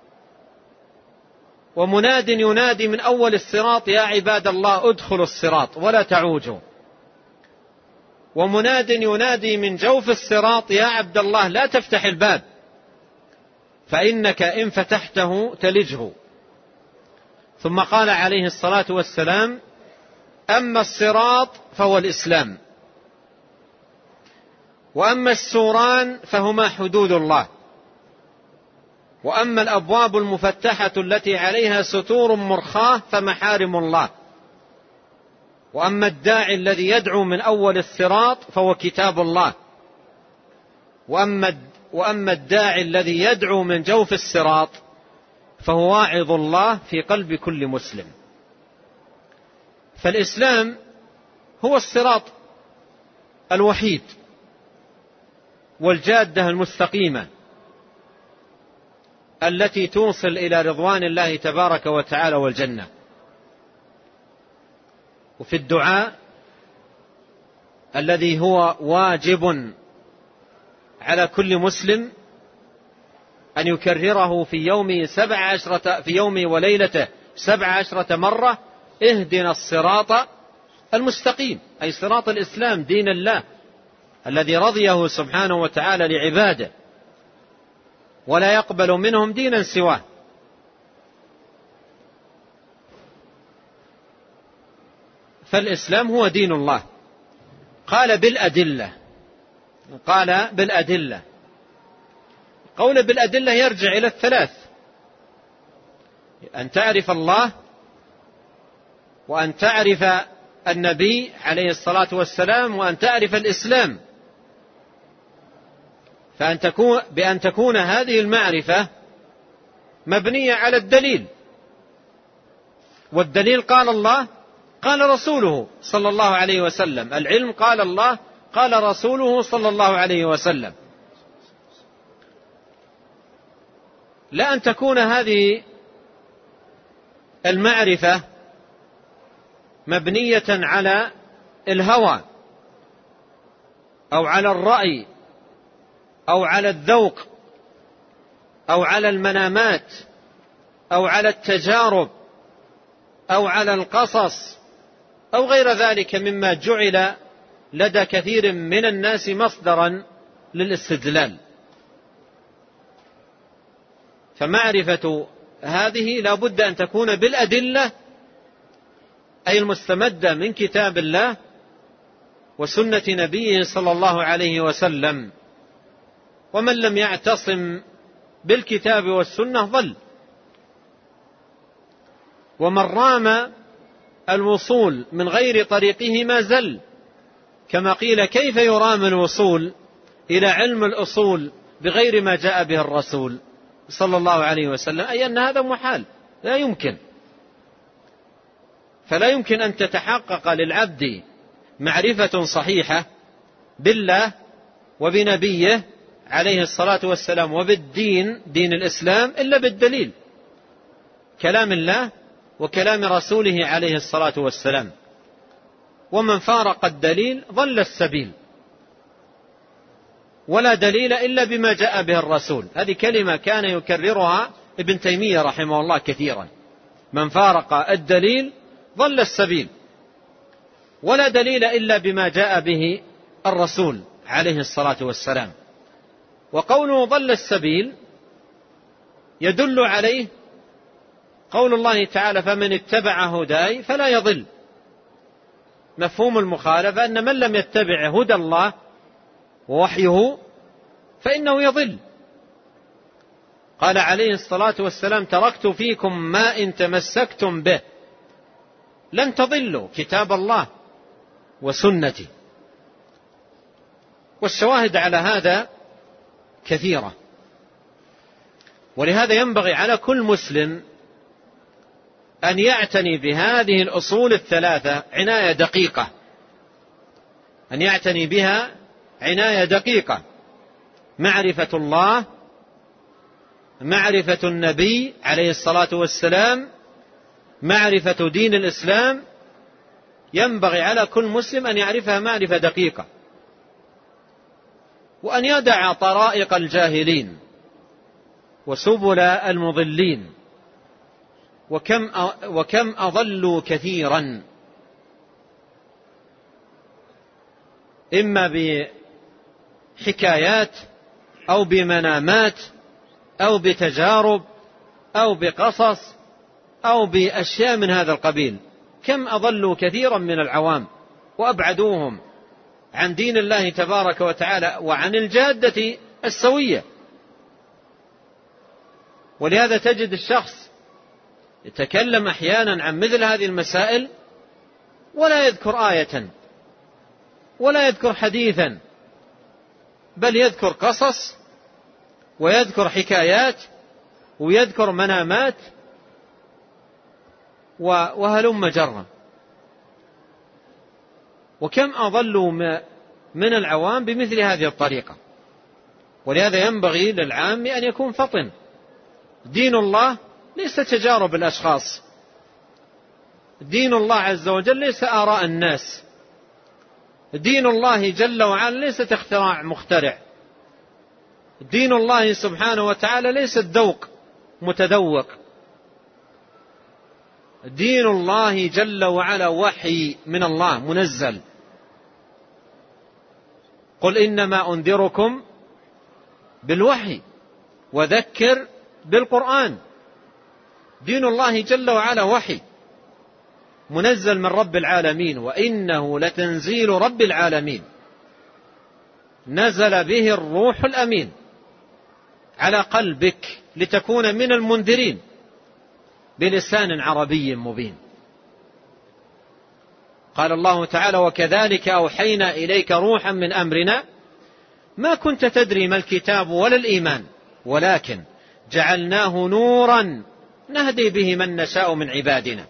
ومناد ينادي من أول الصراط يا عباد الله ادخلوا الصراط ولا تعوجوا، ومناد ينادي من جوف الصراط يا عبد الله لا تفتح الباب فإنك إن فتحته تلجه. ثم قال عليه الصلاة والسلام: أما الصراط فهو الإسلام، وأما السوران فهما حدود الله، وأما الأبواب المفتحة التي عليها ستور مرخاة فمحارم الله، وأما الداعي الذي يدعو من أول الصراط فهو كتاب الله، وأما الداعي الذي يدعو من جوف الصراط فهو واعظ الله في قلب كل مسلم. فالإسلام هو الصراط الوحيد والجادة المستقيمة التي توصل إلى رضوان الله تبارك وتعالى والجنة. وفي الدعاء الذي هو واجب على كل مسلم أن يكرره في يوم وليلته 17 مرة: اهدنا الصراط المستقيم، أي صراط الإسلام دين الله الذي رضيه سبحانه وتعالى لعباده ولا يقبل منهم دينا سواه. فالإسلام هو دين الله. قال بالأدلة، قول بالأدلة يرجع إلى الثلاث: أن تعرف الله، وأن تعرف النبي عليه الصلاة والسلام، وأن تعرف الإسلام. بأن تكون هذه المعرفة مبنية على الدليل، والدليل قال الله قال رسوله صلى الله عليه وسلم. العلم قال الله قال رسوله صلى الله عليه وسلم. لا أن تكون هذه المعرفة مبنية على الهوى أو على الرأي أو على الذوق أو على المنامات أو على التجارب أو على القصص أو غير ذلك مما جعل لدى كثير من الناس مصدرا للاستدلال. فمعرفة هذه لا بد أن تكون بالأدلة، أي المستمدة من كتاب الله وسنة نبيه صلى الله عليه وسلم. ومن لم يعتصم بالكتاب والسنة ضل، ومن رام الوصول من غير طريقه ما زل. كما قيل: كيف يرام الوصول إلى علم الأصول بغير ما جاء به الرسول صلى الله عليه وسلم؟ أي أن هذا محال، لا يمكن. فلا يمكن أن تتحقق للعبد معرفة صحيحة بالله وبنبيه عليه الصلاة والسلام وبالدين، دين الإسلام، إلا بالدليل، كلام الله وكلام رسوله عليه الصلاة والسلام. ومن فارق الدليل ضل السبيل، ولا دليل إلا بما جاء به الرسول. هذه كلمة كان يكررها ابن تيمية رحمه الله كثيرا: من فارق الدليل ضل السبيل، ولا دليل إلا بما جاء به الرسول عليه الصلاة والسلام. وقوله ضل السبيل يدل عليه قول الله تعالى: فمن اتبع هداي فلا يضل. مفهوم المخالفة أن من لم يتبع هدى الله ووحيه فإنه يضل. قال عليه الصلاة والسلام: تركت فيكم ما إن تمسكتم به لن تضلوا، كتاب الله وسنتي. والشواهد على هذا كثيرة. ولهذا ينبغي على كل مسلم أن يعتني بهذه الأصول الثلاثة عناية دقيقة، أن يعتني بها عناية دقيقة: معرفة الله، معرفة النبي عليه الصلاة والسلام، معرفة دين الإسلام. ينبغي على كل مسلم أن يعرفها معرفة دقيقة. وأن يدع طرائق الجاهلين وسبل المضلين. وكم أضلوا كثيرا، إما بحكايات أو بمنامات أو بتجارب أو بقصص أو بأشياء من هذا القبيل. كم أضلوا كثيرا من العوام وأبعدوهم عن دين الله تبارك وتعالى وعن الجادة السوية. ولهذا تجد الشخص يتكلم أحيانا عن مثل هذه المسائل ولا يذكر آية ولا يذكر حديثا، بل يذكر قصص ويذكر حكايات ويذكر منامات وهلم جرا. وكم أضلوا من العوام بمثل هذه الطريقة. ولهذا ينبغي للعام أن يكون فطن. دين الله ليس تجارب الأشخاص، دين الله عز وجل ليس آراء الناس، دين الله جل وعلا ليست اختراع مخترع، دين الله سبحانه وتعالى ليس الذوق متذوق، دين الله جل وعلا وحي من الله منزل. قل إنما أنذركم بالوحي وذكر بالقرآن. دين الله جل وعلا وحي منزل من رب العالمين، وإنه لتنزيل رب العالمين نزل به الروح الأمين على قلبك لتكون من المنذرين بلسان عربي مبين. قال الله تعالى: وكذلك أوحينا إليك روحا من أمرنا ما كنت تدري ما الكتاب ولا الإيمان ولكن جعلناه نورا نهدي به من نشاء من عبادنا.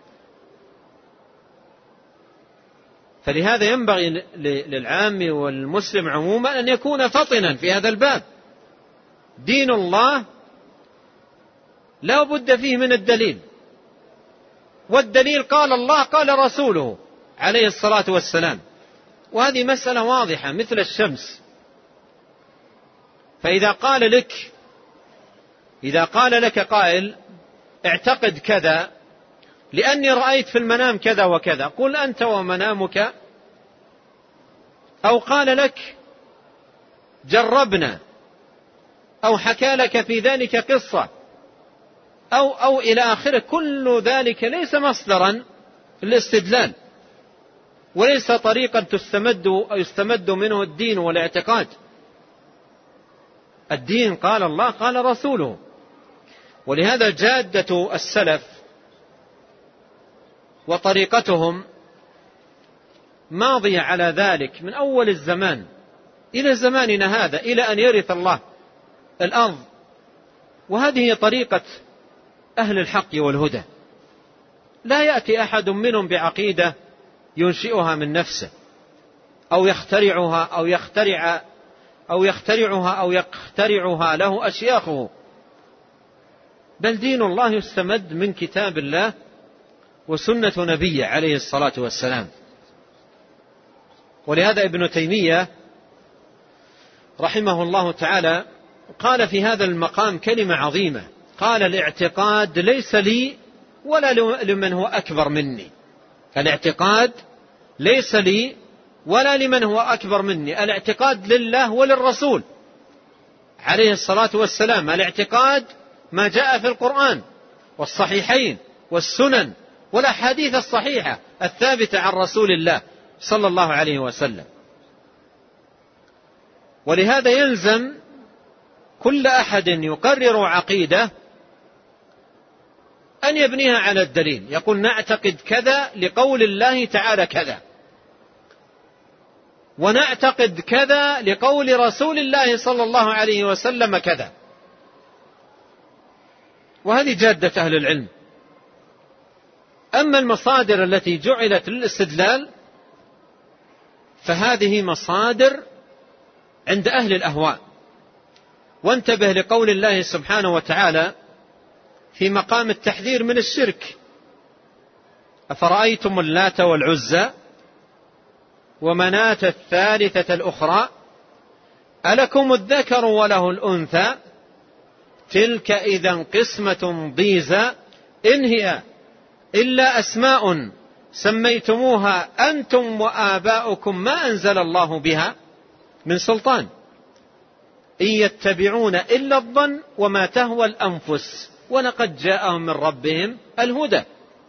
فلهذا ينبغي للعام والمسلم عموما أن يكون فطنا في هذا الباب. دين الله لا بد فيه من الدليل، والدليل قال الله قال رسوله عليه الصلاة والسلام، وهذه مسألة واضحة مثل الشمس. فإذا قال لك قائل اعتقد كذا لأني رأيت في المنام كذا وكذا، قل أنت ومنامك. أو قال لك جربنا، أو حكى لك في ذلك قصة، أو إلى آخره، كل ذلك ليس مصدرا للاستدلال وليس طريقا يستمد منه الدين والاعتقاد. الدين قال الله قال رسوله. ولهذا جادة السلف وطريقتهم ماضية على ذلك من أول الزمان إلى زماننا هذا، إلى أن يرث الله الأرض. وهذه طريقة أهل الحق والهدى. لا يأتي أحد منهم بعقيدة ينشئها من نفسه أو يخترعها له أشياخه، بل دين الله يستمد من كتاب الله وسنة نبيه عليه الصلاة والسلام. ولهذا ابن تيمية رحمه الله تعالى قال في هذا المقام كلمة عظيمة، قال: الاعتقاد ليس لي ولا لمن هو أكبر مني. الاعتقاد ليس لي ولا لمن هو أكبر مني. الاعتقاد لله وللرسول عليه الصلاة والسلام. الاعتقاد ما جاء في القرآن والصحيحين والسنن والأحاديث الصحيحة الثابتة عن رسول الله صلى الله عليه وسلم. ولهذا يلزم كل أحد يقرر عقيدة أن يبنيها على الدليل، يقول: نعتقد كذا لقول الله تعالى كذا، ونعتقد كذا لقول رسول الله صلى الله عليه وسلم كذا. وهذه جادة أهل العلم. أما المصادر التي جعلت للاستدلال فهذه مصادر عند أهل الأهواء. وانتبه لقول الله سبحانه وتعالى في مقام التحذير من الشرك: أفرأيتم اللات والعزى ومناة الثالثة الأخرى ألكم الذكر وله الأنثى تلك إذا قسمة ضيزى إن هي إلا أسماء سميتموها أنتم وآباؤكم ما أنزل الله بها من سلطان إن يتبعون إلا الظن وما تهوى الأنفس ولقد جاءهم من ربهم الهدى.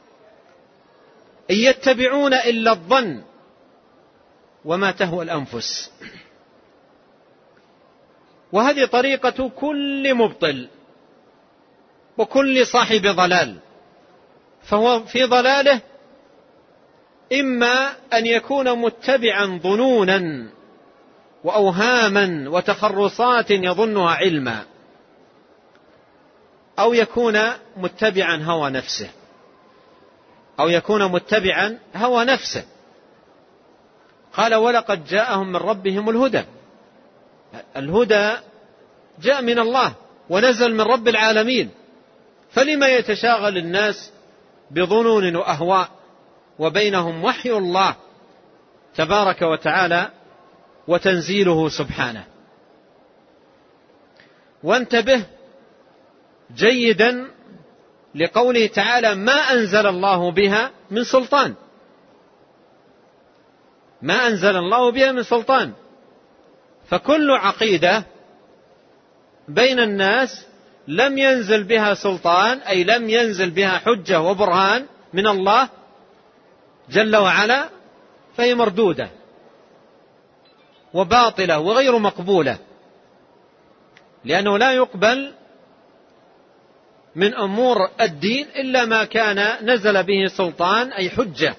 إن يتبعون إلا الظن وما تهوى الأنفس. وهذه طريقة كل مبطل وكل صاحب ضلال، فهو في ضلاله إما أن يكون متبعا ظنونا وأوهاما وتخرصات يظنها علما، أو يكون متبعا هوى نفسه، أو يكون متبعا هوى نفسه. قال ولقد جاءهم من ربهم الهدى. الهدى جاء من الله ونزل من رب العالمين، فلما يتشاغل الناس بظنون وأهواء وبينهم وحي الله تبارك وتعالى وتنزيله سبحانه. وانتبه جيدا لقوله تعالى ما أنزل الله بها من سلطان، ما أنزل الله بها من سلطان. فكل عقيدة بين الناس لم ينزل بها سلطان، أي لم ينزل بها حجة وبرهان من الله جل وعلا، فهي مردودة وباطلة وغير مقبولة، لأنه لا يقبل من أمور الدين إلا ما كان نزل به سلطان، أي حجة.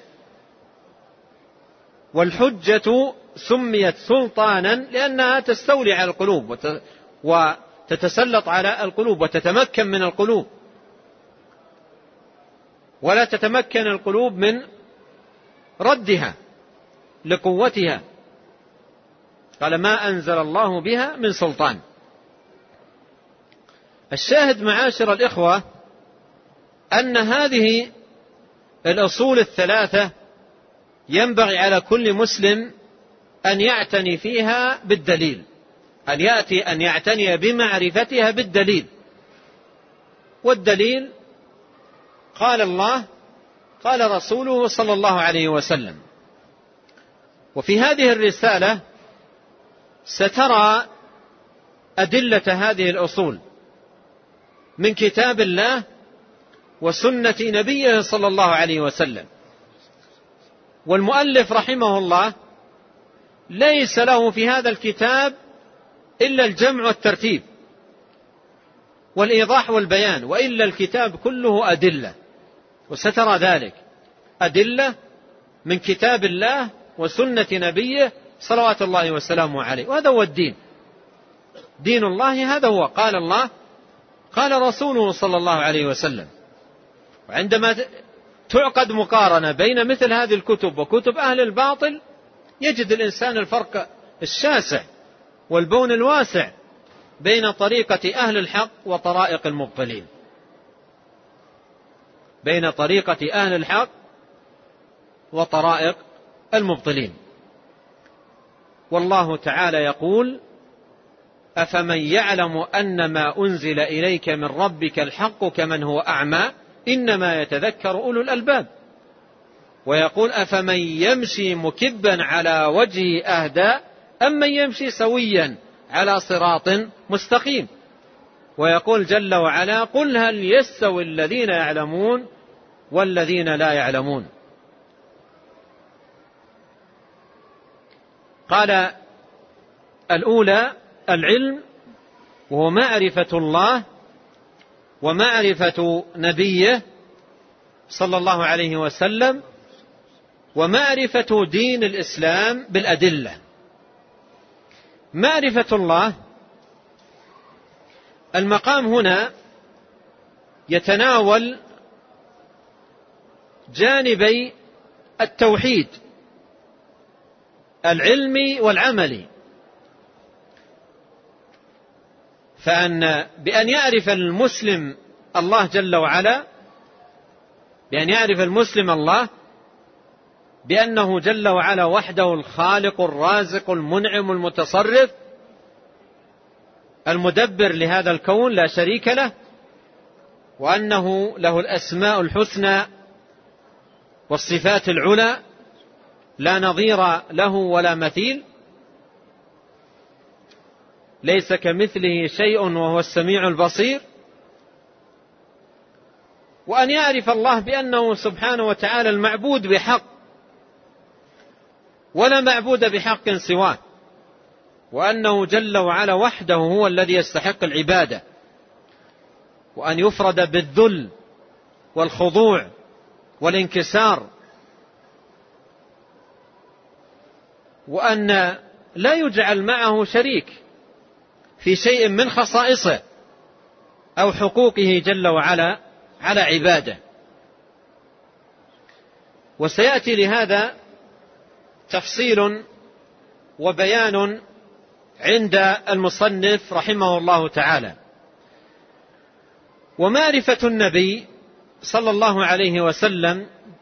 والحجة سميت سلطانا لأنها تستولي على القلوب وتتسلط على القلوب وتتمكن من القلوب، ولا تتمكن القلوب من ردها لقوتها. قال ما أنزل الله بها من سلطان. الشاهد معاشر الإخوة أن هذه الأصول الثلاثة ينبغي على كل مسلم أن يعتني فيها بالدليل، أن يعتني بمعرفتها بالدليل. والدليل قال الله قال رسوله صلى الله عليه وسلم. وفي هذه الرسالة سترى أدلة هذه الأصول من كتاب الله وسنة نبيه صلى الله عليه وسلم. والمؤلف رحمه الله ليس له في هذا الكتاب إلا الجمع والترتيب والإيضاح والبيان، وإلا الكتاب كله أدلة، وسترى ذلك أدلة من كتاب الله وسنة نبيه صلوات الله وسلامه عليه. وهذا هو الدين، دين الله هذا هو قال الله قال رسوله صلى الله عليه وسلم. وعندما تعقد مقارنة بين مثل هذه الكتب وكتب أهل الباطل يجد الإنسان الفرق الشاسع والبون الواسع بين طريقة أهل الحق وطرائق المبطلين، بين طريقة أهل الحق وطرائق المبطلين. والله تعالى يقول أفمن يعلم أن ما أنزل إليك من ربك الحق كمن هو أعمى إنما يتذكر أولو الألباب. ويقول أفمن يمشي مكبا على وجهه أهدى أمن يمشي سويا على صراط مستقيم. ويقول جل وعلا قل هل يستوي الذين يعلمون والذين لا يعلمون. قال الأولى العلم، وهو معرفة الله ومعرفة نبيه صلى الله عليه وسلم ومعرفة دين الإسلام بالأدلة. معرفة الله، المقام هنا يتناول جانبي التوحيد العلمي والعملي. بأن يعرف المسلم الله جل وعلا، بأن يعرف المسلم الله بأنه جل وعلا وحده الخالق الرازق المنعم المتصرف، المدبر لهذا الكون لا شريك له، وأنه له الأسماء الحسنى والصفات العلى لا نظير له ولا مثيل، ليس كمثله شيء وهو السميع البصير. وأن يعرف الله بأنه سبحانه وتعالى المعبود بحق، ولا معبود بحق سواه، وأنه جل وعلا وحده هو الذي يستحق العبادة، وأن يفرد بالذل والخضوع والانكسار، وأن لا يجعل معه شريك في شيء من خصائصه أو حقوقه جل وعلا على عباده. وسيأتي لهذا تفصيل وبيان عند المصنف رحمه الله تعالى. ومعرفة النبي صلى الله عليه وسلم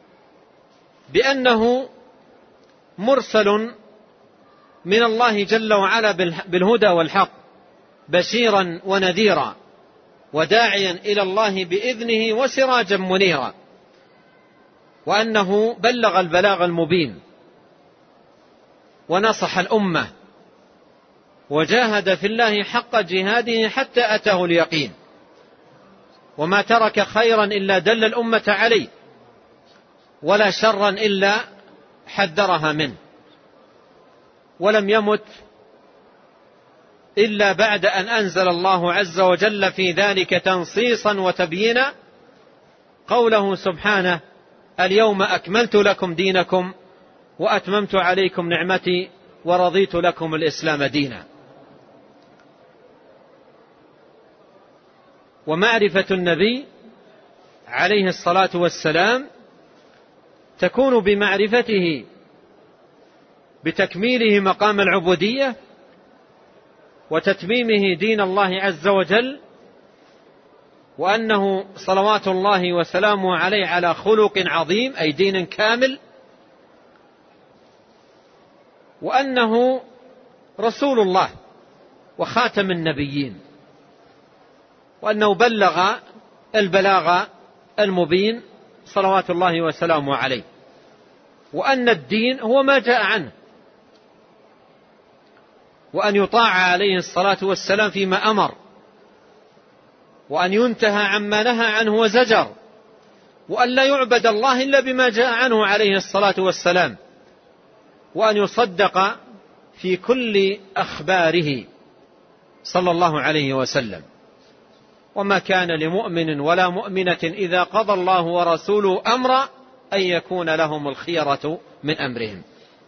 بأنه مرسل من الله جل وعلا بالهدى والحق، بشيرا ونذيرا، وداعيا إلى الله بإذنه وسراجا منيرا، وأنه بلغ البلاغ المبين ونصح الأمة وجاهد في الله حق جهاده حتى أتاه اليقين، وما ترك خيرا إلا دل الأمة عليه، ولا شرا إلا حذرها منه، ولم يمت إلا بعد أن أنزل الله عز وجل في ذلك تنصيصا وتبيينا قوله سبحانه: اليوم أكملت لكم دينكم وأتممت عليكم نعمتي ورضيت لكم الإسلام دينا. ومعرفة النبي عليه الصلاة والسلام تكون بمعرفته بتكميله مقام العبودية وتتميمه دين الله عز وجل، وأنه صلوات الله وسلامه عليه على خلق عظيم أي دين كامل، وأنه رسول الله وخاتم النبيين، وأنه بلغ البلاغ المبين صلوات الله وسلامه عليه، وأن الدين هو ما جاء عنه، وأن يطاع عليه الصلاة والسلام فيما أمر، وأن ينتهى عما نهى عنه وزجر، وأن لا يعبد الله إلا بما جاء عنه عليه الصلاة والسلام، وأن يصدق في كل أخباره صلى الله عليه وسلم. وما كان لمؤمن ولا مؤمنة إذا قضى الله ورسوله أمرا أن يكون لهم الخيرة من أمرهم،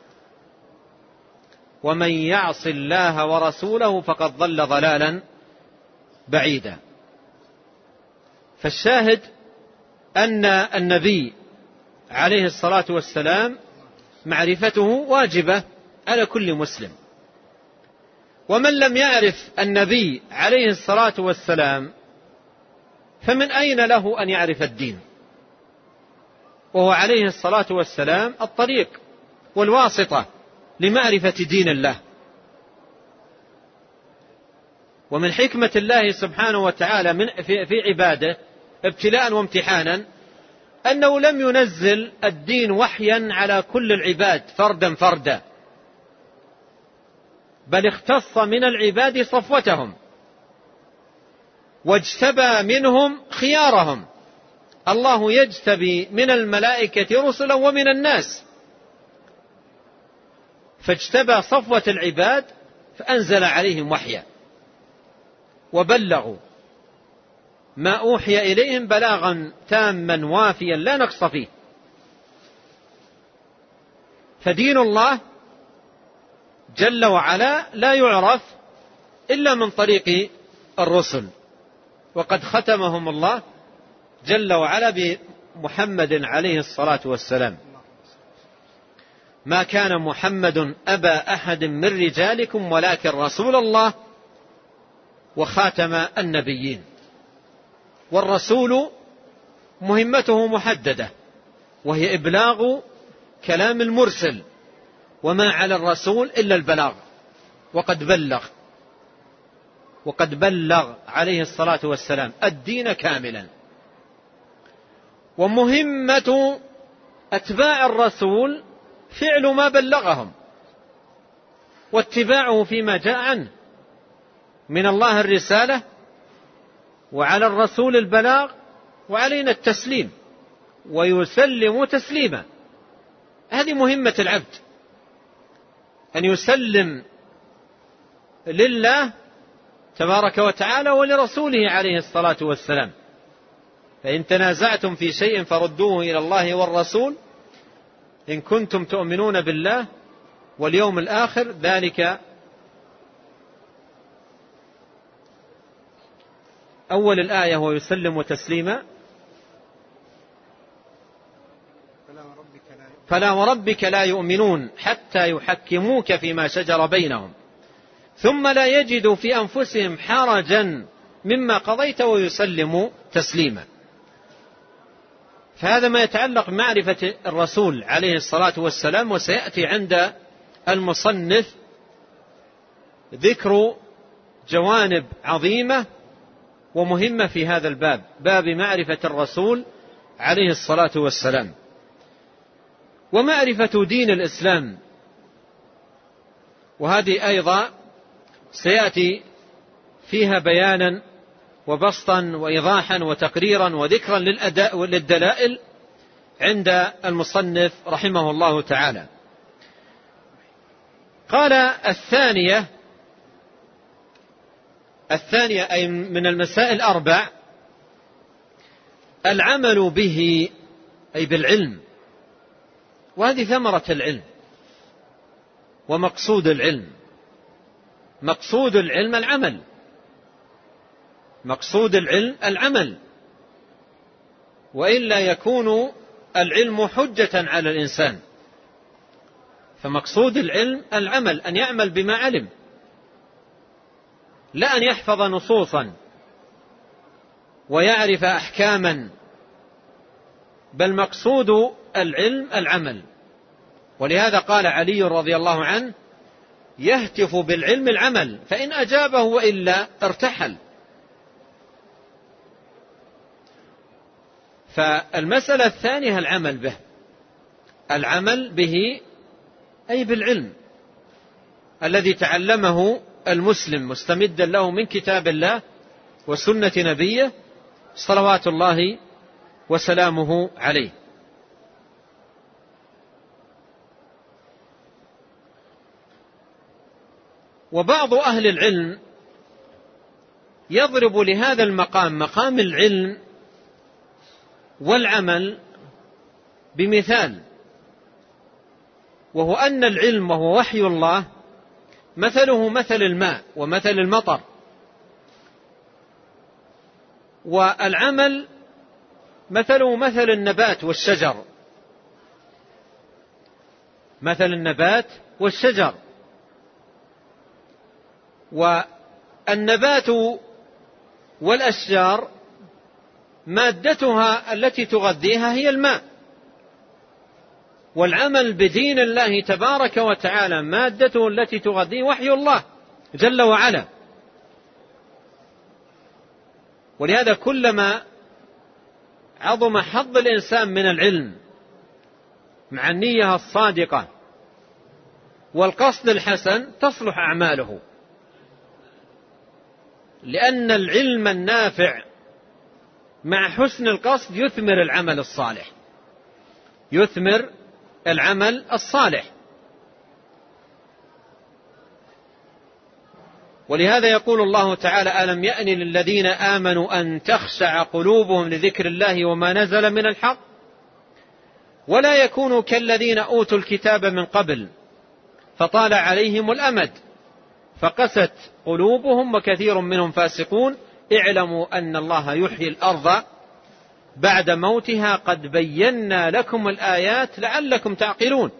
ومن يعص الله ورسوله فقد ضل ضلالا بعيدا. فالشاهد أن النبي عليه الصلاة والسلام معرفته واجبة على كل مسلم، ومن لم يعرف النبي عليه الصلاة والسلام فمن أين له أن يعرف الدين؟ وهو عليه الصلاة والسلام الطريق والواسطة لمعرفة دين الله. ومن حكمة الله سبحانه وتعالى في عباده ابتلاء وامتحانا أنه لم ينزل الدين وحيا على كل العباد فردا فردا، بل اختص من العباد صفوتهم واجتبى منهم خيارهم. الله يجتبي من الملائكة رسلا ومن الناس، فاجتبى صفوة العباد فأنزل عليهم وحيا وبلغوا ما أوحي إليهم بلاغا تاما وافيا لا نقص فيه. فدين الله جل وعلا لا يعرف إلا من طريق الرسل، وقد ختمهم الله جل وعلا بمحمد عليه الصلاة والسلام: ما كان محمد أبا أحد من رجالكم ولكن رسول الله وخاتم النبيين. والرسول مهمته محددة، وهي إبلاغ كلام المرسل، وما على الرسول إلا البلاغ، وقد بلغ. وقد بلغ عليه الصلاة والسلام الدين كاملا. ومهمة أتباع الرسول فعل ما بلغهم واتباعه فيما جاء عنه من الله الرسالة، وعلى الرسول البلاغ، وعلينا التسليم ويسلم تسليما. هذه مهمة العبد، أن يسلم لله تبارك وتعالى ولرسوله عليه الصلاة والسلام. فإن تنازعتم في شيء فردوه إلى الله والرسول إن كنتم تؤمنون بالله واليوم الآخر، ذلك أول الآية ويسلم تسليما. فلا وربك لا يؤمنون حتى يحكموك فيما شجر بينهم ثم لا يجدوا في أنفسهم حرجا مما قضيت ويسلموا تسليما. فهذا ما يتعلق بمعرفة الرسول عليه الصلاة والسلام. وسيأتي عند المصنف ذكر جوانب عظيمة ومهمة في هذا الباب، باب معرفة الرسول عليه الصلاة والسلام. ومعرفة دين الإسلام، وهذه أيضا سيأتي فيها بيانا وبسطا وإيضاحا وتقريرا وذكرا للدلائل عند المصنف رحمه الله تعالى. قال الثانية أي من المسائل 4 العمل به أي بالعلم، وهذه ثمرة العلم ومقصود العلم. مقصود العلم العمل، مقصود العلم العمل، وإلا يكون العلم حجة على الإنسان. فمقصود العلم العمل، أن يعمل بما علم، لا أن يحفظ نصوصا ويعرف أحكاما، بل مقصود العلم العمل. ولهذا قال علي رضي الله عنه يهتف بالعلم العمل، فإن أجابه وإلا ارتحل. فالمسألة الثانية العمل به، العمل به أي بالعلم الذي تعلمه المسلم مستمدا له من كتاب الله وسنة نبيه صلوات الله وسلامه عليه. وبعض أهل العلم يضرب لهذا المقام، مقام العلم والعمل، بمثال، وهو أن العلم وهو وحي الله مثله مثل الماء ومثل المطر، والعمل مثله مثل النبات والشجر، مثل النبات والشجر. والنبات والأشجار مادتها التي تغذيها هي الماء، والعمل بدين الله تبارك وتعالى مادته التي تغذيه وحي الله جل وعلا. ولهذا كلما عظم حظ الإنسان من العلم مع النية الصادقة والقصد الحسن تصلح أعماله، لأن العلم النافع مع حسن القصد يثمر العمل الصالح، يثمر العمل الصالح. ولهذا يقول الله تعالى ألم يأن للذين آمنوا أن تخشع قلوبهم لذكر الله وما نزل من الحق ولا يكونوا كالذين أوتوا الكتاب من قبل فطال عليهم الأمد فقست قلوبهم وكثير منهم فاسقون اعلموا أن الله يحيي الأرض بعد موتها قد بينا لكم الآيات لعلكم تعقلون.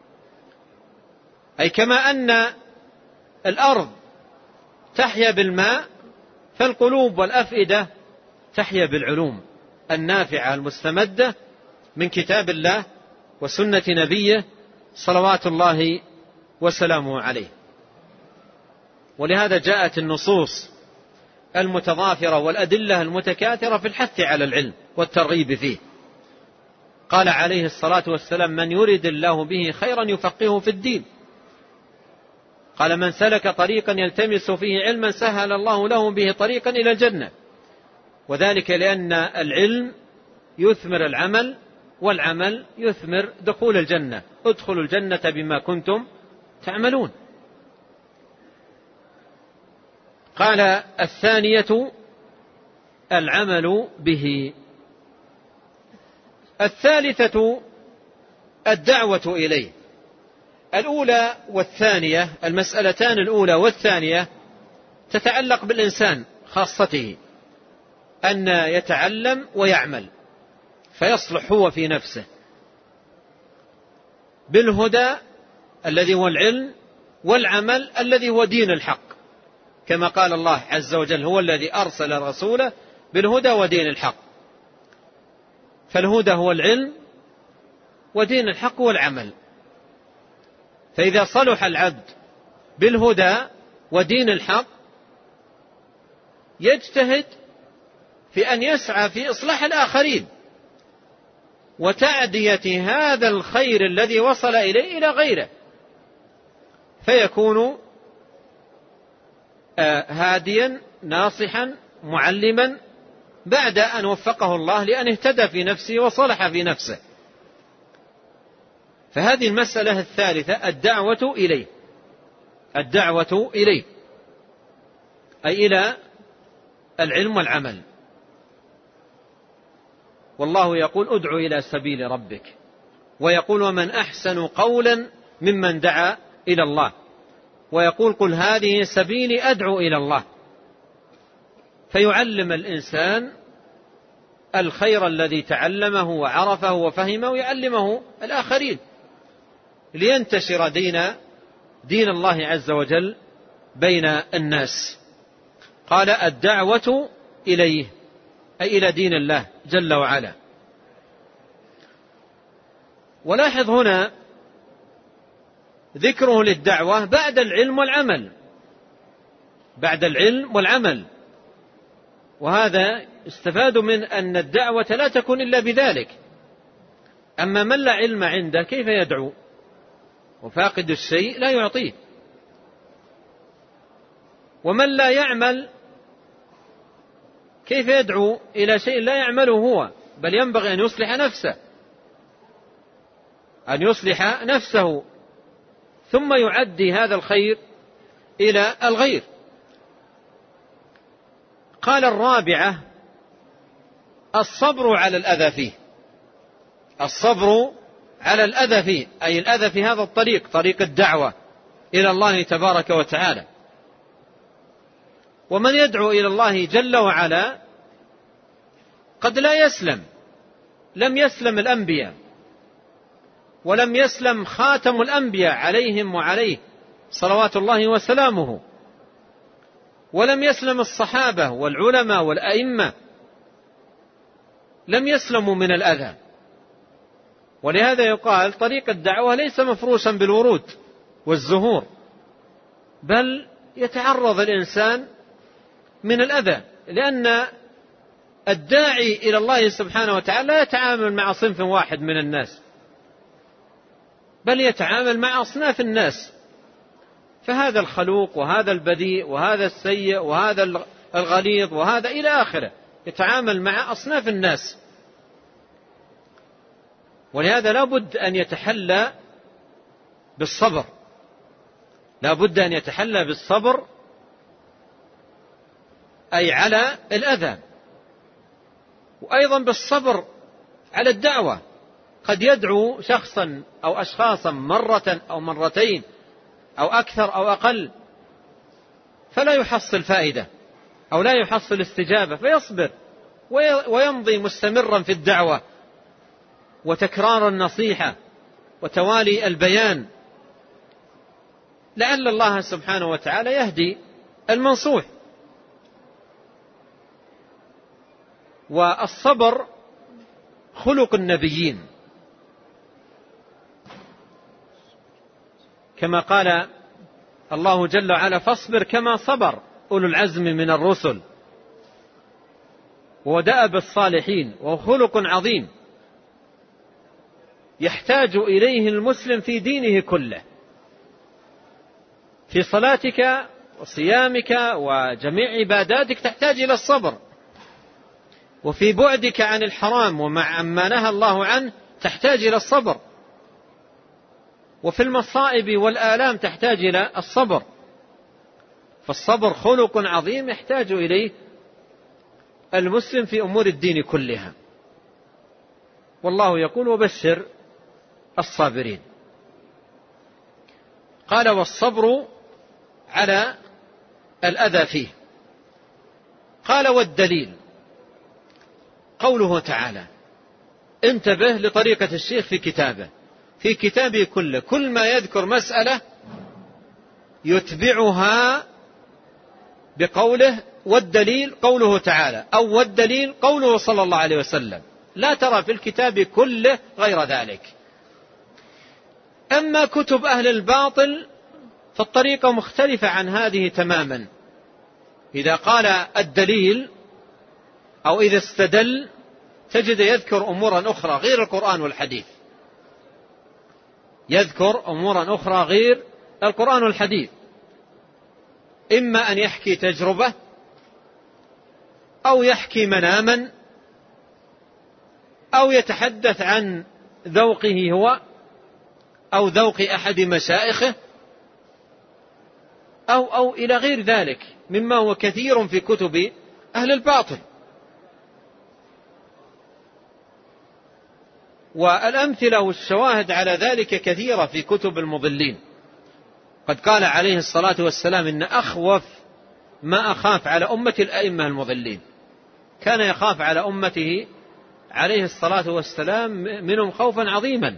أي كما أن الأرض تحيا بالماء فالقلوب والأفئدة تحيا بالعلوم النافعة المستمدة من كتاب الله وسنة نبيه صلوات الله وسلامه عليه. ولهذا جاءت النصوص المتضافرة والأدلة المتكاثرة في الحث على العلم والترغيب فيه. قال عليه الصلاة والسلام: من يرد الله به خيرا يفقهه في الدين. قال: من سلك طريقا يلتمس فيه علما سهل الله له به طريقا إلى الجنة. وذلك لأن العلم يثمر العمل، والعمل يثمر دخول الجنة. ادخلوا الجنة بما كنتم تعملون. قال: الثانية العمل به. الثالثة الدعوة إليه. الأولى والثانية، المسألتان الأولى والثانية تتعلق بالإنسان خاصته، أن يتعلم ويعمل فيصلح هو في نفسه بالهدى الذي هو العلم، والعمل الذي هو دين الحق، كما قال الله عز وجل: هو الذي أرسل رسوله بالهدى ودين الحق. فالهدى هو العلم، ودين الحق هو العمل. فإذا صلح العبد بالهدى ودين الحق يجتهد في أن يسعى في إصلاح الآخرين وتعدية هذا الخير الذي وصل إليه إلى غيره، فيكون هاديا ناصحا معلما بعد أن وفقه الله لأن اهتدى في نفسه وصلح في نفسه. فهذه المسألة الثالثة الدعوة إليه. الدعوة إليه أي إلى العلم والعمل. والله يقول: ادع إلى سبيل ربك، ويقول: ومن أحسن قولا ممن دعا إلى الله، ويقول: قل هذه سبيلي أدعو إلى الله. فيعلم الإنسان الخير الذي تعلمه وعرفه وفهمه يعلمه الآخرين لينتشر دين الله عز وجل بين الناس. قال: الدعوة إليه أي إلى دين الله جل وعلا. ولاحظ هنا ذكره للدعوة بعد العلم والعمل، بعد العلم والعمل. وهذا استفاد من أن الدعوة لا تكون إلا بذلك. أما من لا علم عنده كيف يدعو؟ وفاقد الشيء لا يعطيه. ومن لا يعمل كيف يدعو إلى شيء لا يعمله هو؟ بل ينبغي أن يصلح نفسه، أن يصلح نفسه ثم يعدي هذا الخير إلى الغير. قال: الرابعة الصبر على الأذى فيه. الصبر على الأذى فيه أي الأذى في هذا الطريق، طريق الدعوة إلى الله تبارك وتعالى. ومن يدعو إلى الله جل وعلا قد لا يسلم. لم يسلم الأنبياء، ولم يسلم خاتم الأنبياء عليهم وعليه صلوات الله وسلامه، ولم يسلم الصحابة والعلماء والأئمة، لم يسلموا من الأذى. ولهذا يقال: طريق الدعوة ليس مفروشا بالورود والزهور، بل يتعرض الإنسان من الأذى، لأن الداعي إلى الله سبحانه وتعالى لا يتعامل مع صنف واحد من الناس، بل يتعامل مع أصناف الناس. فهذا الخلوق وهذا البذيء وهذا السيء وهذا الغليظ وهذا إلى آخره، يتعامل مع أصناف الناس. ولهذا لا بد أن يتحلى بالصبر، لا بد أن يتحلى بالصبر أي على الأذى، وأيضا بالصبر على الدعوة. قد يدعو شخصا أو أشخاصا مرة أو مرتين أو أكثر أو أقل فلا يحصل فائدة أو لا يحصل استجابة، فيصبر ويمضي مستمرا في الدعوة وتكرار النصيحة وتوالي البيان، لعل الله سبحانه وتعالى يهدي المنصوح. والصبر خلق النبيين، كما قال الله جل وعلا: فاصبر كما صبر أولو العزم من الرسل ودأب الصالحين، وخلق عظيم يحتاج إليه المسلم في دينه كله، في صلاتك وصيامك وجميع عباداتك تحتاج إلى الصبر، وفي بعدك عن الحرام ومع ما نهى الله عنه تحتاج إلى الصبر، وفي المصائب والآلام تحتاج إلى الصبر. فالصبر خلق عظيم يحتاج إليه المسلم في أمور الدين كلها. والله يقول: وبشر الصابرين. قال: والصبر على الأذى فيه. قال: والدليل قوله تعالى. انتبه لطريقة الشيخ في كتابه كله، كل ما يذكر مسألة يتبعها بقوله: والدليل قوله تعالى، أو والدليل قوله صلى الله عليه وسلم. لا ترى في الكتاب كله غير ذلك. أما كتب أهل الباطل فالطريقة مختلفة عن هذه تماما. إذا قال الدليل أو إذا استدل تجد يذكر أمورا أخرى غير القرآن والحديث، يذكر أمورا أخرى غير القرآن والحديث، إما أن يحكي تجربة أو يحكي مناما أو يتحدث عن ذوقه هو أو ذوق أحد مشائخه أو إلى غير ذلك مما هو كثير في كتب أهل الباطل. والأمثلة والشواهد على ذلك كثيرة في كتب المضلين. قد قال عليه الصلاة والسلام: إن أخوف ما أخاف على أمة الأئمة المضلين. كان يخاف على أمته عليه الصلاة والسلام منهم خوفا عظيما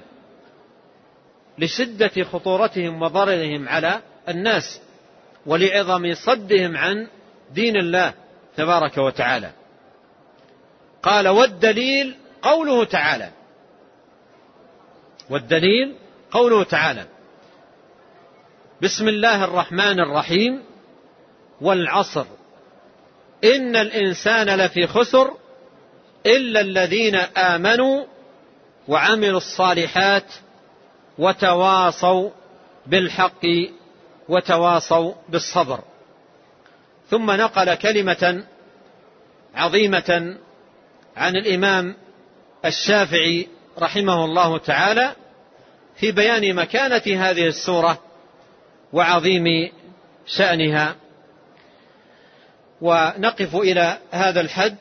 لشدة خطورتهم وضررهم على الناس ولعظم صدهم عن دين الله تبارك وتعالى. قال: والدليل قوله تعالى. والدليل قوله تعالى: بسم الله الرحمن الرحيم: والعصر إن الإنسان لفي خسر إلا الذين آمنوا وعملوا الصالحات وتواصوا بالحق وتواصوا بالصبر. ثم نقل كلمة عظيمة عن الإمام الشافعي رحمه الله تعالى في بيان مكانة هذه السورة وعظيم شأنها. ونقف إلى هذا الحد،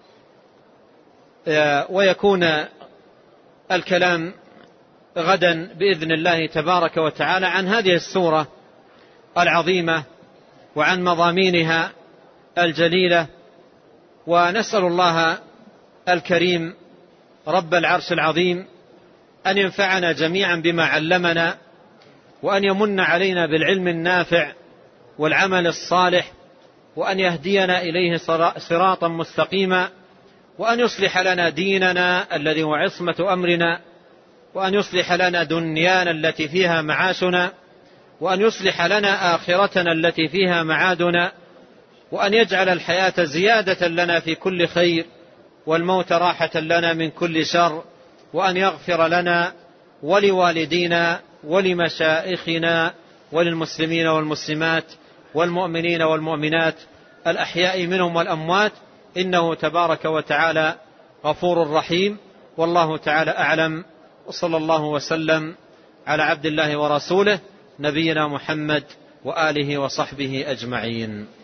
ويكون الكلام غدا بإذن الله تبارك وتعالى عن هذه السورة العظيمة وعن مضامينها الجليلة. ونسأل الله الكريم رب العرش العظيم أن ينفعنا جميعا بما علمنا، وأن يمن علينا بالعلم النافع والعمل الصالح، وأن يهدينا إليه صراطا مستقيما، وأن يصلح لنا ديننا الذي هو عصمة أمرنا، وأن يصلح لنا دنيانا التي فيها معاشنا، وأن يصلح لنا آخرتنا التي فيها معادنا، وأن يجعل الحياة زيادة لنا في كل خير والموت راحة لنا من كل شر، وأن يغفر لنا ولوالدينا ولمشائخنا وللمسلمين والمسلمات والمؤمنين والمؤمنات الأحياء منهم والأموات، إنه تبارك وتعالى غفور رحيم. والله تعالى أعلم، وصلى الله وسلم على عبد الله ورسوله نبينا محمد وآله وصحبه أجمعين.